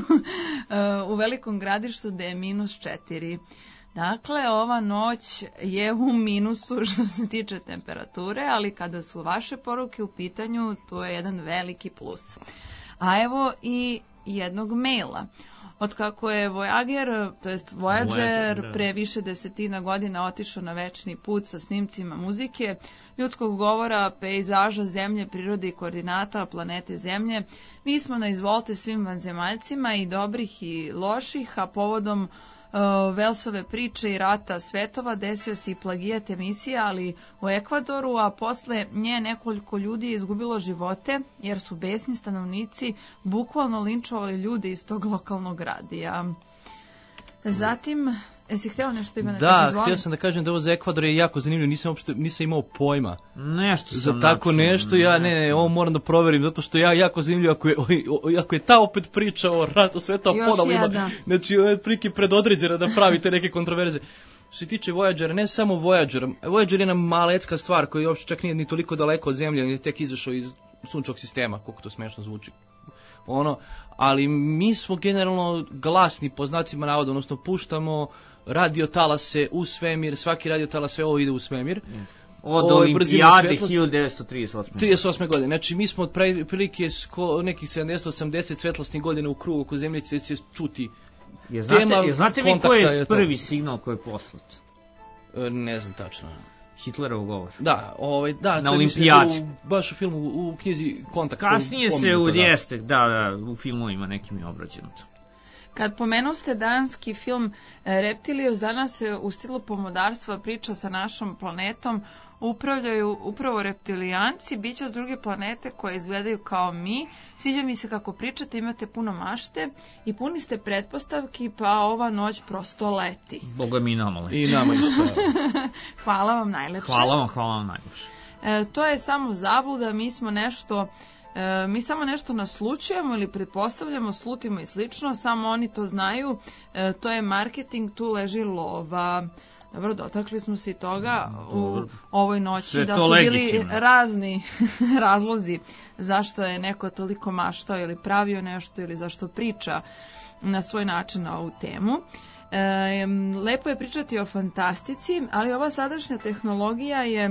u Velikom Gradištu da je minus četiri. Dakle, ova noć je u minusu što se tiče temperature, ali kada su vaše poruke u pitanju, to je jedan veliki plus. A evo i jednog maila. Otkako je Voyager, to jest Voyager, Voyager pre više desetina godina otišao na večni put sa snimcima muzike, ljudskog govora, pejzaža, zemlje, prirode i koordinata planete Zemlje, mi smo na izvolte svim vanzemaljcima i dobrih i loših, a povodom Velsove priče i rata svetova desio se i plagijat emisije, ali u Ekvadoru, a posle nje nekoliko ljudi je izgubilo živote, jer su besni stanovnici bukvalno linčovali ljude iz tog lokalnog radija. Zatim, jesi htio nešto Ivane? Da, da htio sam da kažem da ovo za Ekvador je jako zanimljivo, nisam uopšte, nisam imao pojma. Nešto sam za tako način, nešto, ja ne, ne, ovo moram da proverim, zato što ja jako zanimljivo, ako je, ako je ta opet priča o ratu sveta, ponovo ima, znači ovo je prilike predodređena da pravite neke kontroverze. Što se tiče Voyagera, ne samo Voyager, Voyager je jedna malecka stvar koja uopšte čak nije ni toliko daleko od Zemlje, on je tek izašao iz sunčevog sistema, koliko to smešno zvuči. Ono, ali mi smo generalno glasni po znacima navoda, odnosno puštamo radio talase u svemir, svaki radio talas sve ovo ide u svemir. Yes. Od Olimpijade hiljadu devetsto trideset osme. trideset osme godine. Znači mi smo od prilike nekih sedamdeset osamdeset svetlosnih godina u krugu oko Zemlje će se čuti. Je znate, je znate mi koji je prvi signal koji je poslat? E, ne znam tačno. Hitlerov govor. Da, ovaj da, na to Olimpijadi. U, baš u filmu, u, u knjizi Kontakt. Kasnije se u jeste, da, da, u filmovima nekim je obrađeno to. Kad pomenuste danski film Reptilio, za nas se u stilu pomodarstva priča sa našom planetom upravljaju upravo reptilijanci, bića s druge planete koje izgledaju kao mi. Sviđa mi se kako pričate, imate puno mašte i puni ste pretpostavki, pa ova noć prosto leti. Boga mi nama leti. I nama isto. Hvala vam najlepše. Hvala vam, hvala vam najlepše. E, to je samo zabluda, mi smo nešto... E, mi samo nešto naslučujemo ili pretpostavljamo, slutimo i slično, samo oni to znaju, e, to je marketing, tu leži lova. Dobro, dotakli smo se i toga u ovoj noći. Sve da su bili legitimno. Razni razlozi zašto je neko toliko maštao ili pravio nešto ili zašto priča na svoj način na ovu temu. E, lepo je pričati o fantastici, ali ova sadašnja tehnologija je...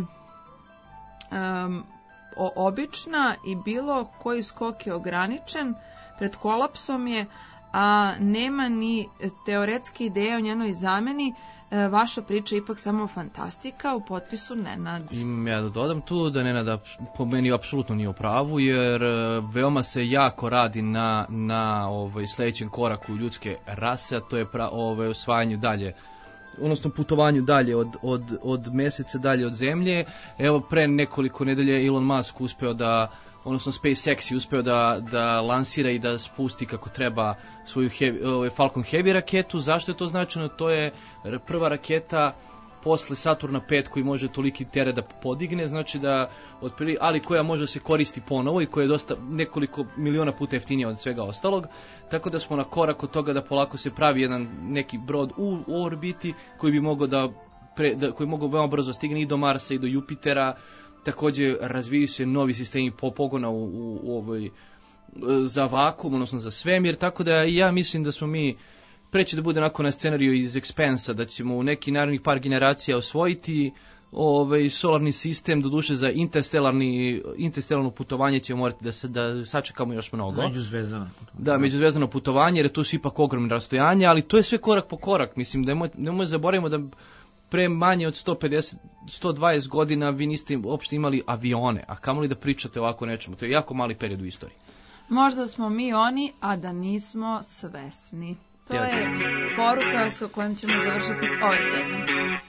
Um, obična i bilo koji skok je ograničen, pred kolapsom je, a nema ni teoretske ideje o njenoj zameni. E, vaša priča je ipak samo fantastika, u potpisu Nenad. Imam ja da dodam tu da Nenad po meni apsolutno nije u pravu, jer veoma se jako radi na, na ovaj, sledećem koraku ljudske rase, a to je pra, ovaj, osvajanju dalje, odnosno putovanju dalje od, od, od meseca, dalje od Zemlje. Evo, pre nekoliko nedelje Elon Musk uspeo da, odnosno SpaceX je uspeo da, da lansira i da spusti kako treba svoju heavy, Falcon Heavy raketu. Zašto je to značajno? To je prva raketa posle Saturna pet koji može toliki teret da podigne, znači da otprilike, ali koja može da se koristi ponovo i koja je dosta nekoliko miliona puta jeftinija od svega ostalog. Tako da smo na korak od toga da polako se pravi jedan neki brod u, u orbiti koji bi mogao da, pre, da koji mogao veoma brzo stigne i do Marsa i do Jupitera. Takođe razvijaju se novi sistemi pogona u, u, u ovoj za vakuum, odnosno za svemir, tako da ja mislim da smo mi preće da bude onako na scenariju iz Expansa, da ćemo u neki narednih par generacija osvojiti ovaj solarni sistem, doduše za interstelarni interstelarno putovanje ćemo morati da se da sačekamo još mnogo. Međuzvezdano. Da, međuzvezdano putovanje, jer to su ipak ogromne rastojanja, ali to je sve korak po korak. Mislim da nemoj zaboravimo da pre manje od sto pedeset do sto dvadeset godina vi niste uopšte imali avione, a kamoli da pričate ovako nečemu. To je jako mali period u istoriji. Možda smo mi oni, a da nismo svesni. To je poruka sa kojom ćemo završiti ovaj segment.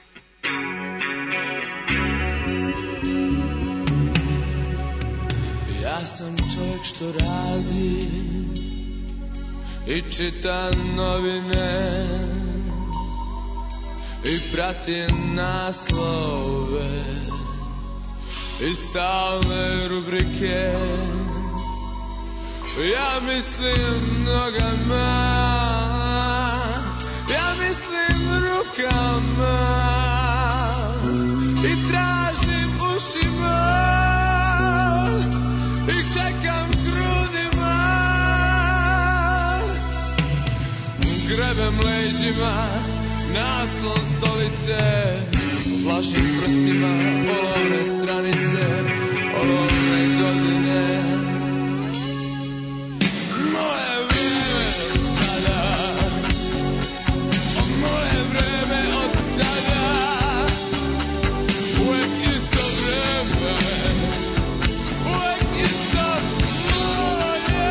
Ja sam čovjek što radi i čita novine i prati naslove i stalne rubrike. Ja mislim nogama, ja mislim rukama i tražim ušima i čekam grudima, grebem leđima naslon stolice, flašim prstima olovne stranice, olovne godine. Moje vrijeme sada, moje vreme od sada, uvek isto vreme, uvek isto moje.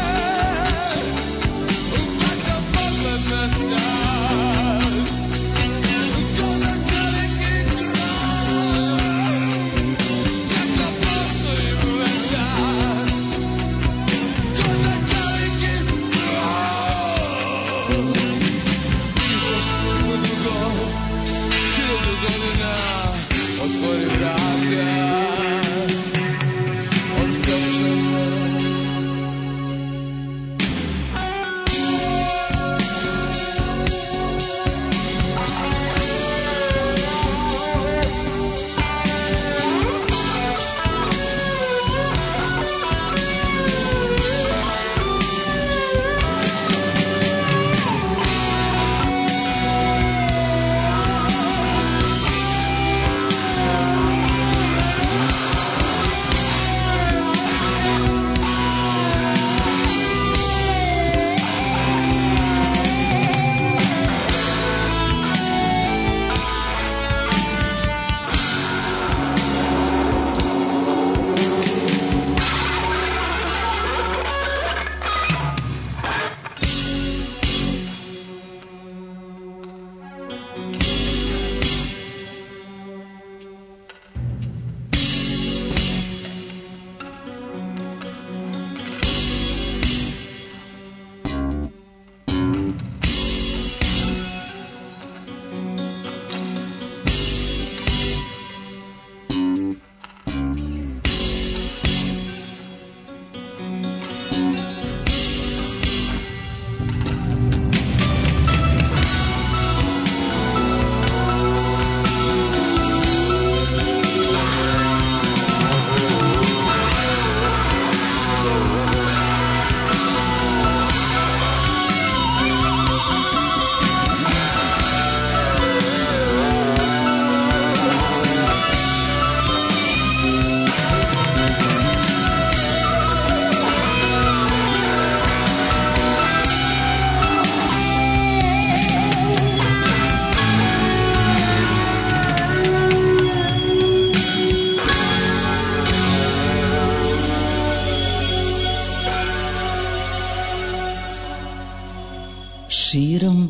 Bacam pogled na sad, ko za čeliki kraj, kako postoji vetar, ko za čeliki kraj. Još koliko dugo, hiljadu godina, otvori vrata, otkačem me. Širom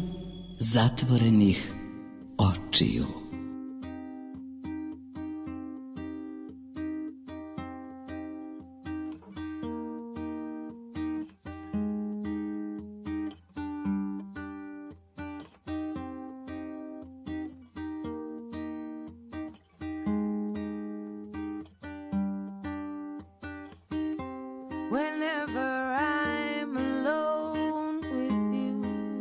zatvorenih očiju. Whenever I'm alone with you,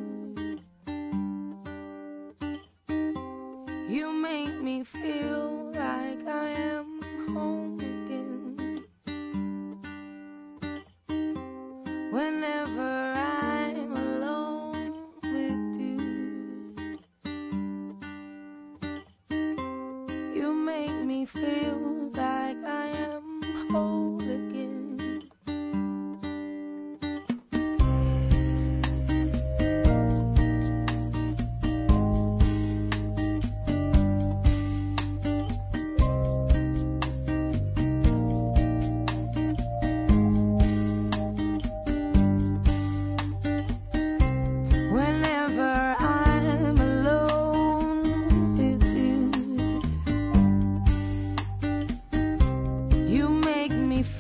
you make me feel like I am home again. Whenever I'm alone with you, you make me feel like I am whole again. Whenever I'm alone with you, you make me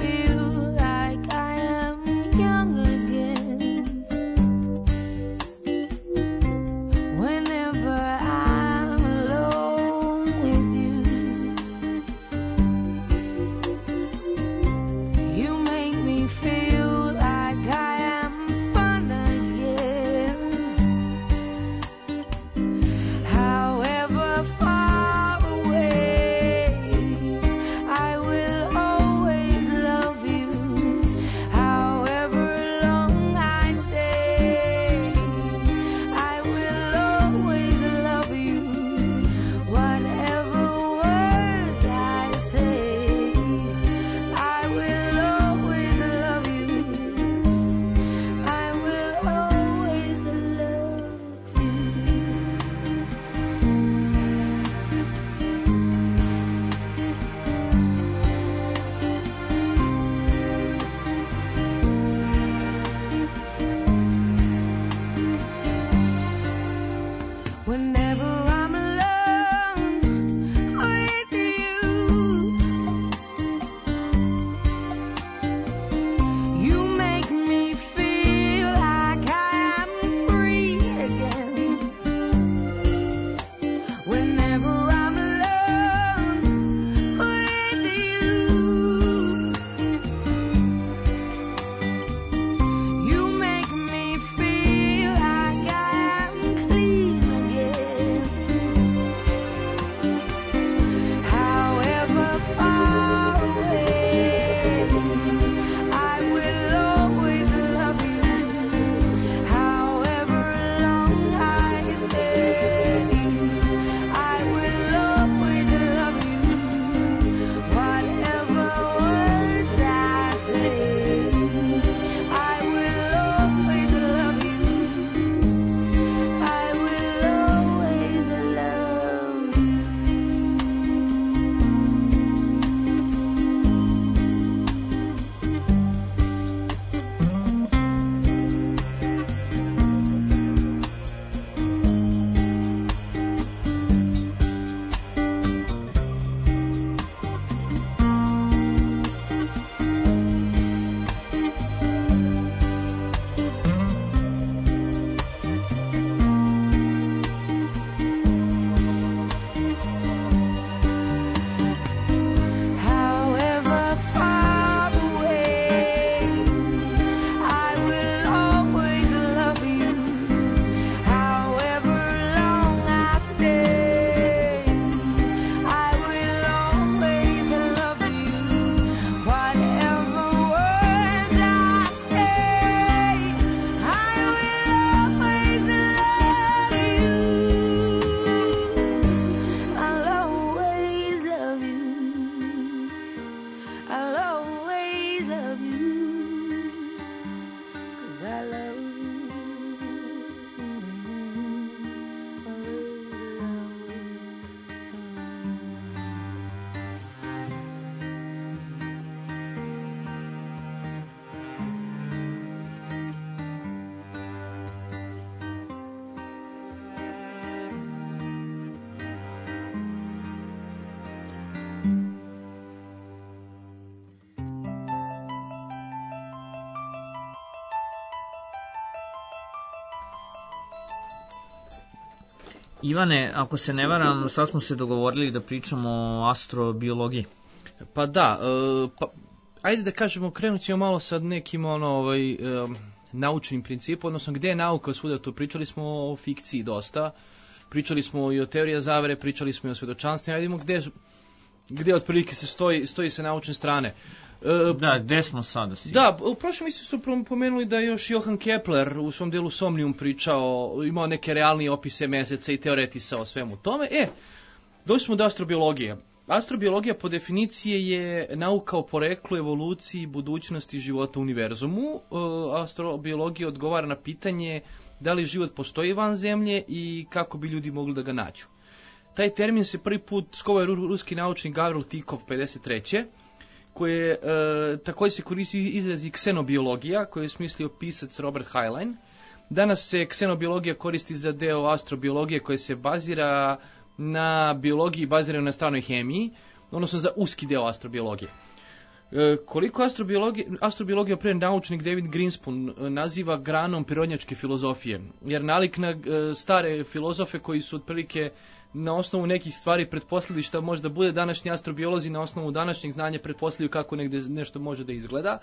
Ivane, ako se ne varam, sad smo se dogovorili da pričamo o astrobiologiji. Pa da, e, pa, ajde da kažemo, krenut ćemo malo sa nekim ono, ovaj, e, naučnim principom, odnosno gde je nauka svuda tu. Pričali smo o fikciji dosta, pričali smo i o teorija zavere, pričali smo i o svedočanstvima, ajde gde, gde otprilike se stoji, stoji sa naučne strane. E, da, gde smo sada? Si? Da, u prošlom misli su pomenuli da je još Johann Kepler u svom delu Somnium pričao, imao neke realnije opise meseca i teoretisao o svemu tome. E, došli smo do astrobiologije. Astrobiologija po definiciji je nauka o poreklu, evoluciji, budućnosti života u univerzumu. E, astrobiologija odgovara na pitanje da li život postoji van zemlje i kako bi ljudi mogli da ga nađu. Taj termin se prvi put skovao ruski naučnik Gavril Tikov pedeset treće koji je, e, također se koristi izraz i ksenobiologija, koji je smislio pisac Robert Heinlein. Danas se ksenobiologija koristi za deo astrobiologije koje se bazira na biologiji bazirano na stranoj hemiji, odnosno za uski deo astrobiologije. E, koliko astrobiologija, astrobiologija pre naučnik David Greenspoon naziva granom prirodnjačke filozofije, jer nalik na e, stare filozofe koji su otprilike na osnovu nekih stvari pretpostavili šta može da bude, današnji astrobiolozi na osnovu današnjeg znanja pretpostavljaju kako negde nešto može da izgleda.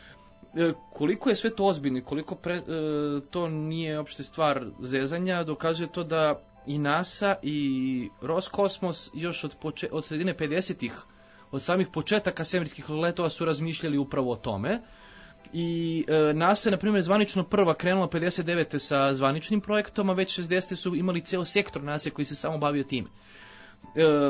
E, koliko je sve to ozbiljno, koliko pre, e, to nije opšte stvar zezanja, dokazuje to da i NASA i Roskosmos još od, poče, od sredine pedesetih, od samih početaka svemirskih letova su razmišljali upravo o tome. I e, NASA je, na primjer, zvanično prva krenula pedeset devete sa zvaničnim projektom, a već šezdesete su imali ceo sektor NASA koji se samo bavio time. E,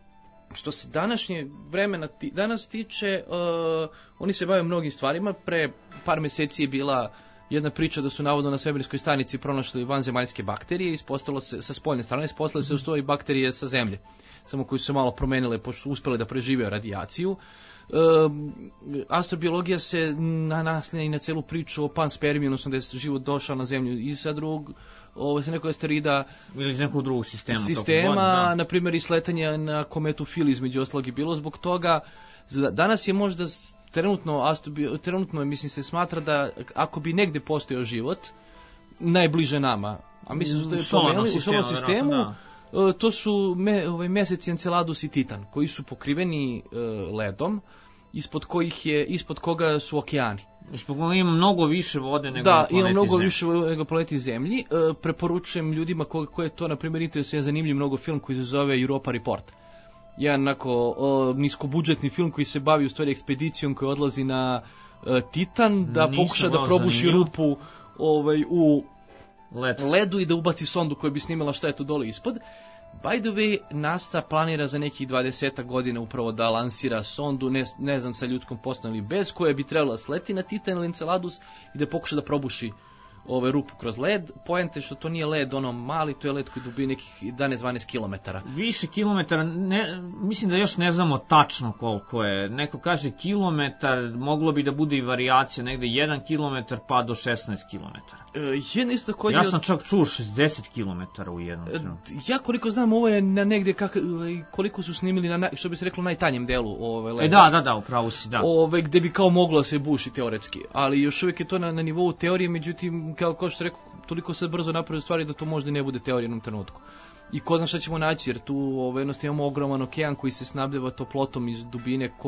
što se današnje vremena ti, danas tiče, e, oni se bave mnogim stvarima. Pre par meseci je bila jedna priča da su navodno na svemirskoj stanici pronašli vanzemaljske bakterije, ispostavilo se sa spoljne strane, ispostavilo se u stvari bakterije sa zemlje, samo koji su se malo promenile, pošto su uspeli da prežive radijaciju. E, astrobiologija se na naslanja i na celu priču o panspermiji, odnosno da je život došao na zemlju i sa drugog, ovo se nekog asteroida ili iz nekog drugog sistema, sistema na primjer i sletanja na kometu Fili između ostalog je bilo zbog toga. Danas je možda trenutno, astrobi, trenutno mislim se smatra da ako bi negde postojao život najbliže nama, a mislim su to je pomenuli u solarnom sistemu, da. To su me, ovaj, mesec Enceladus i Titan, koji su pokriveni e, ledom, ispod kojih je, ispod koga su okeani. Ispod koga ima mnogo više vode nego da, na planeti ima mnogo Zemlji. više nego planeti Zemlji. E, preporučujem ljudima ko, ko je to, na primjer, interesuje zanimljiv mnogo film koji se zove Europa Report. Jedan onako o, niskobudžetni film koji se bavi u stvari ekspedicijom koja odlazi na e, Titan, da Nisam pokuša da probuši zanimljiv. rupu ovaj, u Led. ledu i da ubaci sondu koja bi snimala šta je to dole ispod. By the way, NASA planira za nekih dvadeset godina upravo da lansira sondu, ne, ne znam sa ljudskom postavom ili bez, koja bi trebala sleti na Titan ili Enceladus i da pokuša da probuši ove rupu kroz led. Poenta je što to nije led ono mali, to je led koji dubije nekih jedanaest dvanaest kilometara. Više kilometara, ne, mislim da još ne znamo tačno koliko je. Neko kaže kilometar, moglo bi da bude i varijacija, negde jedan kilometar pa do šesnaest kilometara. E, jedan isto također... Ja sam čak čuo šezdeset kilometara u jednom trenutku. E, ja koliko znam, ovo je na negde kak, koliko su snimili na, što bi se reklo, najtanjem delu ove leda. E da, da, da, upravo si, da. Ove, gde bi kao moglo se buši teoretski, ali još uvijek je to na, na nivou teorije, međutim, kao, kao što rekao, toliko se brzo napravio stvari da to možda ne bude teorija u jednom trenutku. I ko zna šta ćemo naći, jer tu ove, jednostavno imamo ogroman okean koji se snabdeva toplotom iz dubine, ko,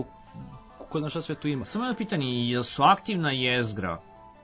ko zna šta sve tu ima. Samo jedno pitanje, je su aktivna jezgra?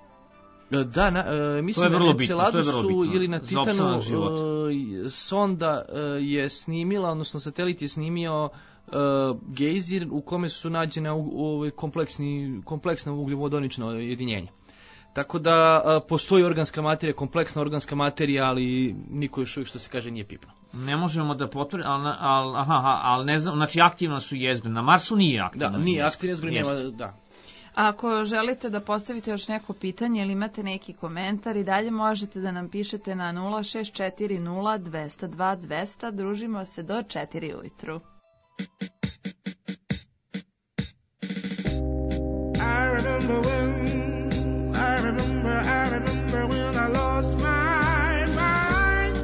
Da, na, e, mislim na Enceladusu ili na Titanu e, sonda e, je snimila, odnosno satelit je snimio e, gejzir u kome su nađena u, u, kompleksni, kompleksna ugljovodonična jedinjenja. Tako da a, postoji organska materija, kompleksna organska materija, ali niko još uvijek, što se kaže, nije pipno. Ne možemo da potvrdimo, ali, ali, aha, ali ne znam, znači aktivna su jezgre. Na Marsu nije aktivna. Da, nije aktivna jezgra, nema, da. Ako želite da postavite još neko pitanje ili imate neki komentar i dalje možete da nam pišete na nula šest četiri nula dva zero dva dva zero zero. Družimo se do četiri ujutru. I remember when, I remember, I remember when I lost my mind.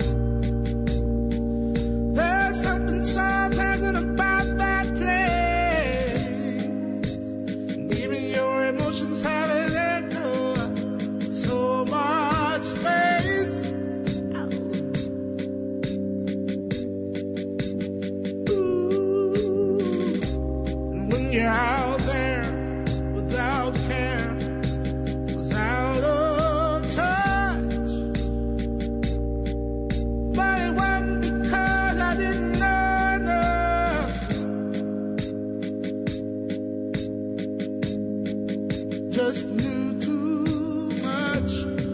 There's something so pleasant about that place. Even your emotions have an echo, so much space. you're out there without care, was out of touch. But it wasn't because I didn't know enough, just knew too much.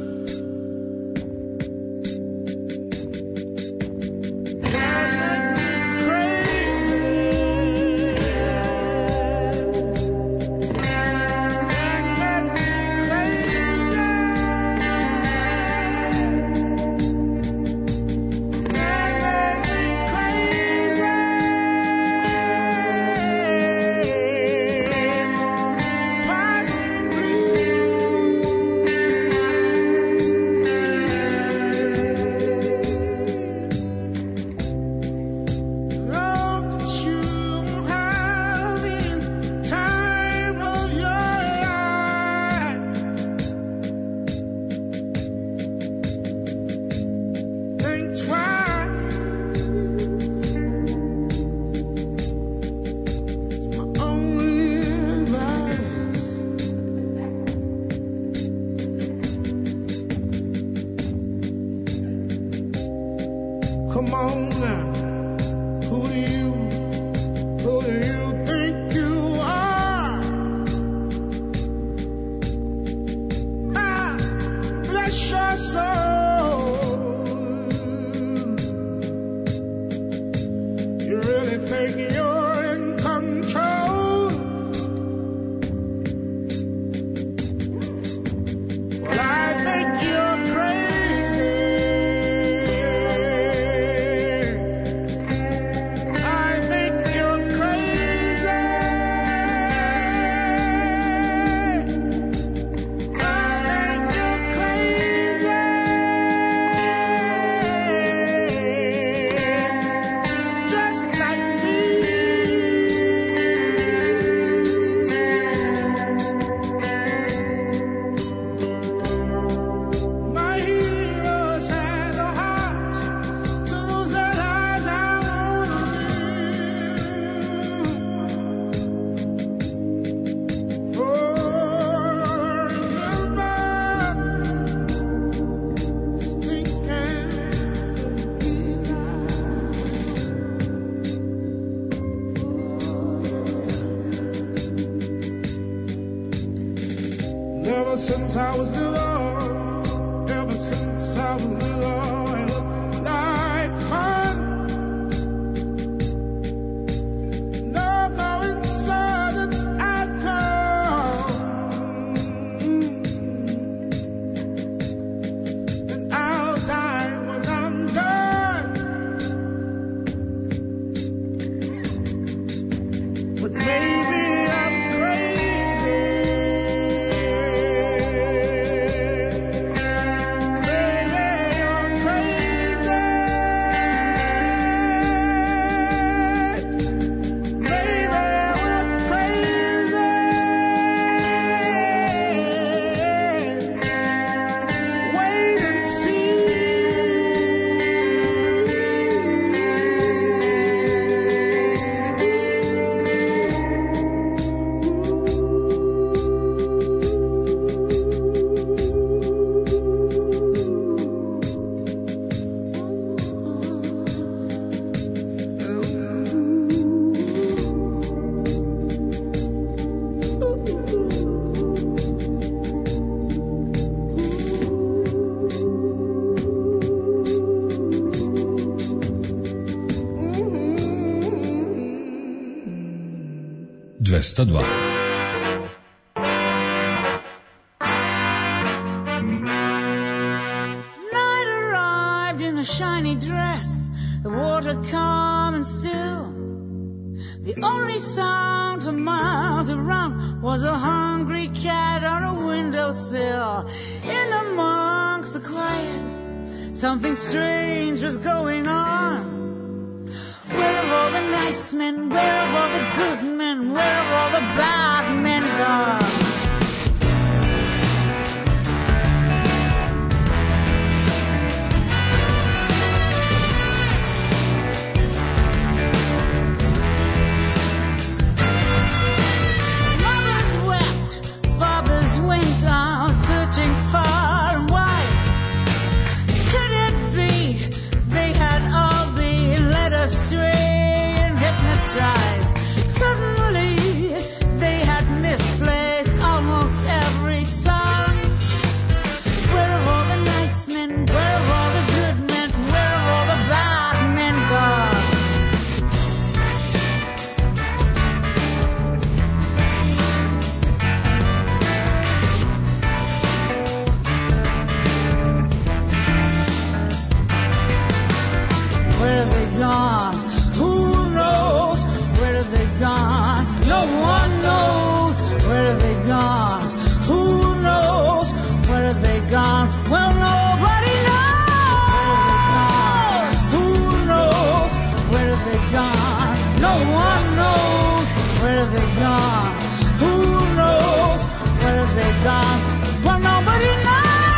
Come on now, who do you, who do you think you are? Ah, bless your soul. You really think you're in control? Well, I think you're crazy. Ever since I was little, ever since I was little, it looked like fun. No coincidence I'd come, and I'll die when I'm done. But maybe I'm crazy. dvesta dva. Night arrived in a shiny dress, the water calm and still. The only sound for miles around was a hungry cat on a windowsill. In amongst the quiet, something strange was going on. Where have all the nice men, where have all the good men, where have all the bad men gone? where have they gone? Who knows where have they gone? Well, nobody knows.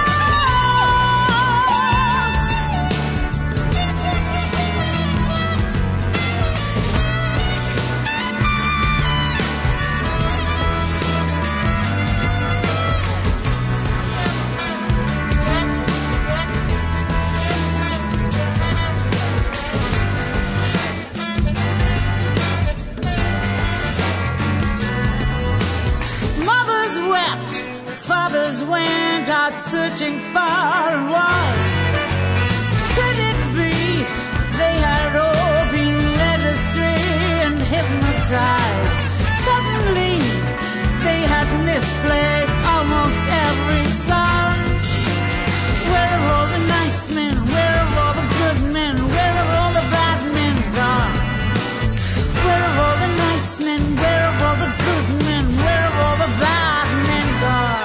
Fathers went out searching far and wide. Could it be they had all been led astray and hypnotized? Suddenly they had misplaced almost every song. Where have all the nice men? Where have all the good men? Where have all the bad men gone? Where have all the nice men? Where have all the good men? Where have all the bad men gone?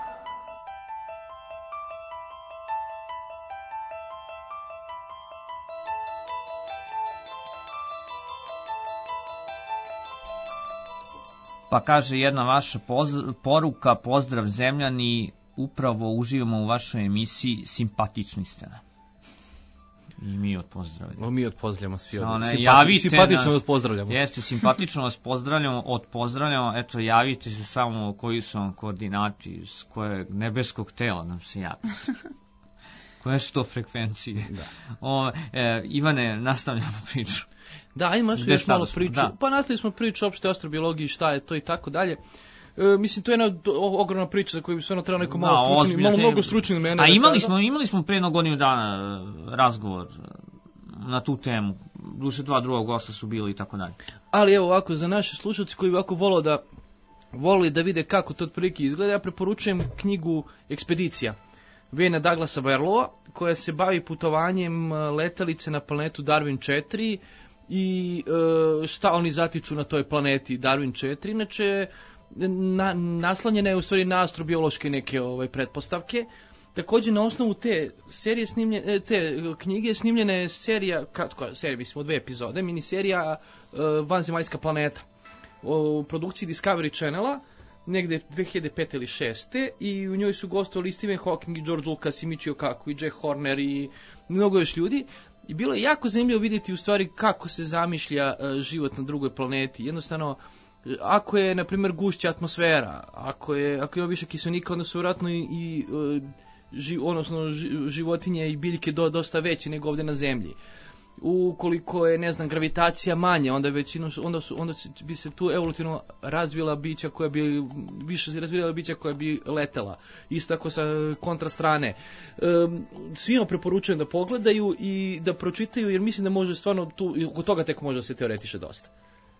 Pa kaže jedna vaša poz- poruka, pozdrav zemljani, upravo uživamo u vašoj emisiji, simpatični ste nam. I mi od pozdravljamo. Mi od pozdravljamo svi. Od... Ne, Simpati... Simpatično vas pozdravljamo. Jeste, simpatično vas pozdravljamo, od pozdravljamo, eto javite se samo koji su vam koordinati, s kojeg nebeskog tela nam se javite. Koje su to frekvencije? Da. O, e, Ivane, nastavljamo priču. Da, imaš još malo priču. Da. Pa nastavili smo priču o opšte astrobiologiji, šta je to i tako dalje. E, mislim, to je jedna ogromna priča za koju bi stvarno trebalo neko malo stručni, malo mnogo stručni mene. A imali smo, imali smo pre jednog godinu dana razgovor na tu temu. Duše dva druga gosta su bili i tako dalje. Ali evo ovako, za naše slušalci koji ovako vole da, voli da vide kako to otprilike izgleda, ja preporučujem knjigu Ekspedicija Wayna Douglasa Barlowa, koja se bavi putovanjem letelice na planetu Darwin četiri i e, šta oni zatiču na toj planeti Darwin četiri. Inače, na, naslonjena je u stvari na astrobiološke neke ovaj, pretpostavke. Također na osnovu te serije snimljene, te knjige snimljena je serija, kratko, serija mislim, dve epizode, miniserija e, Vanzemaljska planeta u produkciji Discovery Channela, negde dve hiljade pete ili šeste i u njoj su gostovali Stephen Hawking i George Lucas i Michio Kaku i Jack Horner i mnogo još ljudi. I bilo je jako zanimljivo vidjeti u stvari kako se zamišlja uh, život na drugoj planeti. Jednostavno, ako je, na primjer, gušća atmosfera, ako je, ako ima više kiselnika, onda su vjerojatno i, i uh, ži, odnosno, ži, životinje i biljke do, dosta veće nego ovdje na Zemlji. Ukoliko je, ne znam, gravitacija manja, onda većinom onda su onda bi se tu evolutivno razvila bića koja bi više se razvijala bića koja bi letela. Isto tako sa kontra strane. E, svima preporučujem da pogledaju i da pročitaju, jer mislim da može stvarno tu oko toga tek može se teoretiše dosta.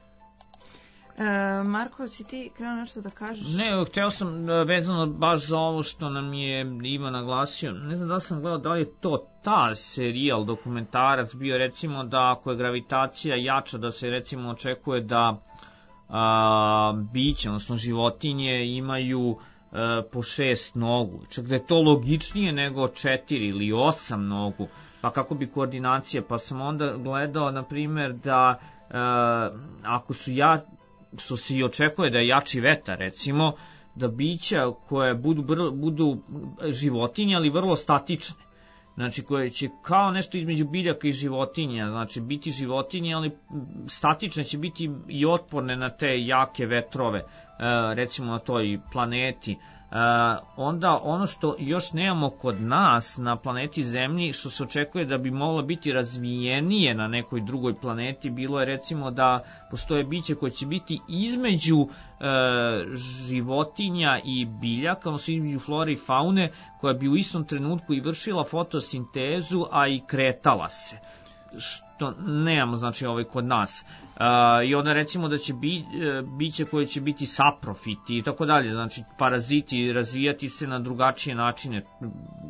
E, Marko, si ti krenuo nešto da kažeš? Ne, hteo sam vezano baš za ovo što nam je Ivan naglasio. Ne znam da li sam gledao da li je to ta serijal, dokumentarac bio, recimo da ako je gravitacija jača, da se recimo očekuje da a, biće, odnosno životinje imaju a, po šest nogu. Čak da je to logičnije nego četiri ili osam nogu. Pa kako bi koordinacija? Pa sam onda gledao, na primjer, da a, ako su ja što se i očekuje da je jači vetar, recimo, da bića koje budu, budu životinje, ali vrlo statične. Znači, koje će kao nešto između biljaka i životinja, znači biti životinje, ali statične će biti i otporne na te jake vetrove, recimo na toj planeti. Uh, onda ono što još nemamo kod nas na planeti Zemlji, što se očekuje da bi moglo biti razvijenije na nekoj drugoj planeti, bilo je recimo da postoje biće koje će biti između uh, životinja i biljaka, odnosno između flore i faune, koja bi u istom trenutku i vršila fotosintezu, a i kretala se. Što nemamo, znači, ovaj kod nas. Uh, I onda recimo da će bi, biće koje će biti saprofiti i tako dalje, znači paraziti, razvijati se na drugačije načine,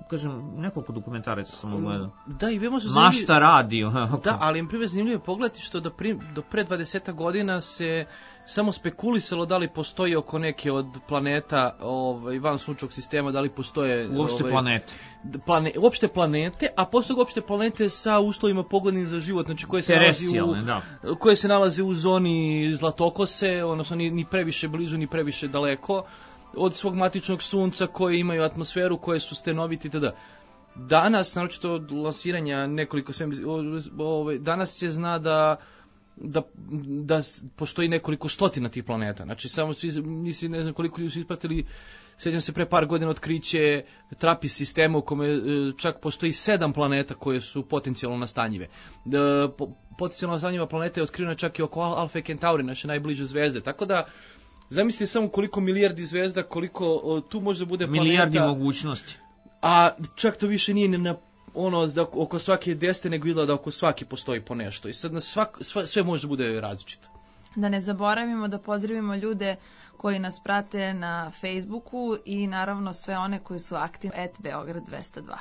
kažem, nekoliko dokumentaraca sam ogledao. Da, i vemo su Mašta radi. Da, ali im prije zanimljivo je pogledati što do, pri, do pre dvadeset godina se samo spekulisalo da li postoji oko neke od planeta ovaj, van sunčevog sistema, da li postoje... Uopšte ovaj, planete. Plane, uopšte planete, a postoje uopšte planete sa uslovima pogodnim za život, znači koje se nalazi u, da. koje se nalaze u zoni zlatokose, odnosno ni, ni previše blizu, ni previše daleko od svog matičnog sunca, koje imaju atmosferu, koje su stenoviti itd. Danas, naročito od lansiranja nekoliko svemir, ovaj, danas se zna da Da, da postoji nekoliko stotina tih planeta. Znači, samo svi, nisi, ne znam koliko ljudi su ispratili, sjećam se pre par godina otkriće Trappist sistema u kome čak postoji sedam planeta koje su potencijalno nastanjive. Da, po, potencijalno nastanjiva planeta je otkrivena čak i oko Alfa Centauri, naše najbliže zvezde. Tako da, zamislite samo koliko milijardi zvezda, koliko o, tu može bude planeta. Milijardi mogućnosti. A čak to više nije na ono da oko svake desete, nego izgleda da oko svake postoji po nešto. I sad na svak, sve, sve može bude različito. Da ne zaboravimo da pozdravimo ljude koji nas prate na Facebooku i naravno sve one koji su aktivni at Beograd dvesta dva.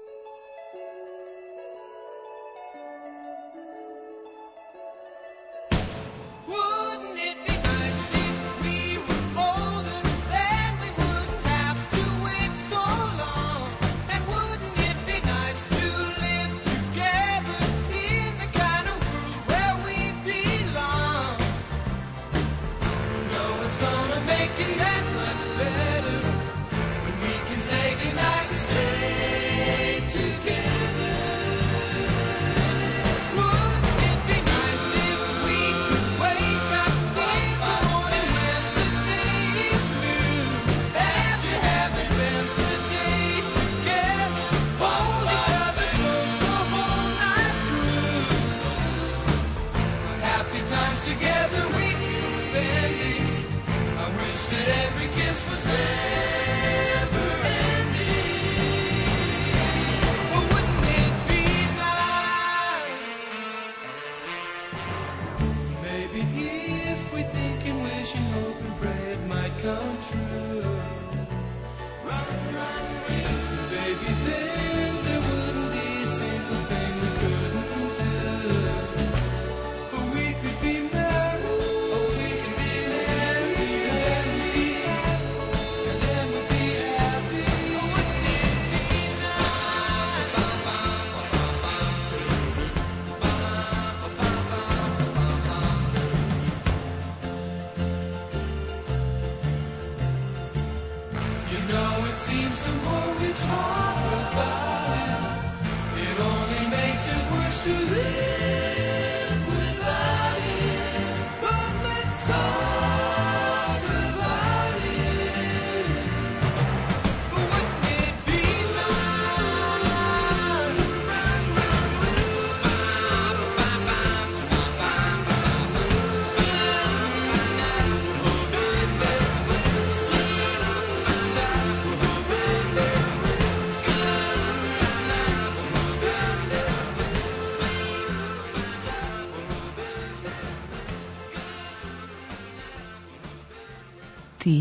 Ti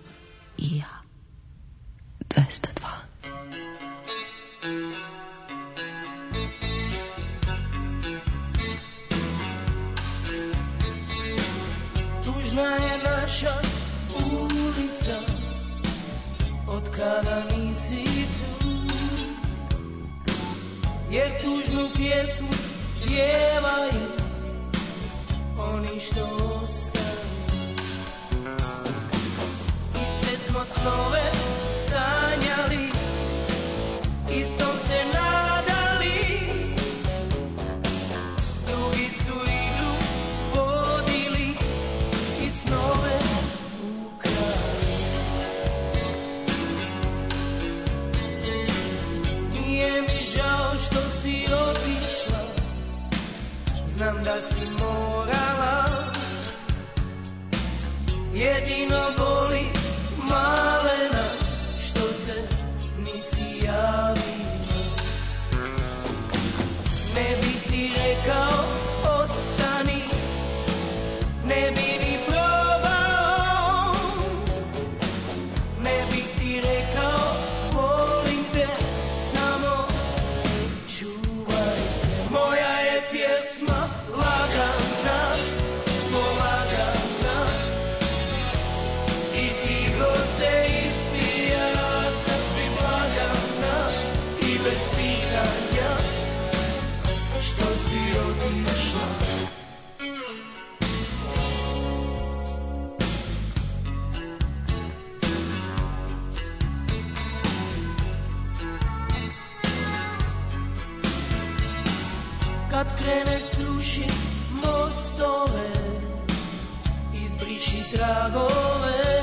i ja. dvesta dva. Tužna je naša ulica, od kada nisi tu, jer tužnu pjesmu pjevaju oni što ostaju. Smo snove sanjali, istom se nadali, drugi su igru vodili i snove ukrali. Nije mi žao što si otišla, znam da si morala, jedino boli malena što se nisi javila. Ne bi ti rekao ostani, ne bi ni probao, ne bi ti rekao volim te, kad kreneš sruši mostove, izbriši tragove.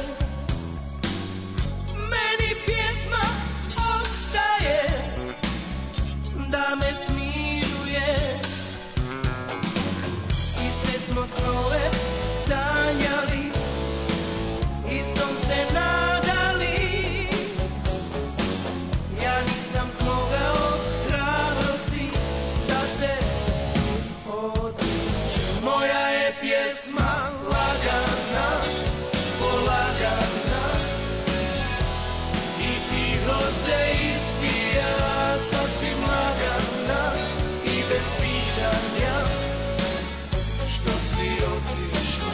Meni pjesma ostaje da me smiruje, iste smo snove sanjali, istom se nadali. Ja nisam smogao hrabrosti da se odlučim. Moja je pjesma lagana, polagana, i tiho se ispija, sasvim lagana i bez pitanja što si otišla.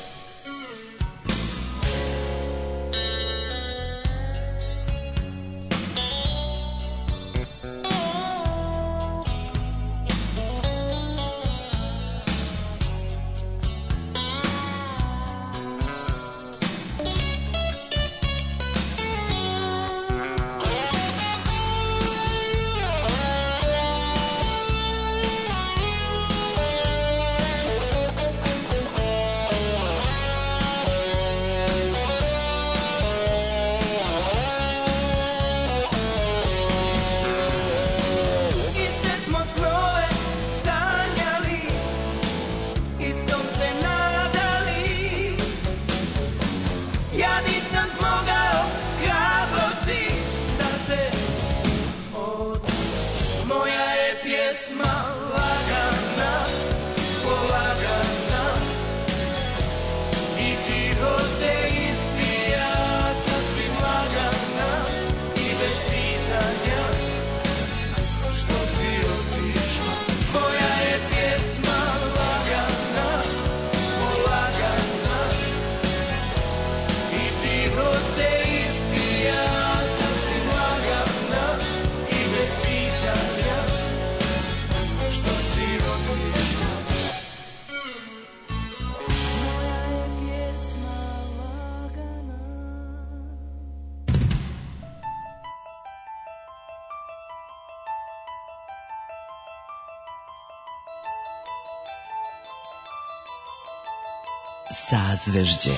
Sazvežđe.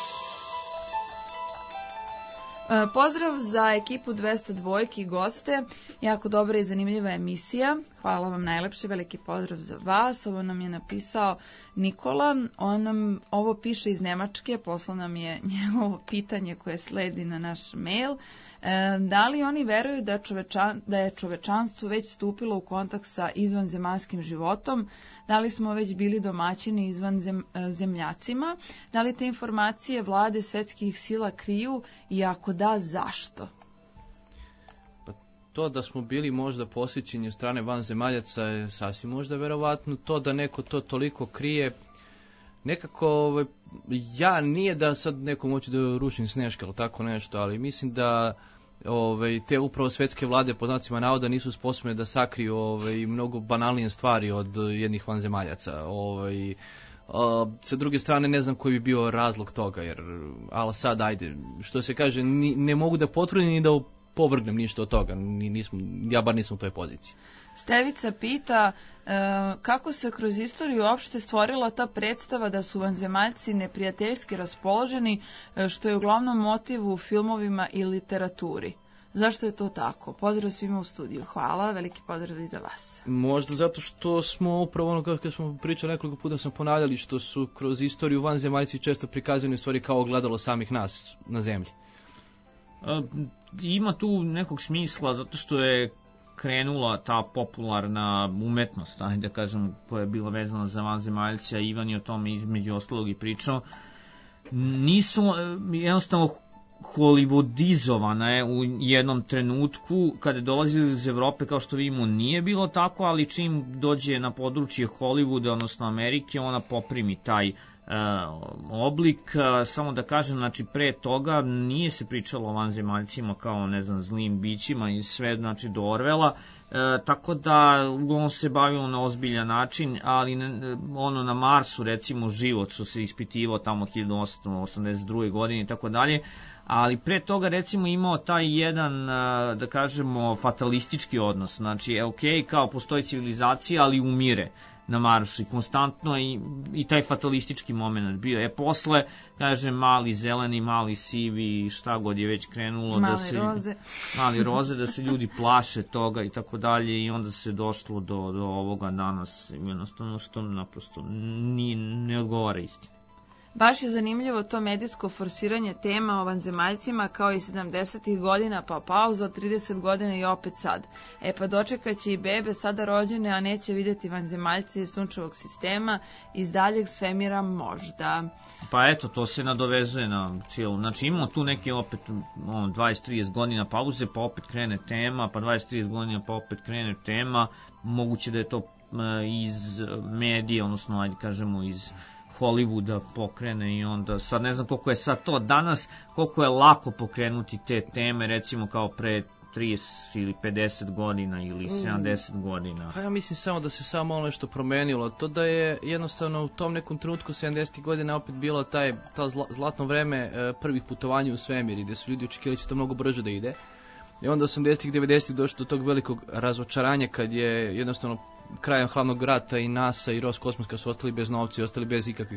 Pozdrav za ekipu dvesta dva i goste, jako dobra i zanimljiva emisija, hvala vam najlepše, veliki pozdrav za vas. Ovo nam je napisao Nikola, on nam ovo piše iz Nemačke, poslao nam je njegovo pitanje koje sledi na naš mail. E, da li oni veruju da, čovečan, da je čovečanstvo već stupilo u kontakt sa izvanzemaljskim životom? Da li smo već bili domaćini izvan zem, zemljacima? Da li te informacije vlade svetskih sila kriju i ako da, zašto? Pa to da smo bili možda posjećeni od strane vanzemaljaca je sasvim možda verovatno. To da neko to toliko krije, nekako ja nije da sad nekom hoću da rušim Sneška ili tako nešto, ali mislim da Ove, te upravo svetske vlade po znacima navoda nisu sposobne da sakriju ove, mnogo banalnije stvari od jednih vanzemaljaca. Ove, a, sa druge strane ne znam koji bi bio razlog toga, jer ali sad ajde, što se kaže, ni, ne mogu da potvrdim ni da opovrgnem ništa od toga, ni, nismo, ja bar nisam u toj poziciji. Stevica pita e, kako se kroz istoriju uopšte stvorila ta predstava da su vanzemaljci neprijateljski raspoloženi, e, što je uglavnom motiv u filmovima i literaturi. Zašto je to tako? Pozdrav svima u studiju. Hvala, veliki pozdrav i za vas. Možda zato što smo upravo ono kako smo pričali nekoliko puta smo ponavljali, što su kroz istoriju vanzemaljci često prikazani u stvari kao ogledalo samih nas na zemlji. E, ima tu nekog smisla zato što je krenula ta popularna umetnost, ajde da kažem, koja je bila vezana za vanzemaljce, a Ivan je o tome između ostalog i pričao, nisu jednostavno hollywoodizovana je u jednom trenutku, kada je dolazili iz Evrope, kao što vidimo, nije bilo tako, ali čim dođe na područje Hollywooda, odnosno Amerike, ona poprimi taj e, oblik. E, samo da kažem, znači, pre toga nije se pričalo o vanzemaljcima kao, ne znam, zlim bićima i sve, znači, do Orvela. E, tako da uglavnom se bavilo na ozbiljan način, ali ne, ono na Marsu recimo život što se ispitivao tamo hiljadu osamsto osamdeset druge godine i tako dalje, ali pre toga recimo imao taj jedan, da kažemo, fatalistički odnos, znači ok, kao postoji civilizacija, ali umire na Marsu i konstantno i, i taj fatalistički moment bio. E posle, kaže, mali zeleni, mali sivi, šta god je već krenulo, mali da se, roze. mali roze, da se ljudi plaše toga i tako dalje, i onda se došlo do, do ovoga danas, jednostavno što naprosto nije, ne odgovara istini. Baš je zanimljivo to medijsko forsiranje tema o vanzemaljcima kao i sedamdesetih godina, pa pauza od trideset godina i opet sad. E pa dočekat će i bebe sada rođene, a neće vidjeti vanzemaljce iz sunčevog sistema, iz daljeg svemira možda. Pa eto, to se nadovezuje na cijelu. Znači imamo tu neke opet ono, dvadeset do trideset godina pauze, pa opet krene tema, pa dvadeset do trideset godina, pa opet krene tema. Moguće da je to iz medije, odnosno, ajde kažemo, iz Hollywooda pokrene i onda, sad ne znam koliko je sad to danas, koliko je lako pokrenuti te teme, recimo kao pre trideset ili pedeset godina ili sedamdeset godina. Pa ja mislim samo da se samo malo nešto promenilo, to da je jednostavno u tom nekom trenutku sedamdesetih godina opet bilo taj, ta zla, zlatno vreme e, prvih putovanja u svemir, gde su ljudi očekivali će to mnogo brže da ide. I onda osamdesetih devedesetih došlo do tog velikog razočaranja kad je jednostavno krajem hladnog rata i NASA i Roskosmoska su ostali bez novca i ostali bez ikakvih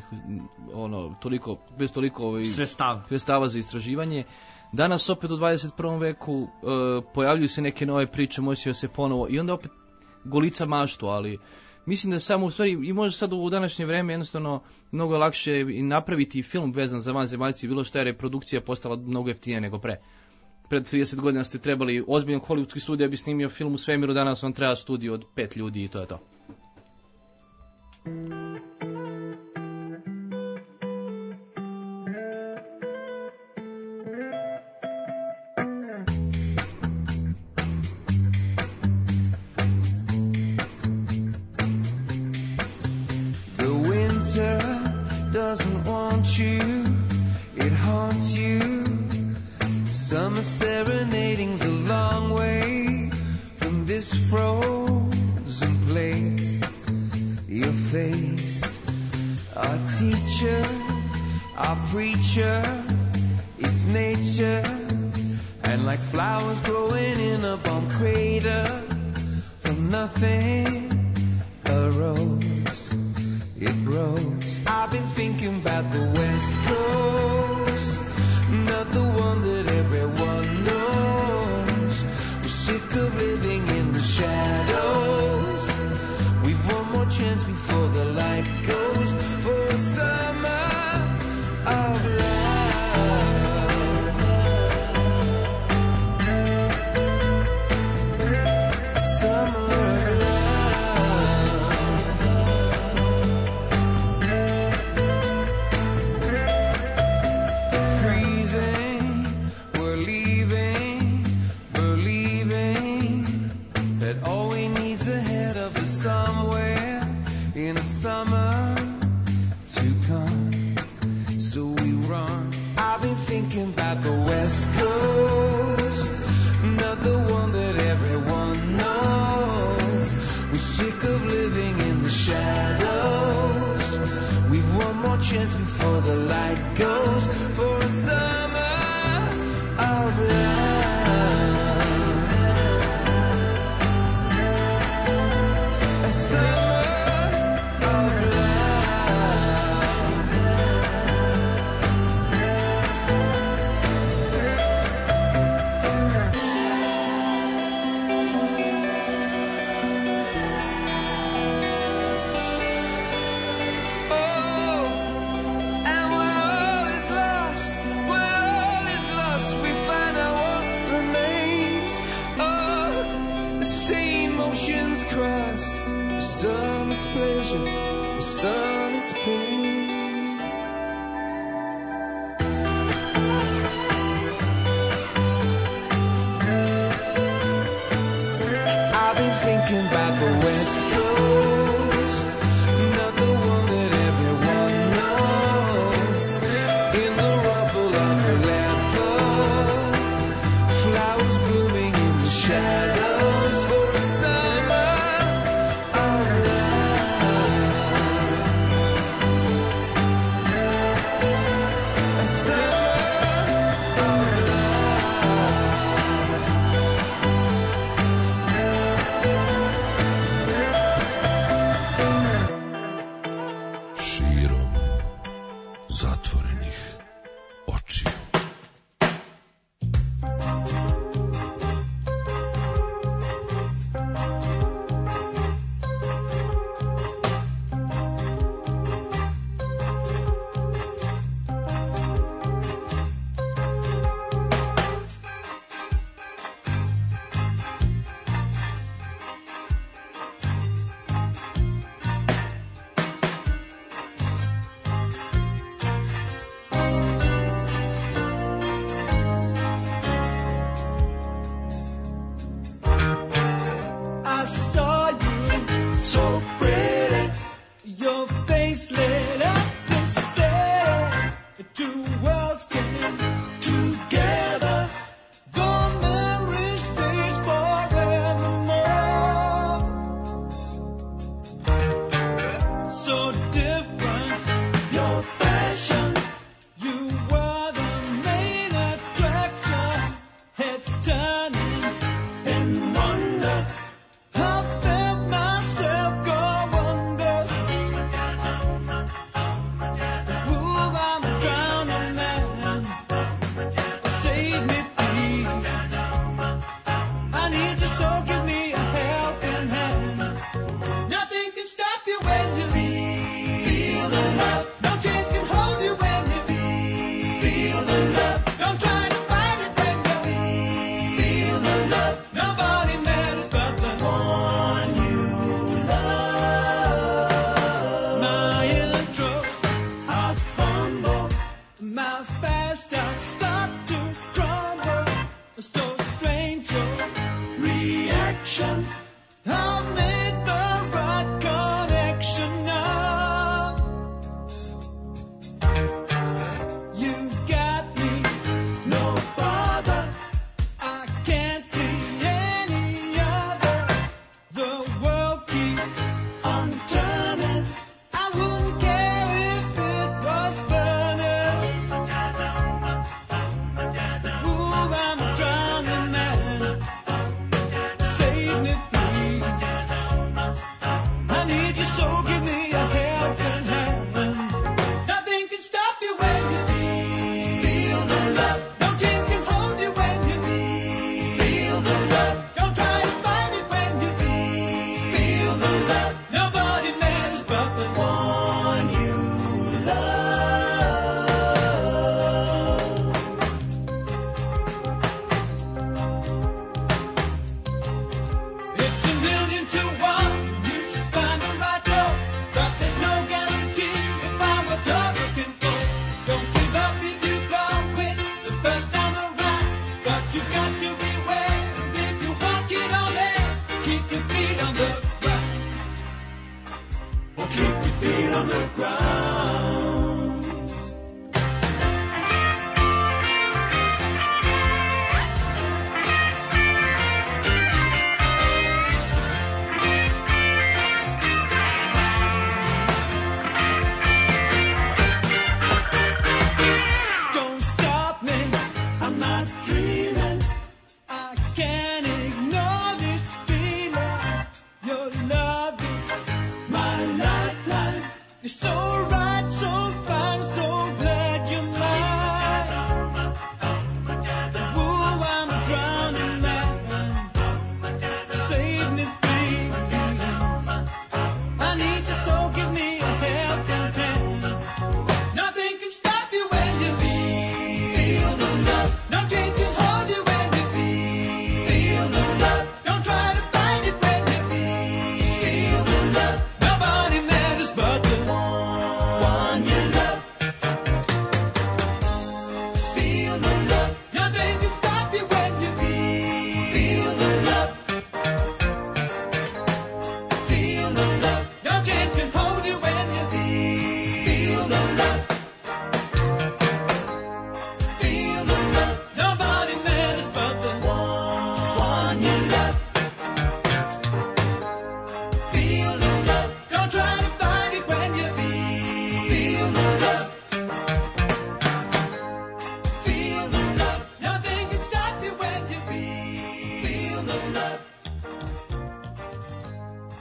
ono toliko bez toliko ovaj sredstava sredstava za istraživanje. Danas opet u dvadeset prvom veku uh, pojavljuju se neke nove priče, može se ponovo i onda opet golica maštu, ali mislim da samo u stvari i može sad u današnje vreme jednostavno mnogo je lakše i napraviti film vezan za vanzemaljce, bilo šta je reprodukcija postala mnogo jeftinija nego pre. Pred trideset godina ste trebali ozbiljan hollywoodski studij da bi snimio film u svemiru, danas vam treba studij od pet ljudi i to je to. The winter doesn't want you, it haunts you. Summer serenading's a long way from this frozen place. Your face, our teacher, our preacher, it's nature. And like flowers growing in a bomb crater, from nothing arose, it rose. I've been thinking about the West Coast, not the one that everyone knows. We're sick of living in the shadows. We've one more chance before the light goes for a summer of love. Summer of thinking about the West Coast, not the one that everyone knows. We're sick of living in the shadows. We've one more chance before the light goes for a summer of love. A summer of love. We find out zatvorenih očiju.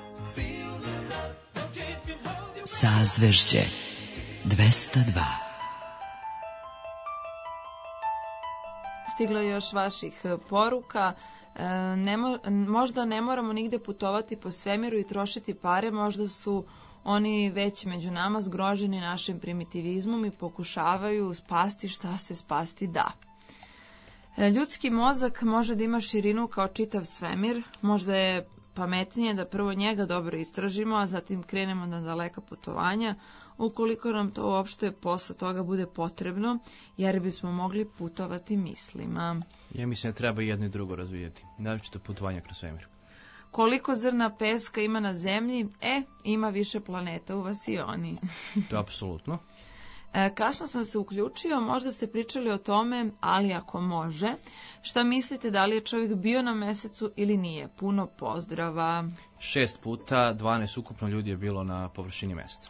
Sazvežđe dvesta dva. Stiglo je još vaših e, poruka. E, ne mo, možda ne moramo nigde putovati po svemiru i trošiti pare, možda su oni već među nama zgroženi našim primitivizmom i pokušavaju spasti šta se spasti da. E, ljudski mozak može da ima širinu kao čitav svemir, možda je pametnije da prvo njega dobro istražimo, a zatim krenemo na daleka putovanja, ukoliko nam to uopšte posle toga bude potrebno, jer bismo mogli putovati mislima. Ja mislim da treba jedno i drugo razvijeti, naročito putovanja kroz svemir. Koliko zrna peska ima na zemlji? E, ima više planeta u vasioni. To je apsolutno. E, kasno sam se uključio, možda ste pričali o tome, ali ako može, šta mislite da li je čovjek bio na mesecu ili nije? Puno pozdrava. Šest puta, dvanaest ukupno ljudi je bilo na površini meseca.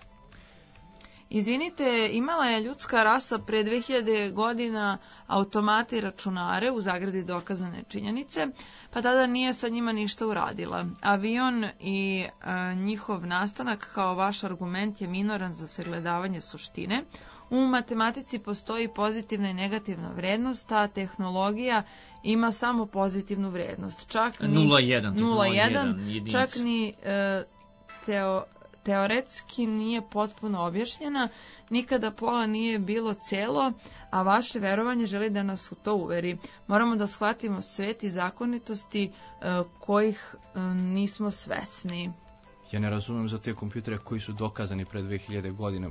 Izvinite, imala je ljudska rasa pre dve hiljade godina automate i računare, u zagradi dokazane činjenice, pa tada nije sa njima ništa uradila. Avion i e, njihov nastanak kao vaš argument je minoran za sagledavanje suštine. U matematici postoji pozitivna i negativna vrednost, a tehnologija ima samo pozitivnu vrednost. Čak ni nula jedan, nula jedan, čak ni e, teo teoretski nije potpuno objašnjena, nikada pola nije bilo celo, a vaše verovanje želi da nas u to uveri. Moramo da shvatimo svet i zakonitosti uh, kojih uh, nismo svesni. Ja ne razumem za te kompjutere koji su dokazani pre dve hiljade godina.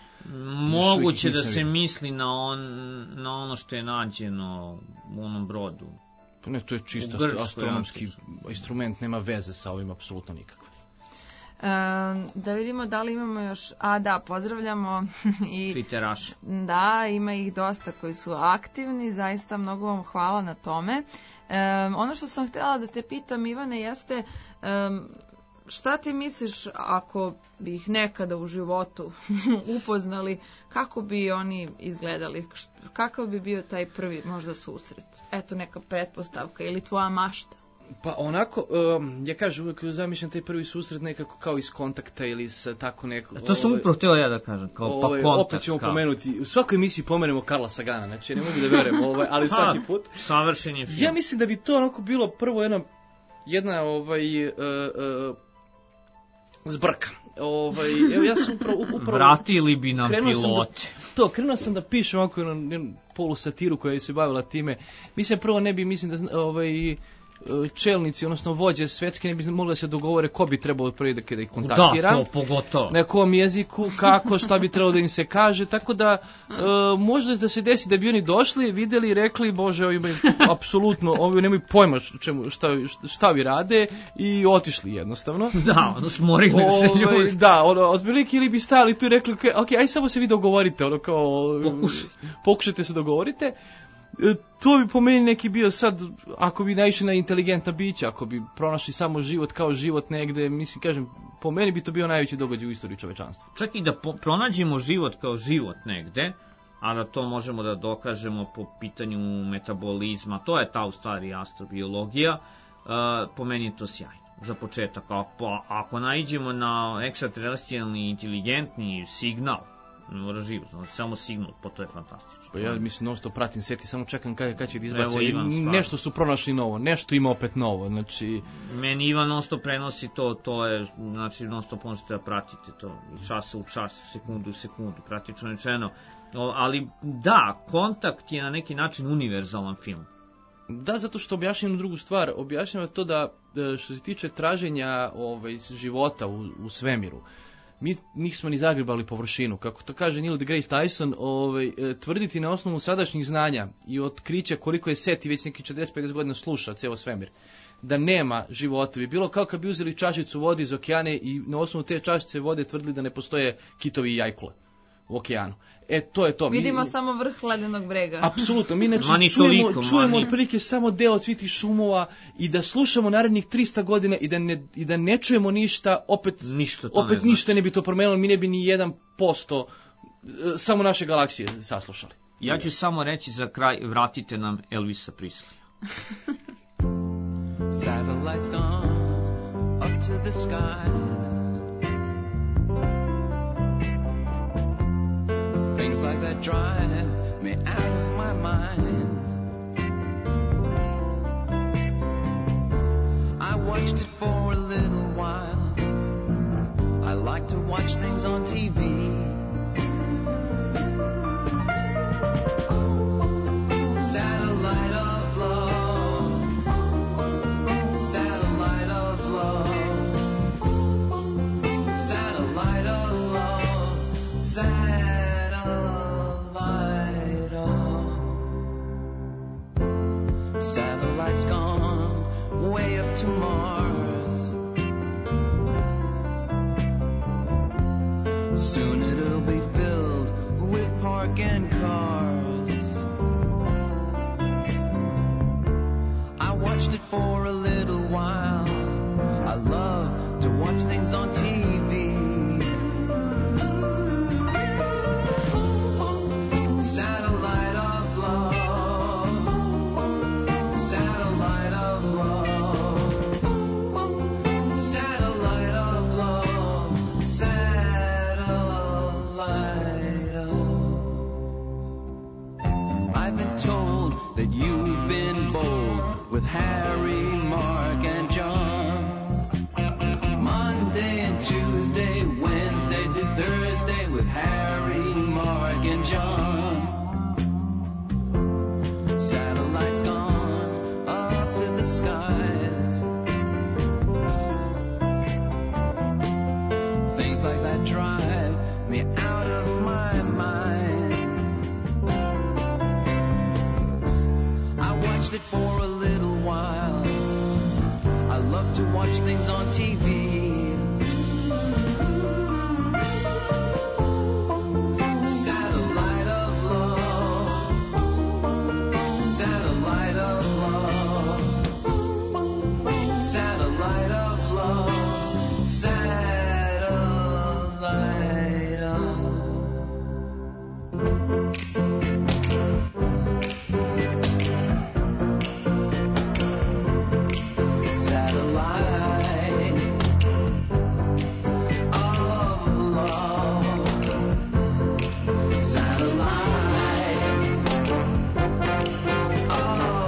Moguće da se misli na, on, na ono što je nađeno u onom brodu. Pa ne, to je čisto astronomski instrument, nema veze sa ovim apsolutno nikakve. E, da vidimo da li imamo još, a da, pozdravljamo i Twitteraš. Da, ima ih dosta koji su aktivni, zaista mnogo vam hvala na tome. E, ono što sam htjela da te pitam, Ivane, jeste e, šta ti misliš ako bi ih nekada u životu upoznali, kako bi oni izgledali, kakav bi bio taj prvi možda susret? Eto neka pretpostavka ili tvoja mašta. Pa onako, um, ja kažem, uvijek zamišljam taj prvi susret nekako kao iz kontakta ili sa tako neko... To sam upravo htio ja da kažem, kao pa ovaj, kontakt. Opet ćemo kao. pomenuti, u svakoj emisiji pomenemo Karla Sagana, znači ne mogu da verujem, ovaj, ali svaki put. Savršen je film. Ja mislim da bi to onako bilo prvo jedna, jedna ovaj, uh, uh, zbrka. Ovaj, evo ja sam upravo... upravo Vratili bi nam pilote. Da, to, krenuo sam da pišem ovako jednu polusatiru koja se bavila time. Mislim, prvo ne bi, mislim da... Ovaj, čelnici, odnosno vođe svetske ne bi mogli da se dogovore ko bi trebalo prvi da, da ih kontaktira. Da, to pogotovo. Na kom jeziku, kako, šta bi trebalo da im se kaže, tako da e, možda da se desi da bi oni došli, videli i rekli, bože, ovi imaju apsolutno, ovi nemaju pojma čemu, šta, šta vi rade i otišli jednostavno. Da, ono smorili se ljudi. Da, ono, otprilike ili bi stali tu i rekli, ok, aj samo se vi dogovorite, ono kao, Pokušaj. pokušajte se dogovorite. To bi po meni neki bio sad, ako bi naišli na inteligentna bića, ako bi pronašli samo život kao život negde, mislim, kažem, po meni bi to bio najveći događaj u istoriji čovečanstva. Čak i da po, pronađemo život kao život negde, a da to možemo da dokažemo po pitanju metabolizma, to je ta u stvari astrobiologija, uh, po meni je to sjajno. Za početak, ako, ako naiđemo na ekstraterrestrijalni inteligentni signal, ne mora živo, samo signal, pa to je fantastično. Pa ja mislim, non stop pratim svet i samo čekam kada, kada će da izbace. Nešto su pronašli novo, nešto ima opet novo, znači... Meni Ivan non stop prenosi to, to je, znači non stop možete da pratite to, časa u čas, sekundu u sekundu, praktično rečeno. Ali da, Kontakt je na neki način univerzalan film. Da, zato što objašnjam drugu stvar, objašnjam to da, što se tiče traženja ovaj, života u, u svemiru, mi nismo ni zagrebali površinu. Kako to kaže Neil deGrasse Tyson, ovaj, tvrditi na osnovu sadašnjih znanja i otkrića koliko je SETI već neki četrdeset do pedeset godina sluša ceo svemir, da nema života, bi bilo kao kad bi uzeli čašicu vode iz okeane i na osnovu te čašice vode tvrdili da ne postoje kitovi i jajkule u okeanu. E, to je to. Vidimo mi, samo vrh ledenog brega. Apsolutno. Mi znači mani čujemo, toliko, čujemo mani. otprilike samo deo svih tih šumova i da slušamo narednih trista godina i da ne, i da ne čujemo ništa, opet, ništa, opet ne ništa ne bi to promenilo, mi ne bi ni jedan posto samo naše galaksije saslušali. Ja ću samo reći za kraj, vratite nam Elvisa Presley. Satellites gone up to the skies. Things like that drive me out of my mind. Satellite's gone way up to Mars. Soon it'll be filled with parking cars. I watched it for a little while. I love to watch things on T V. Satellite of love, satellite of love, satellite of love, satellite of. I've been told that you've been bold with Harry, Mark, and John. Monday and Tuesday, Wednesday to Thursday with Harry, Mark, and John. Satellite's gone up to the skies. Things like that drive me out of my mind. I watched it for a little while. I love to watch things on T V. Satellite of love, satellite of love, satellite of love, satellite of. Satellite of love, satellite of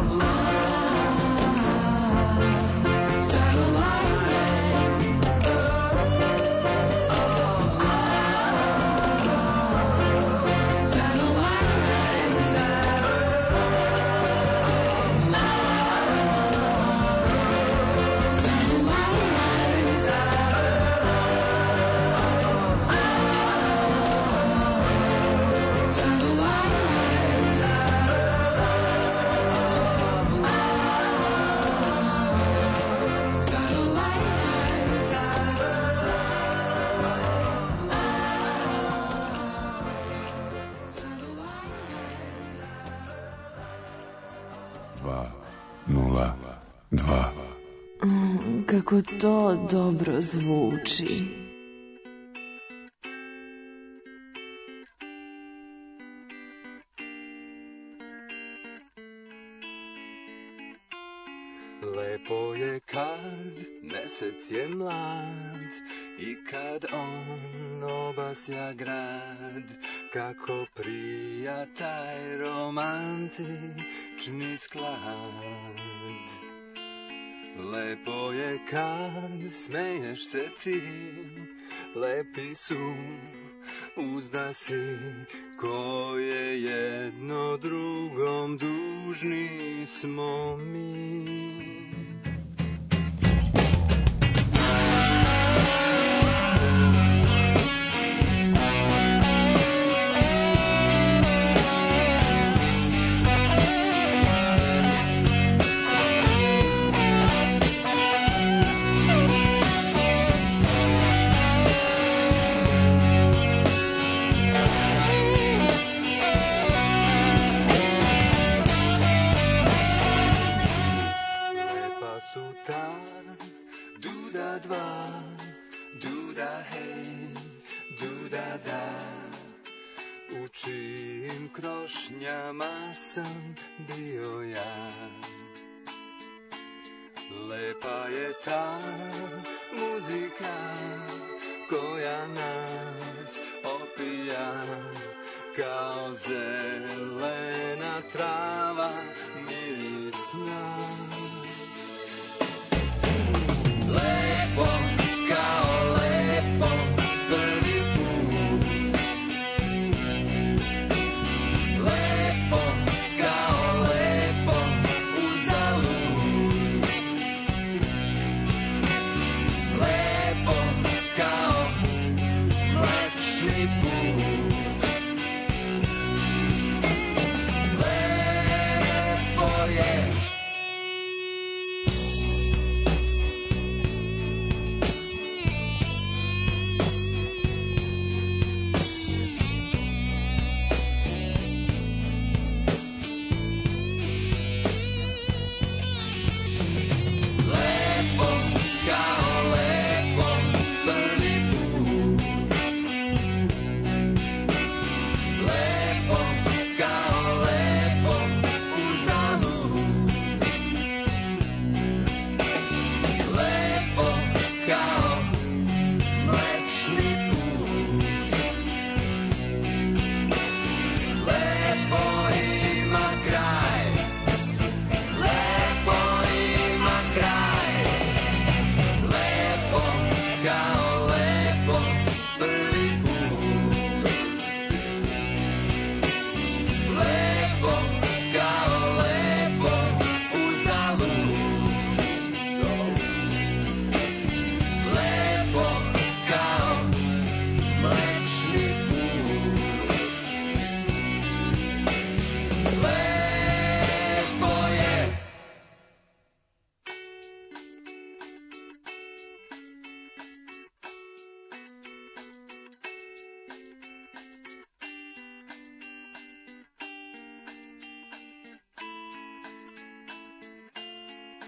love, satellite of love, dva nula dva. Mm, kako to dobro zvuči. Lepo je kad mesec je mlad i kad on obasja grad, kako prija taj romantični sklad. Lepo je kad smeješ se ti, lepi su uzdasi, koje jedno drugom dužni smo mi. Krošnjama sam bio ja. Lepa je ta muzika koja nas opija, kao zelena trava mirisna. Lepo kao lepo prvi put, lepo kao lepo uzalud, lepo kao mlečni put, lepo je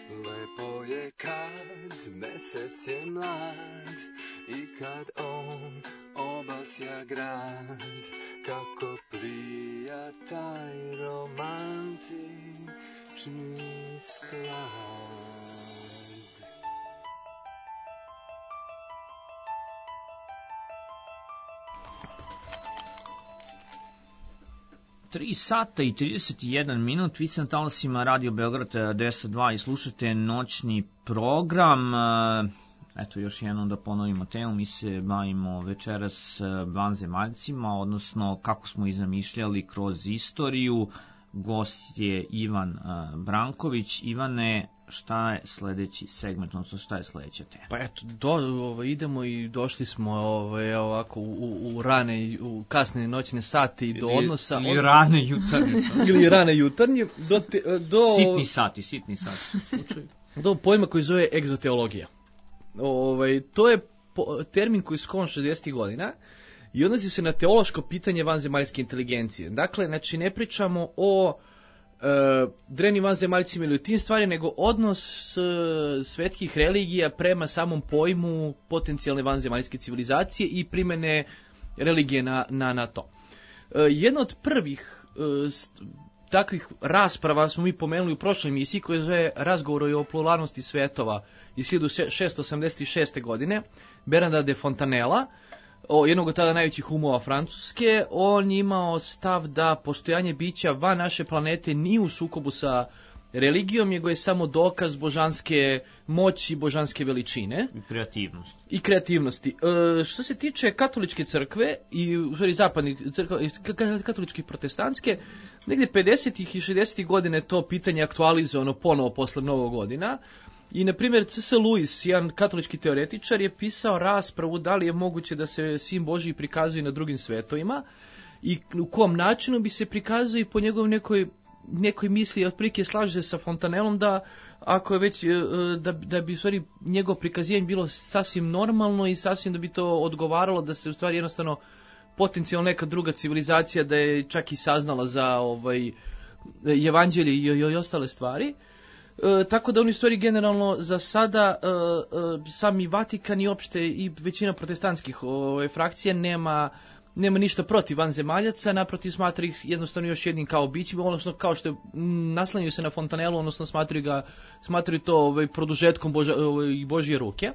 Lepo je kad mesec je mlad i kad on obasja grad, kako prija taj romantični sklad. tri sata i trideset jedan minut, vi ste na talasima Radio Beograd devetsto dva i slušate noćni program. Eto, još jednom da ponovimo temu, mi se bavimo večeras vanzemaljcima, odnosno kako smo izamišljali kroz istoriju. Gost je Ivan Branković. Ivane, šta je sledeći segment, odnosno šta je sledeća tema? Pa eto, do, ovo, idemo i došli smo ovaj, ovako u, u, u rane, u kasne noćne sate i do ili, odnosa... Ili od... rane jutarnje. ili rane jutarnje. Do, te, do, sitni sati, sitni sati. Do pojma koji zove egzoteologija. Ovaj, to je po, termin koji je sklon šezdesetih godina i odnosi se na teološko pitanje vanzemaljske inteligencije. Dakle, znači ne pričamo o Uh, drevnim vanzemaljcima ili u tim stvari, nego odnos uh, svetskih religija prema samom pojmu potencijalne vanzemaljske civilizacije i primene religije na, na, na to. Uh, jedna od prvih uh, st- takvih rasprava smo mi pomenuli u prošloj emisiji, koja zove Razgovor o pluralnosti svetova iz hiljadu šeststo osamdeset šeste. godine, Bernarda de Fontanella, o jednog od tada najvećih umova Francuske. On je imao stav da postojanje bića van naše planete nije u sukobu sa religijom, nego je samo dokaz božanske moći, božanske veličine. I kreativnosti. I kreativnosti. E, što se tiče katoličke crkve i u stvari zapadnih crkva, katoličke protestantske, negdje pedesetih i šezdesetih godine to pitanje aktualizovano ponovo posle mnogo godina. I, na primjer, C S Lewis, jedan katolički teoretičar, je pisao raspravu da li je moguće da se Sin Božji prikazuje na drugim svetovima i u kom načinu bi se prikazuje po njegovoj nekoj, nekoj misli, otprilike slaže se sa Fontanellom da ako je već, da, da bi u stvari njegovo prikazivanje bilo sasvim normalno i sasvim da bi to odgovaralo, da se u stvari jednostavno potencijalno neka druga civilizacija da je čak i saznala za ovaj evanđelje i, i, i ostale stvari. E, tako da oni stvari generalno za sada e, e, sami Vatikan i opšte i većina protestantskih ove, frakcija nema, nema ništa protiv vanzemaljaca, naprotiv smatra ih jednostavno još jednim kao bićima, odnosno kao što naslanjaju se na Fontanellu, odnosno smatraju ga, smatraju to ovaj, produžetkom Boža, ovaj, Božje ruke.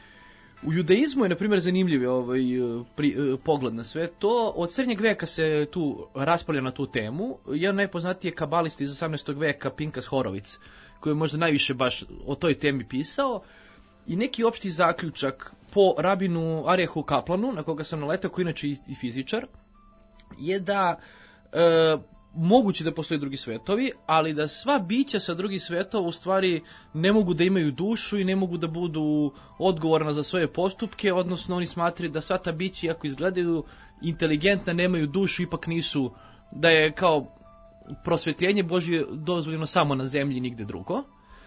U judaizmu je, na primjer, zanimljiv ovaj, pri, pogled na sve to. Od srednjeg veka se tu raspravlja na tu temu. Jedan najpoznatiji je kabalist iz osamnaestog veka, Pinkas Horowitz, koji je možda najviše baš o toj temi pisao. I neki opšti zaključak po rabinu Arijehu Kaplanu, na koga sam naletao, koji inače i fizičar, je da e, moguće da postoje drugi svetovi, ali da sva bića sa drugih svetova u stvari ne mogu da imaju dušu i ne mogu da budu odgovorna za svoje postupke, odnosno oni smatraju da sva ta bića, ako izgledaju inteligentna, nemaju dušu, ipak nisu, da je kao prosvetljenje Božje dozvoljeno samo na zemlji, nigde drugo.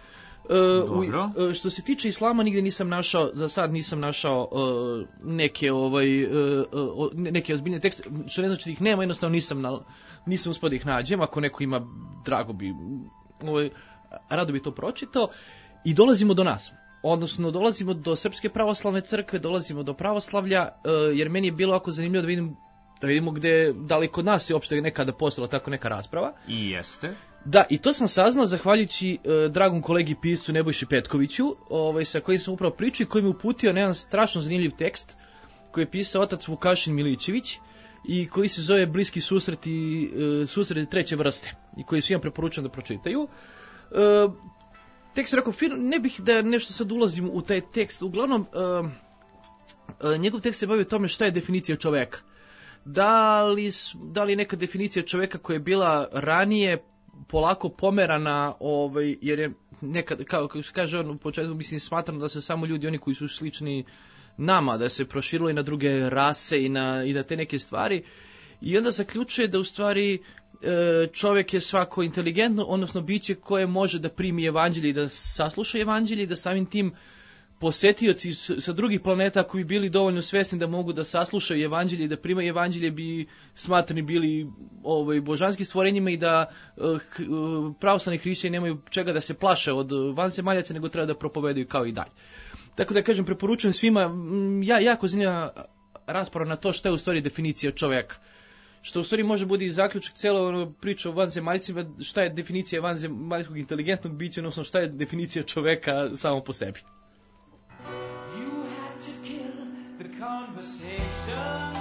Dobro. E, što se tiče islama, nigde nisam našao, za sad nisam našao e, neke ovaj e, neke ozbiljne tekste, što ne znači da ih nema, jednostavno nisam na, nisam uspio da ih nađem. Ako neko ima, drago bi, ovaj, rado bi to pročitao. I dolazimo do nas. Odnosno, dolazimo do Srpske pravoslavne crkve, dolazimo do pravoslavlja, e, jer meni je bilo jako zanimljivo da vidim da vidimo gde, da li kod nas je uopšte nekada postala tako neka rasprava. I jeste. Da, i to sam saznao zahvaljujući e, dragom kolegi piscu Nebojši Petkoviću, ovaj, sa kojim sam upravo pričao i koji mi uputio na jedan strašno zanimljiv tekst koji je pisao otac Vukašin Milićević i koji se zove Bliski susreti, e, susreti treće vrste i koji svima preporučujem da pročitaju. E, tekst je rekao, ne bih da nešto sad ulazim u taj tekst, uglavnom e, e, njegov tekst se bavi o tome šta je definicija čoveka. Da li, da li je neka definicija čoveka koja je bila ranije polako pomerana, ovaj, jer je nekad, kao kaže on u početku, mislim, smatram da se samo ljudi, oni koji su slični nama, da se proširilo i na druge rase i na, i na te neke stvari. I onda zaključuje da u stvari e, čovjek je svako inteligentno, odnosno biće koje može da primi evanđelje i da sasluša evanđelje i da samim tim posetioci s- sa drugih planeta koji bili dovoljno svesni da mogu da saslušaju evanđelje i da primaju evanđelje bi smatrani bili ovaj, božanskim stvorenjima i da uh, h- uh, pravoslavni hrišćani nemaju čega da se plaše od uh, vanzemaljaca, nego treba da propovedaju kao i dalje. Tako da kažem, preporučujem svima, mm, ja, jako zanimljiva rasprava na to šta je u stvari definicija čoveka. Što u stvari može bude i zaključak cijela ono priča o vanzemaljcima, šta je definicija vanzemaljskog inteligentnog bića, odnosno šta je definicija čoveka samo po sebi. You had to kill the conversation.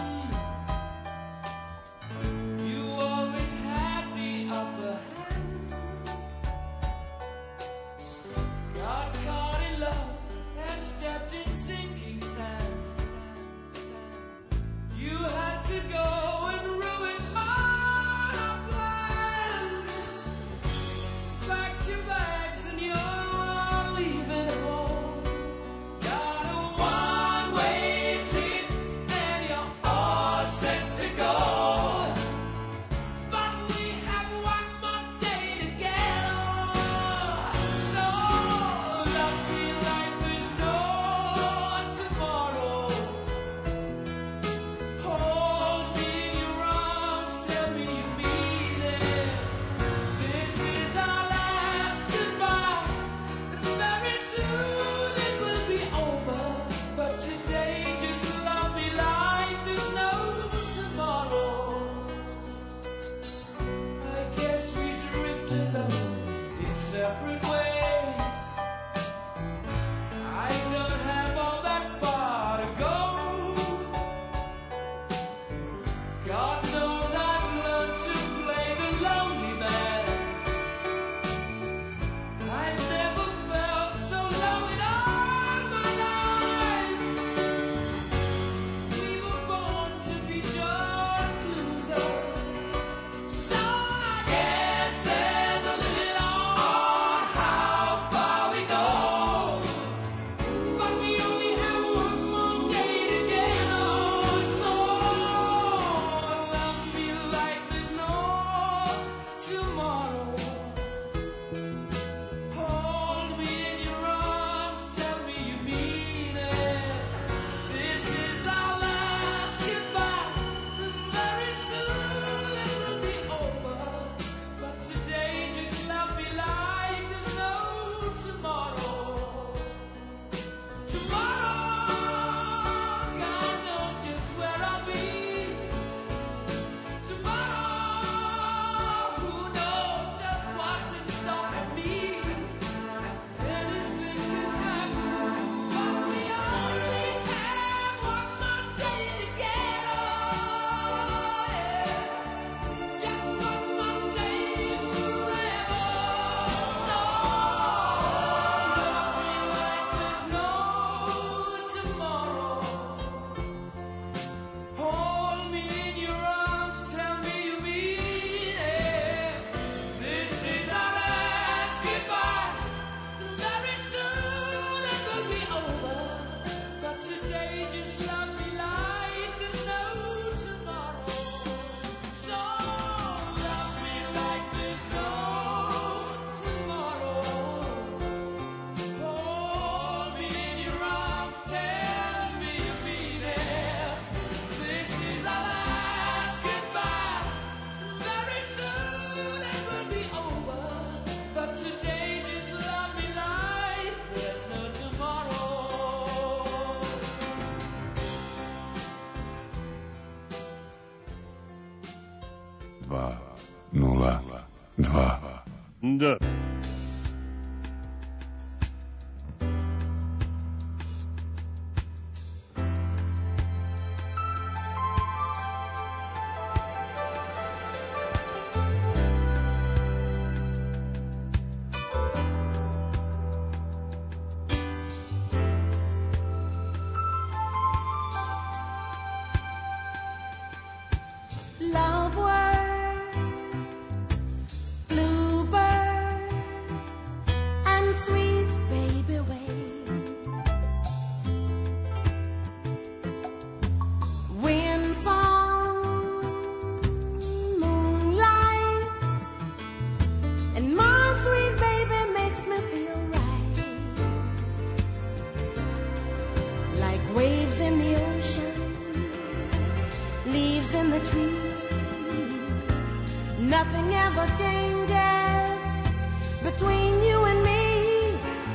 You always had the upper hand. Got caught in love and stepped in sinking sand. You had to go and ruin my plans. Packed your bags and you're leaving home. Got a one-way ticket and you're all set to go. But we have one more day together. So love me like there's no tomorrow. Hold me in your arms, tell me you mean it. This is our last goodbye, and very soon it will be over. But today, just love me like there's no tomorrow. I guess we drifted up in separate ways. I don't have all that far to go. God knows I've learned to play the lonely man. I've never felt so low in all my life. We were born to be just losers. So I guess there's a limit on how far we go. But we only have one more day together. So love me like there's no tomorrow. Hold me in your arms, tell me you mean it. This is our last goodbye, and very soon it will be over. But today, just love me like there's no tomorrow. Tomorrow, God knows just where I'll be. Tomorrow, who knows just what's in store for me. Anything can happen, but we only have one more day together. Just one more day forever. So love me like there's no tomorrow. Hold me in your arms, tell me you mean it. This is our last goodbye, and very soon it will be over. But today, just love me like there's no tomorrow. So love me like there's no tomorrow. Hold me in your arms, tell me you mean it. This is our last goodbye, and very soon it will be over. But today, just love me like there's no tomorrow. Dva, nula, dva. Da. Love words, bluebirds, nothing ever changes between you and me.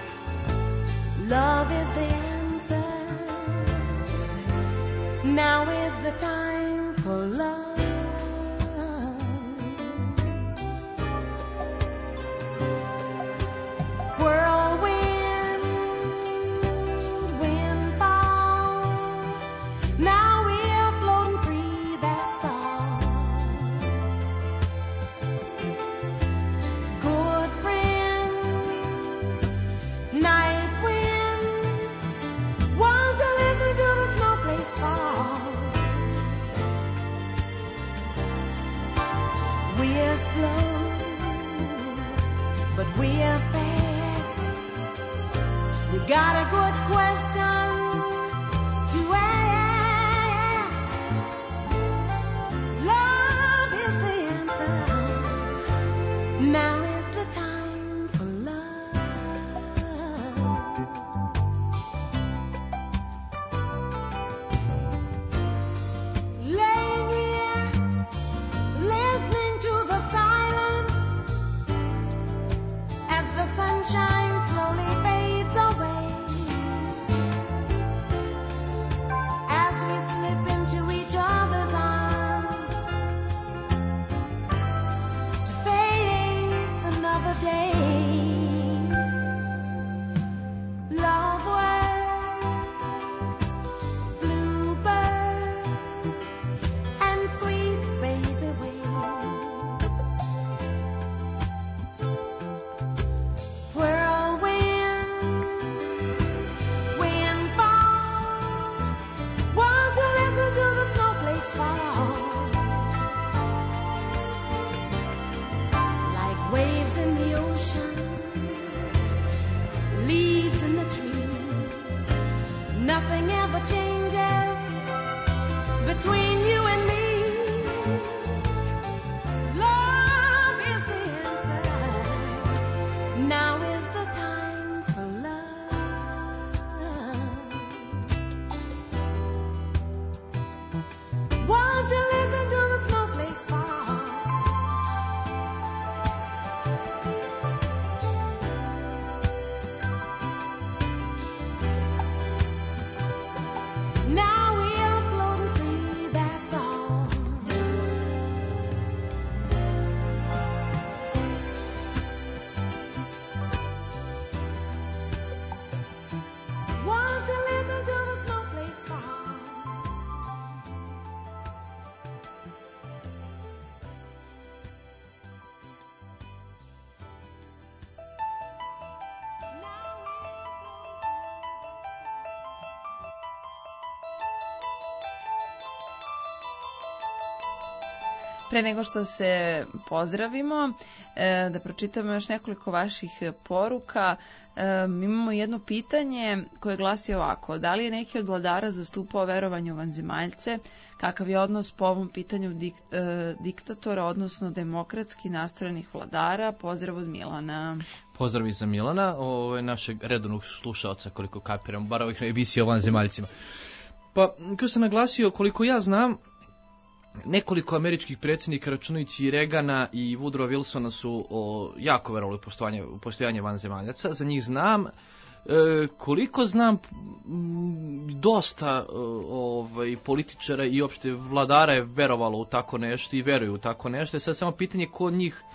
Love is the answer. Now is the time for love. Whirlwind, windfall. Now we're floating free, that's all. Good friends, night winds. Won't you listen to the snowflakes fall? We're slow, but we're fast. We got a good question to ask. Love is the answer. Now is the time for love. Laying here, listening to the silence as the sunshine slowly fades away. As we slip into each other's arms to face another day. Love words, bluebirds, and sweet baby waves. Whirlwind, windfall. Won't you listen to the snowflakes fall? Like waves in the ocean, leaves in the trees. Nothing ever changes between you and me. Love is the answer. Now is the time for love. Won't you listen to the snowflakes fall? Now we are floating free, that's all. Won't you listen to the snowflakes fall? Pre nego što se pozdravimo, e, da pročitamo još nekoliko vaših poruka. E, imamo jedno pitanje koje glasi ovako. Da li je neki od vladara zastupao verovanje u vanzemaljce? Kakav je odnos po ovom pitanju dik, e, diktatora, odnosno demokratski nastrojenih vladara? Pozdrav od Milana. Pozdrav za Milana, ovo je našeg redovnog slušalca, koliko kapiram, bar ovih emisija o vanzemaljcima. Pa, kao sam naglasio, koliko ja znam, nekoliko američkih predsjednika, računajući i Reagana i Woodrowa Wilsona, su o, jako verovali u postojanje, u postojanje vanzemaljaca. Za njih znam. E, koliko znam, m, dosta ovaj, političara i opšte vladara je verovalo u tako nešto i veruju u tako nešto. Sad samo pitanje ko od njih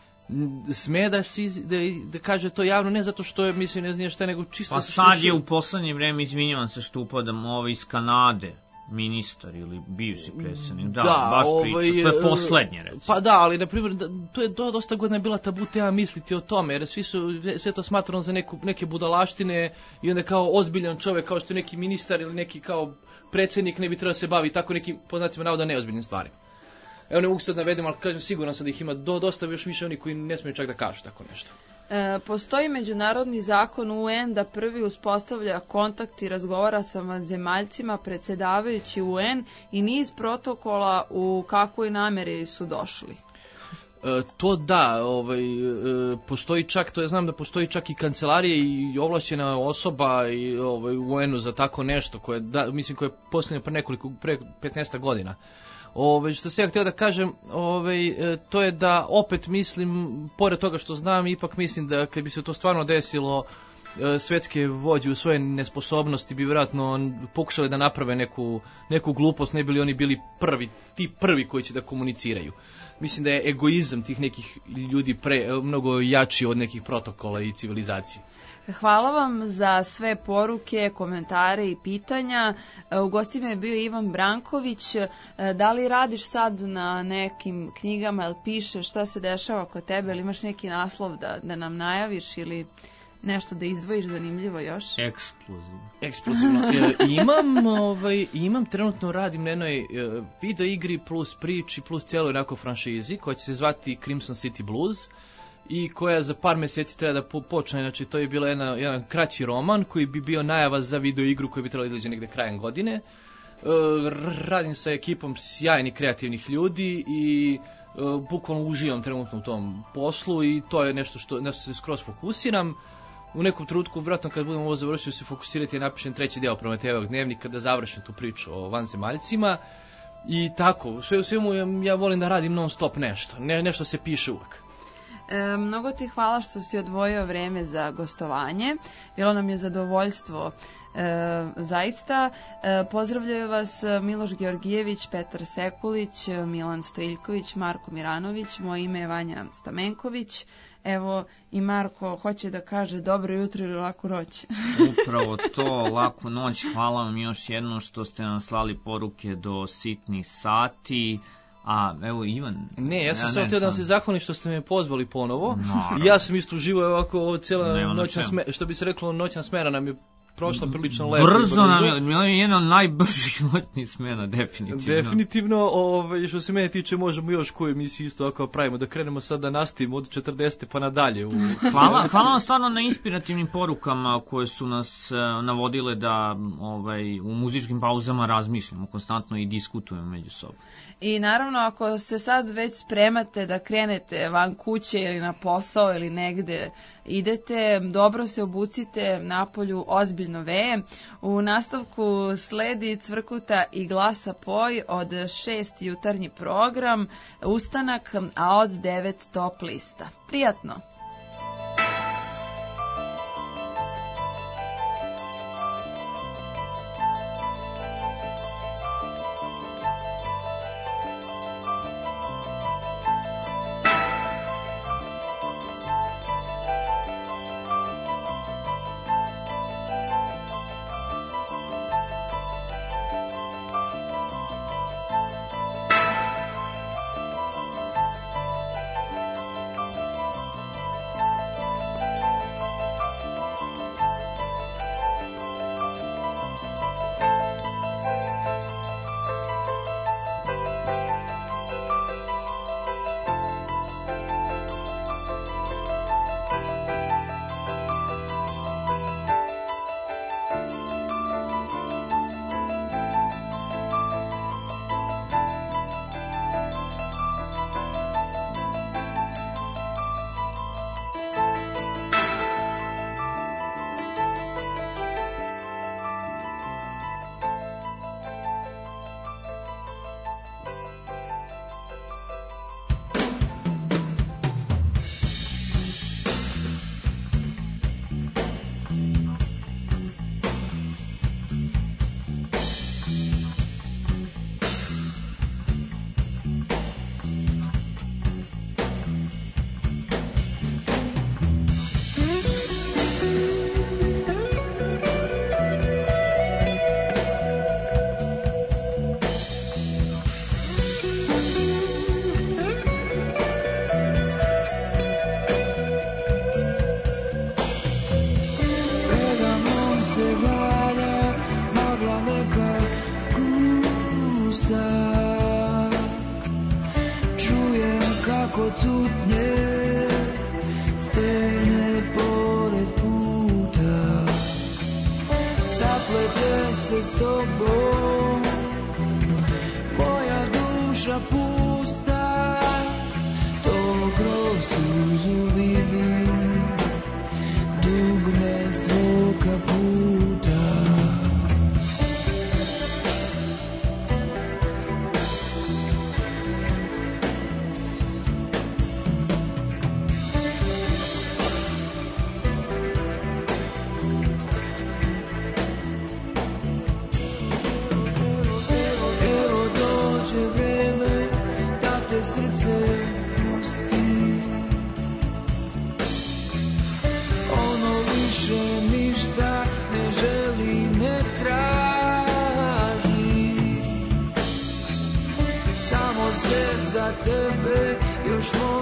sme da, si, da, da kaže to javno, ne zato što je, mislim, ne znam šta, nego čisto... Pa sad je u poslednje vreme, izvinjavam se što upadam, ovo iz Kanade, ministar ili bivši predsjednik, da, da baš ovaj, priča, to je poslednje, recimo. Pa da, ali, na primjer, da, to je do, dosta godina bila tabu tema misliti o tome, jer svi su, sve to smatrano za neku, neke budalaštine i onda kao ozbiljan čovjek, kao što je neki ministar ili neki kao predsjednik, ne bi trebao se baviti tako nekim, po znacima navoda, neozbiljnim stvarima. Evo, ne mogu sad navedem, ali kažem, siguran sam da ih ima do, dosta još više oni koji ne smiju čak da kažu tako nešto. E, postoji međunarodni zakon U N da prvi uspostavlja kontakt i razgovara sa vanzemaljcima predsjedavajući U N i niz protokola u kakvoj nameri su došli. E, to da, ovaj, e, postoji čak, to ja znam da postoji čak i kancelarije i ovlašćena osoba i ovaj, u U N-u za tako nešto, koje da, mislim koje je posljednje pre nekoliko, pre petnaest godina. Ove, što se ja htio da kažem, ove, to je da opet mislim, pored toga što znam, ipak mislim da kad bi se to stvarno desilo, svetske vođe u svoje nesposobnosti bi vjerojatno pokušali da naprave neku, neku glupost, ne bili oni bili prvi, ti prvi koji će da komuniciraju. Mislim da je egoizam tih nekih ljudi pre, mnogo jači od nekih protokola i civilizacije. Hvala vam za sve poruke, komentare i pitanja. U gostima je bio Ivan Branković. Da li radiš sad na nekim knjigama ili pišeš, šta se dešava kod tebe, ili imaš neki naslov da, da nam najaviš ili nešto da izdvojiš zanimljivo još? Eksplozivno. Eksplozivno. E, imam, ovaj, imam, trenutno radim na jednoj e, video igri plus priči plus cijeloj onako franšizi koja će se zvati Crimson City Blues i koja za par mjeseci treba da po, počne. Znači to je bila jedna, jedan kraći roman koji bi bio najava za video igru koja bi trebala izaći negde krajem godine. E, radim sa ekipom sjajnih kreativnih ljudi i e, bukvalno uživam trenutno u tom poslu i to je nešto što, nešto se skroz fokusiram. U nekom trenutku, vjerojatno kad budemo ovo završili, se fokusirati i napišem treći deo Prometejevog dnevnika da završim tu priču o vanzemaljcima. I tako, sve u svemu ja volim da radim non stop nešto, ne, nešto se piše uvek. E, mnogo ti hvala što si odvojio vreme za gostovanje. Bilo nam je zadovoljstvo. E, zaista, e, pozdravljaju vas Miloš Georgijević, Petar Sekulić, Milan Stojiljković, Marko Miranović, moje ime je Vanja Stamenković. Evo i Marko hoće da kaže dobro jutro ili laku noć. Upravo to, laku noć. Hvala vam još jednom što ste nam slali poruke do sitnih sati. A, evo Ivan. Ne, ja sam ja samo htio da vam se zahvalim što ste me pozvali ponovo. No, ja sam isto uživao ovako ovo cijela noćna smena, što bi se reklo noćna smena nam je prošla prilično lepo. Brzo nam je, jedna od najbržih noćnih smena, definitivno. Definitivno, ovaj, što se mene tiče, možemo još koju emisiju isto ovako pravimo, da krenemo sad da nastavimo od četrdesete pa nadalje. U... Hvala, hvala vam stvarno na inspirativnim porukama koje su nas navodile da ovaj, u muzičkim pauzama razmišljamo konstantno i diskutujemo među sobom. I naravno, ako se sad već spremate da krenete van kuće ili na posao ili negde idete, dobro se obucite, napolju ozbiljno veje. U nastavku sledi Cvrkuta i Glasa Poj, od šest jutarnji program, Ustanak, a od devet top lista. Prijatno!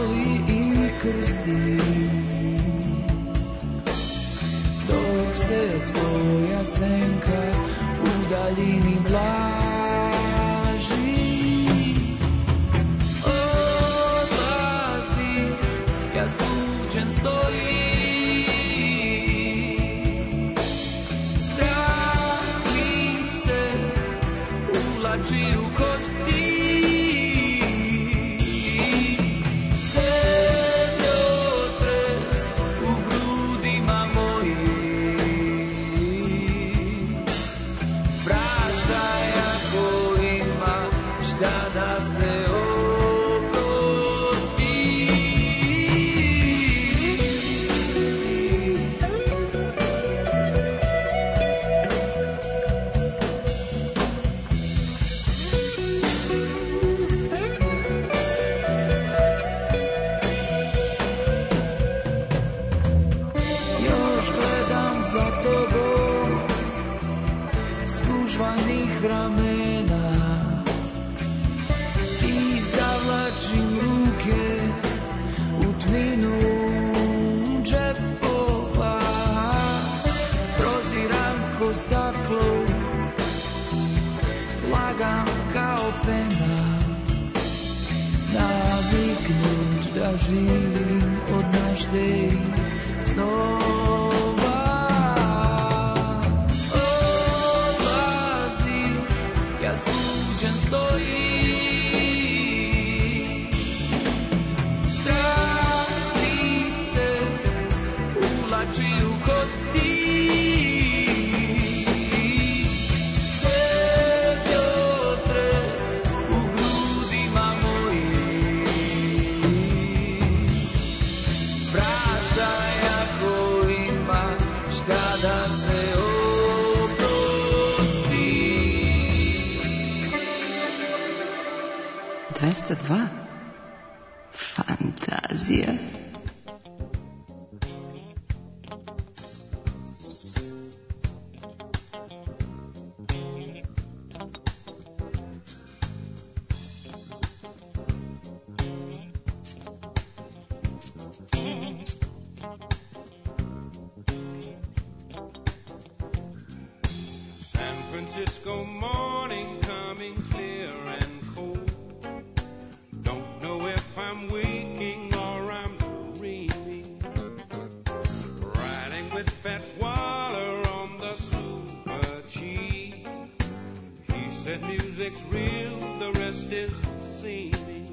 moli i krsti, dok se tvoja senka u daljini blaži. Odlazi, ja sluđen stojim, uvlači u kosti, zemljotres u grudima mojim, prašta ako ima šta da se ramena i zavlačim ruke u tminu džepova, proziram ko staklo, lagam kao pena, naviknut da živim od mašte snova. Ja sluđen stojim, strati se uvlači u kosti, zemljotres u grudima mojim, prašta ako ima šta da se dvesta dva Fantazija. San Francisco morning coming clear and cold. Don't know if I'm waking or I'm dreaming. Riding with Fats Waller on the Super G. He said music's real, the rest is seeming.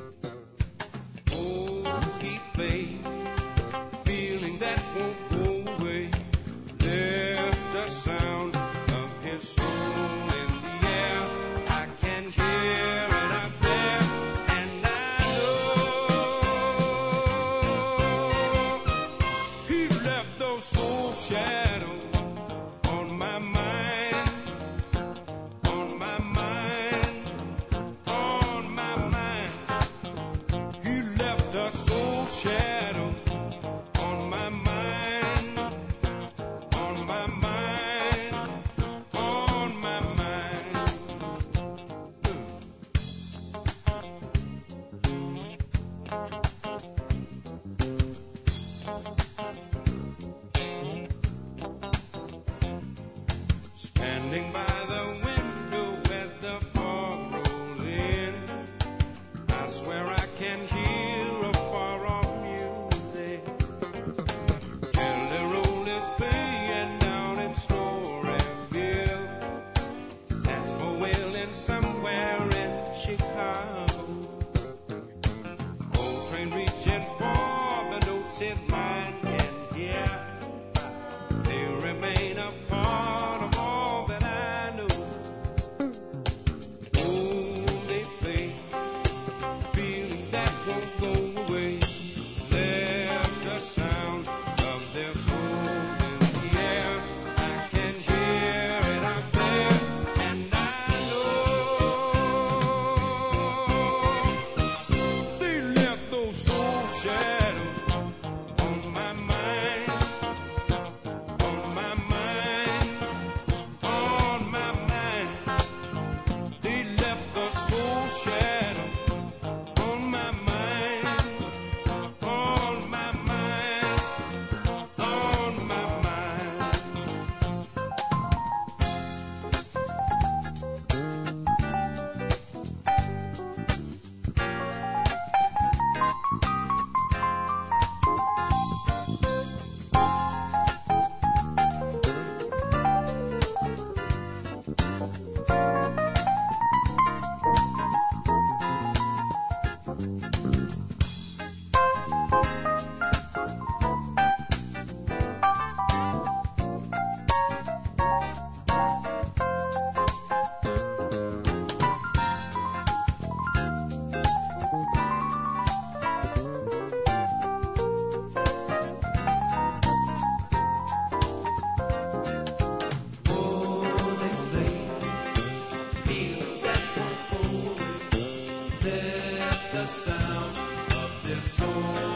Oh, he played, feeling that won't go away. There's the sound of his soul in the air. I can hear it up there, and I know he left those soul shadows on my mind, on my mind, on my mind. He left a soul shadow on my mind, on my mind, on my mind. Standing by the window as the fog rolls in, I swear I can hear a far-off music. Jelly Roll is playing down in Storyville. Saxophone wailing somewhere in Chicago. Coltrane reaching for the notes his mind can hear. They remain a part of all that I home.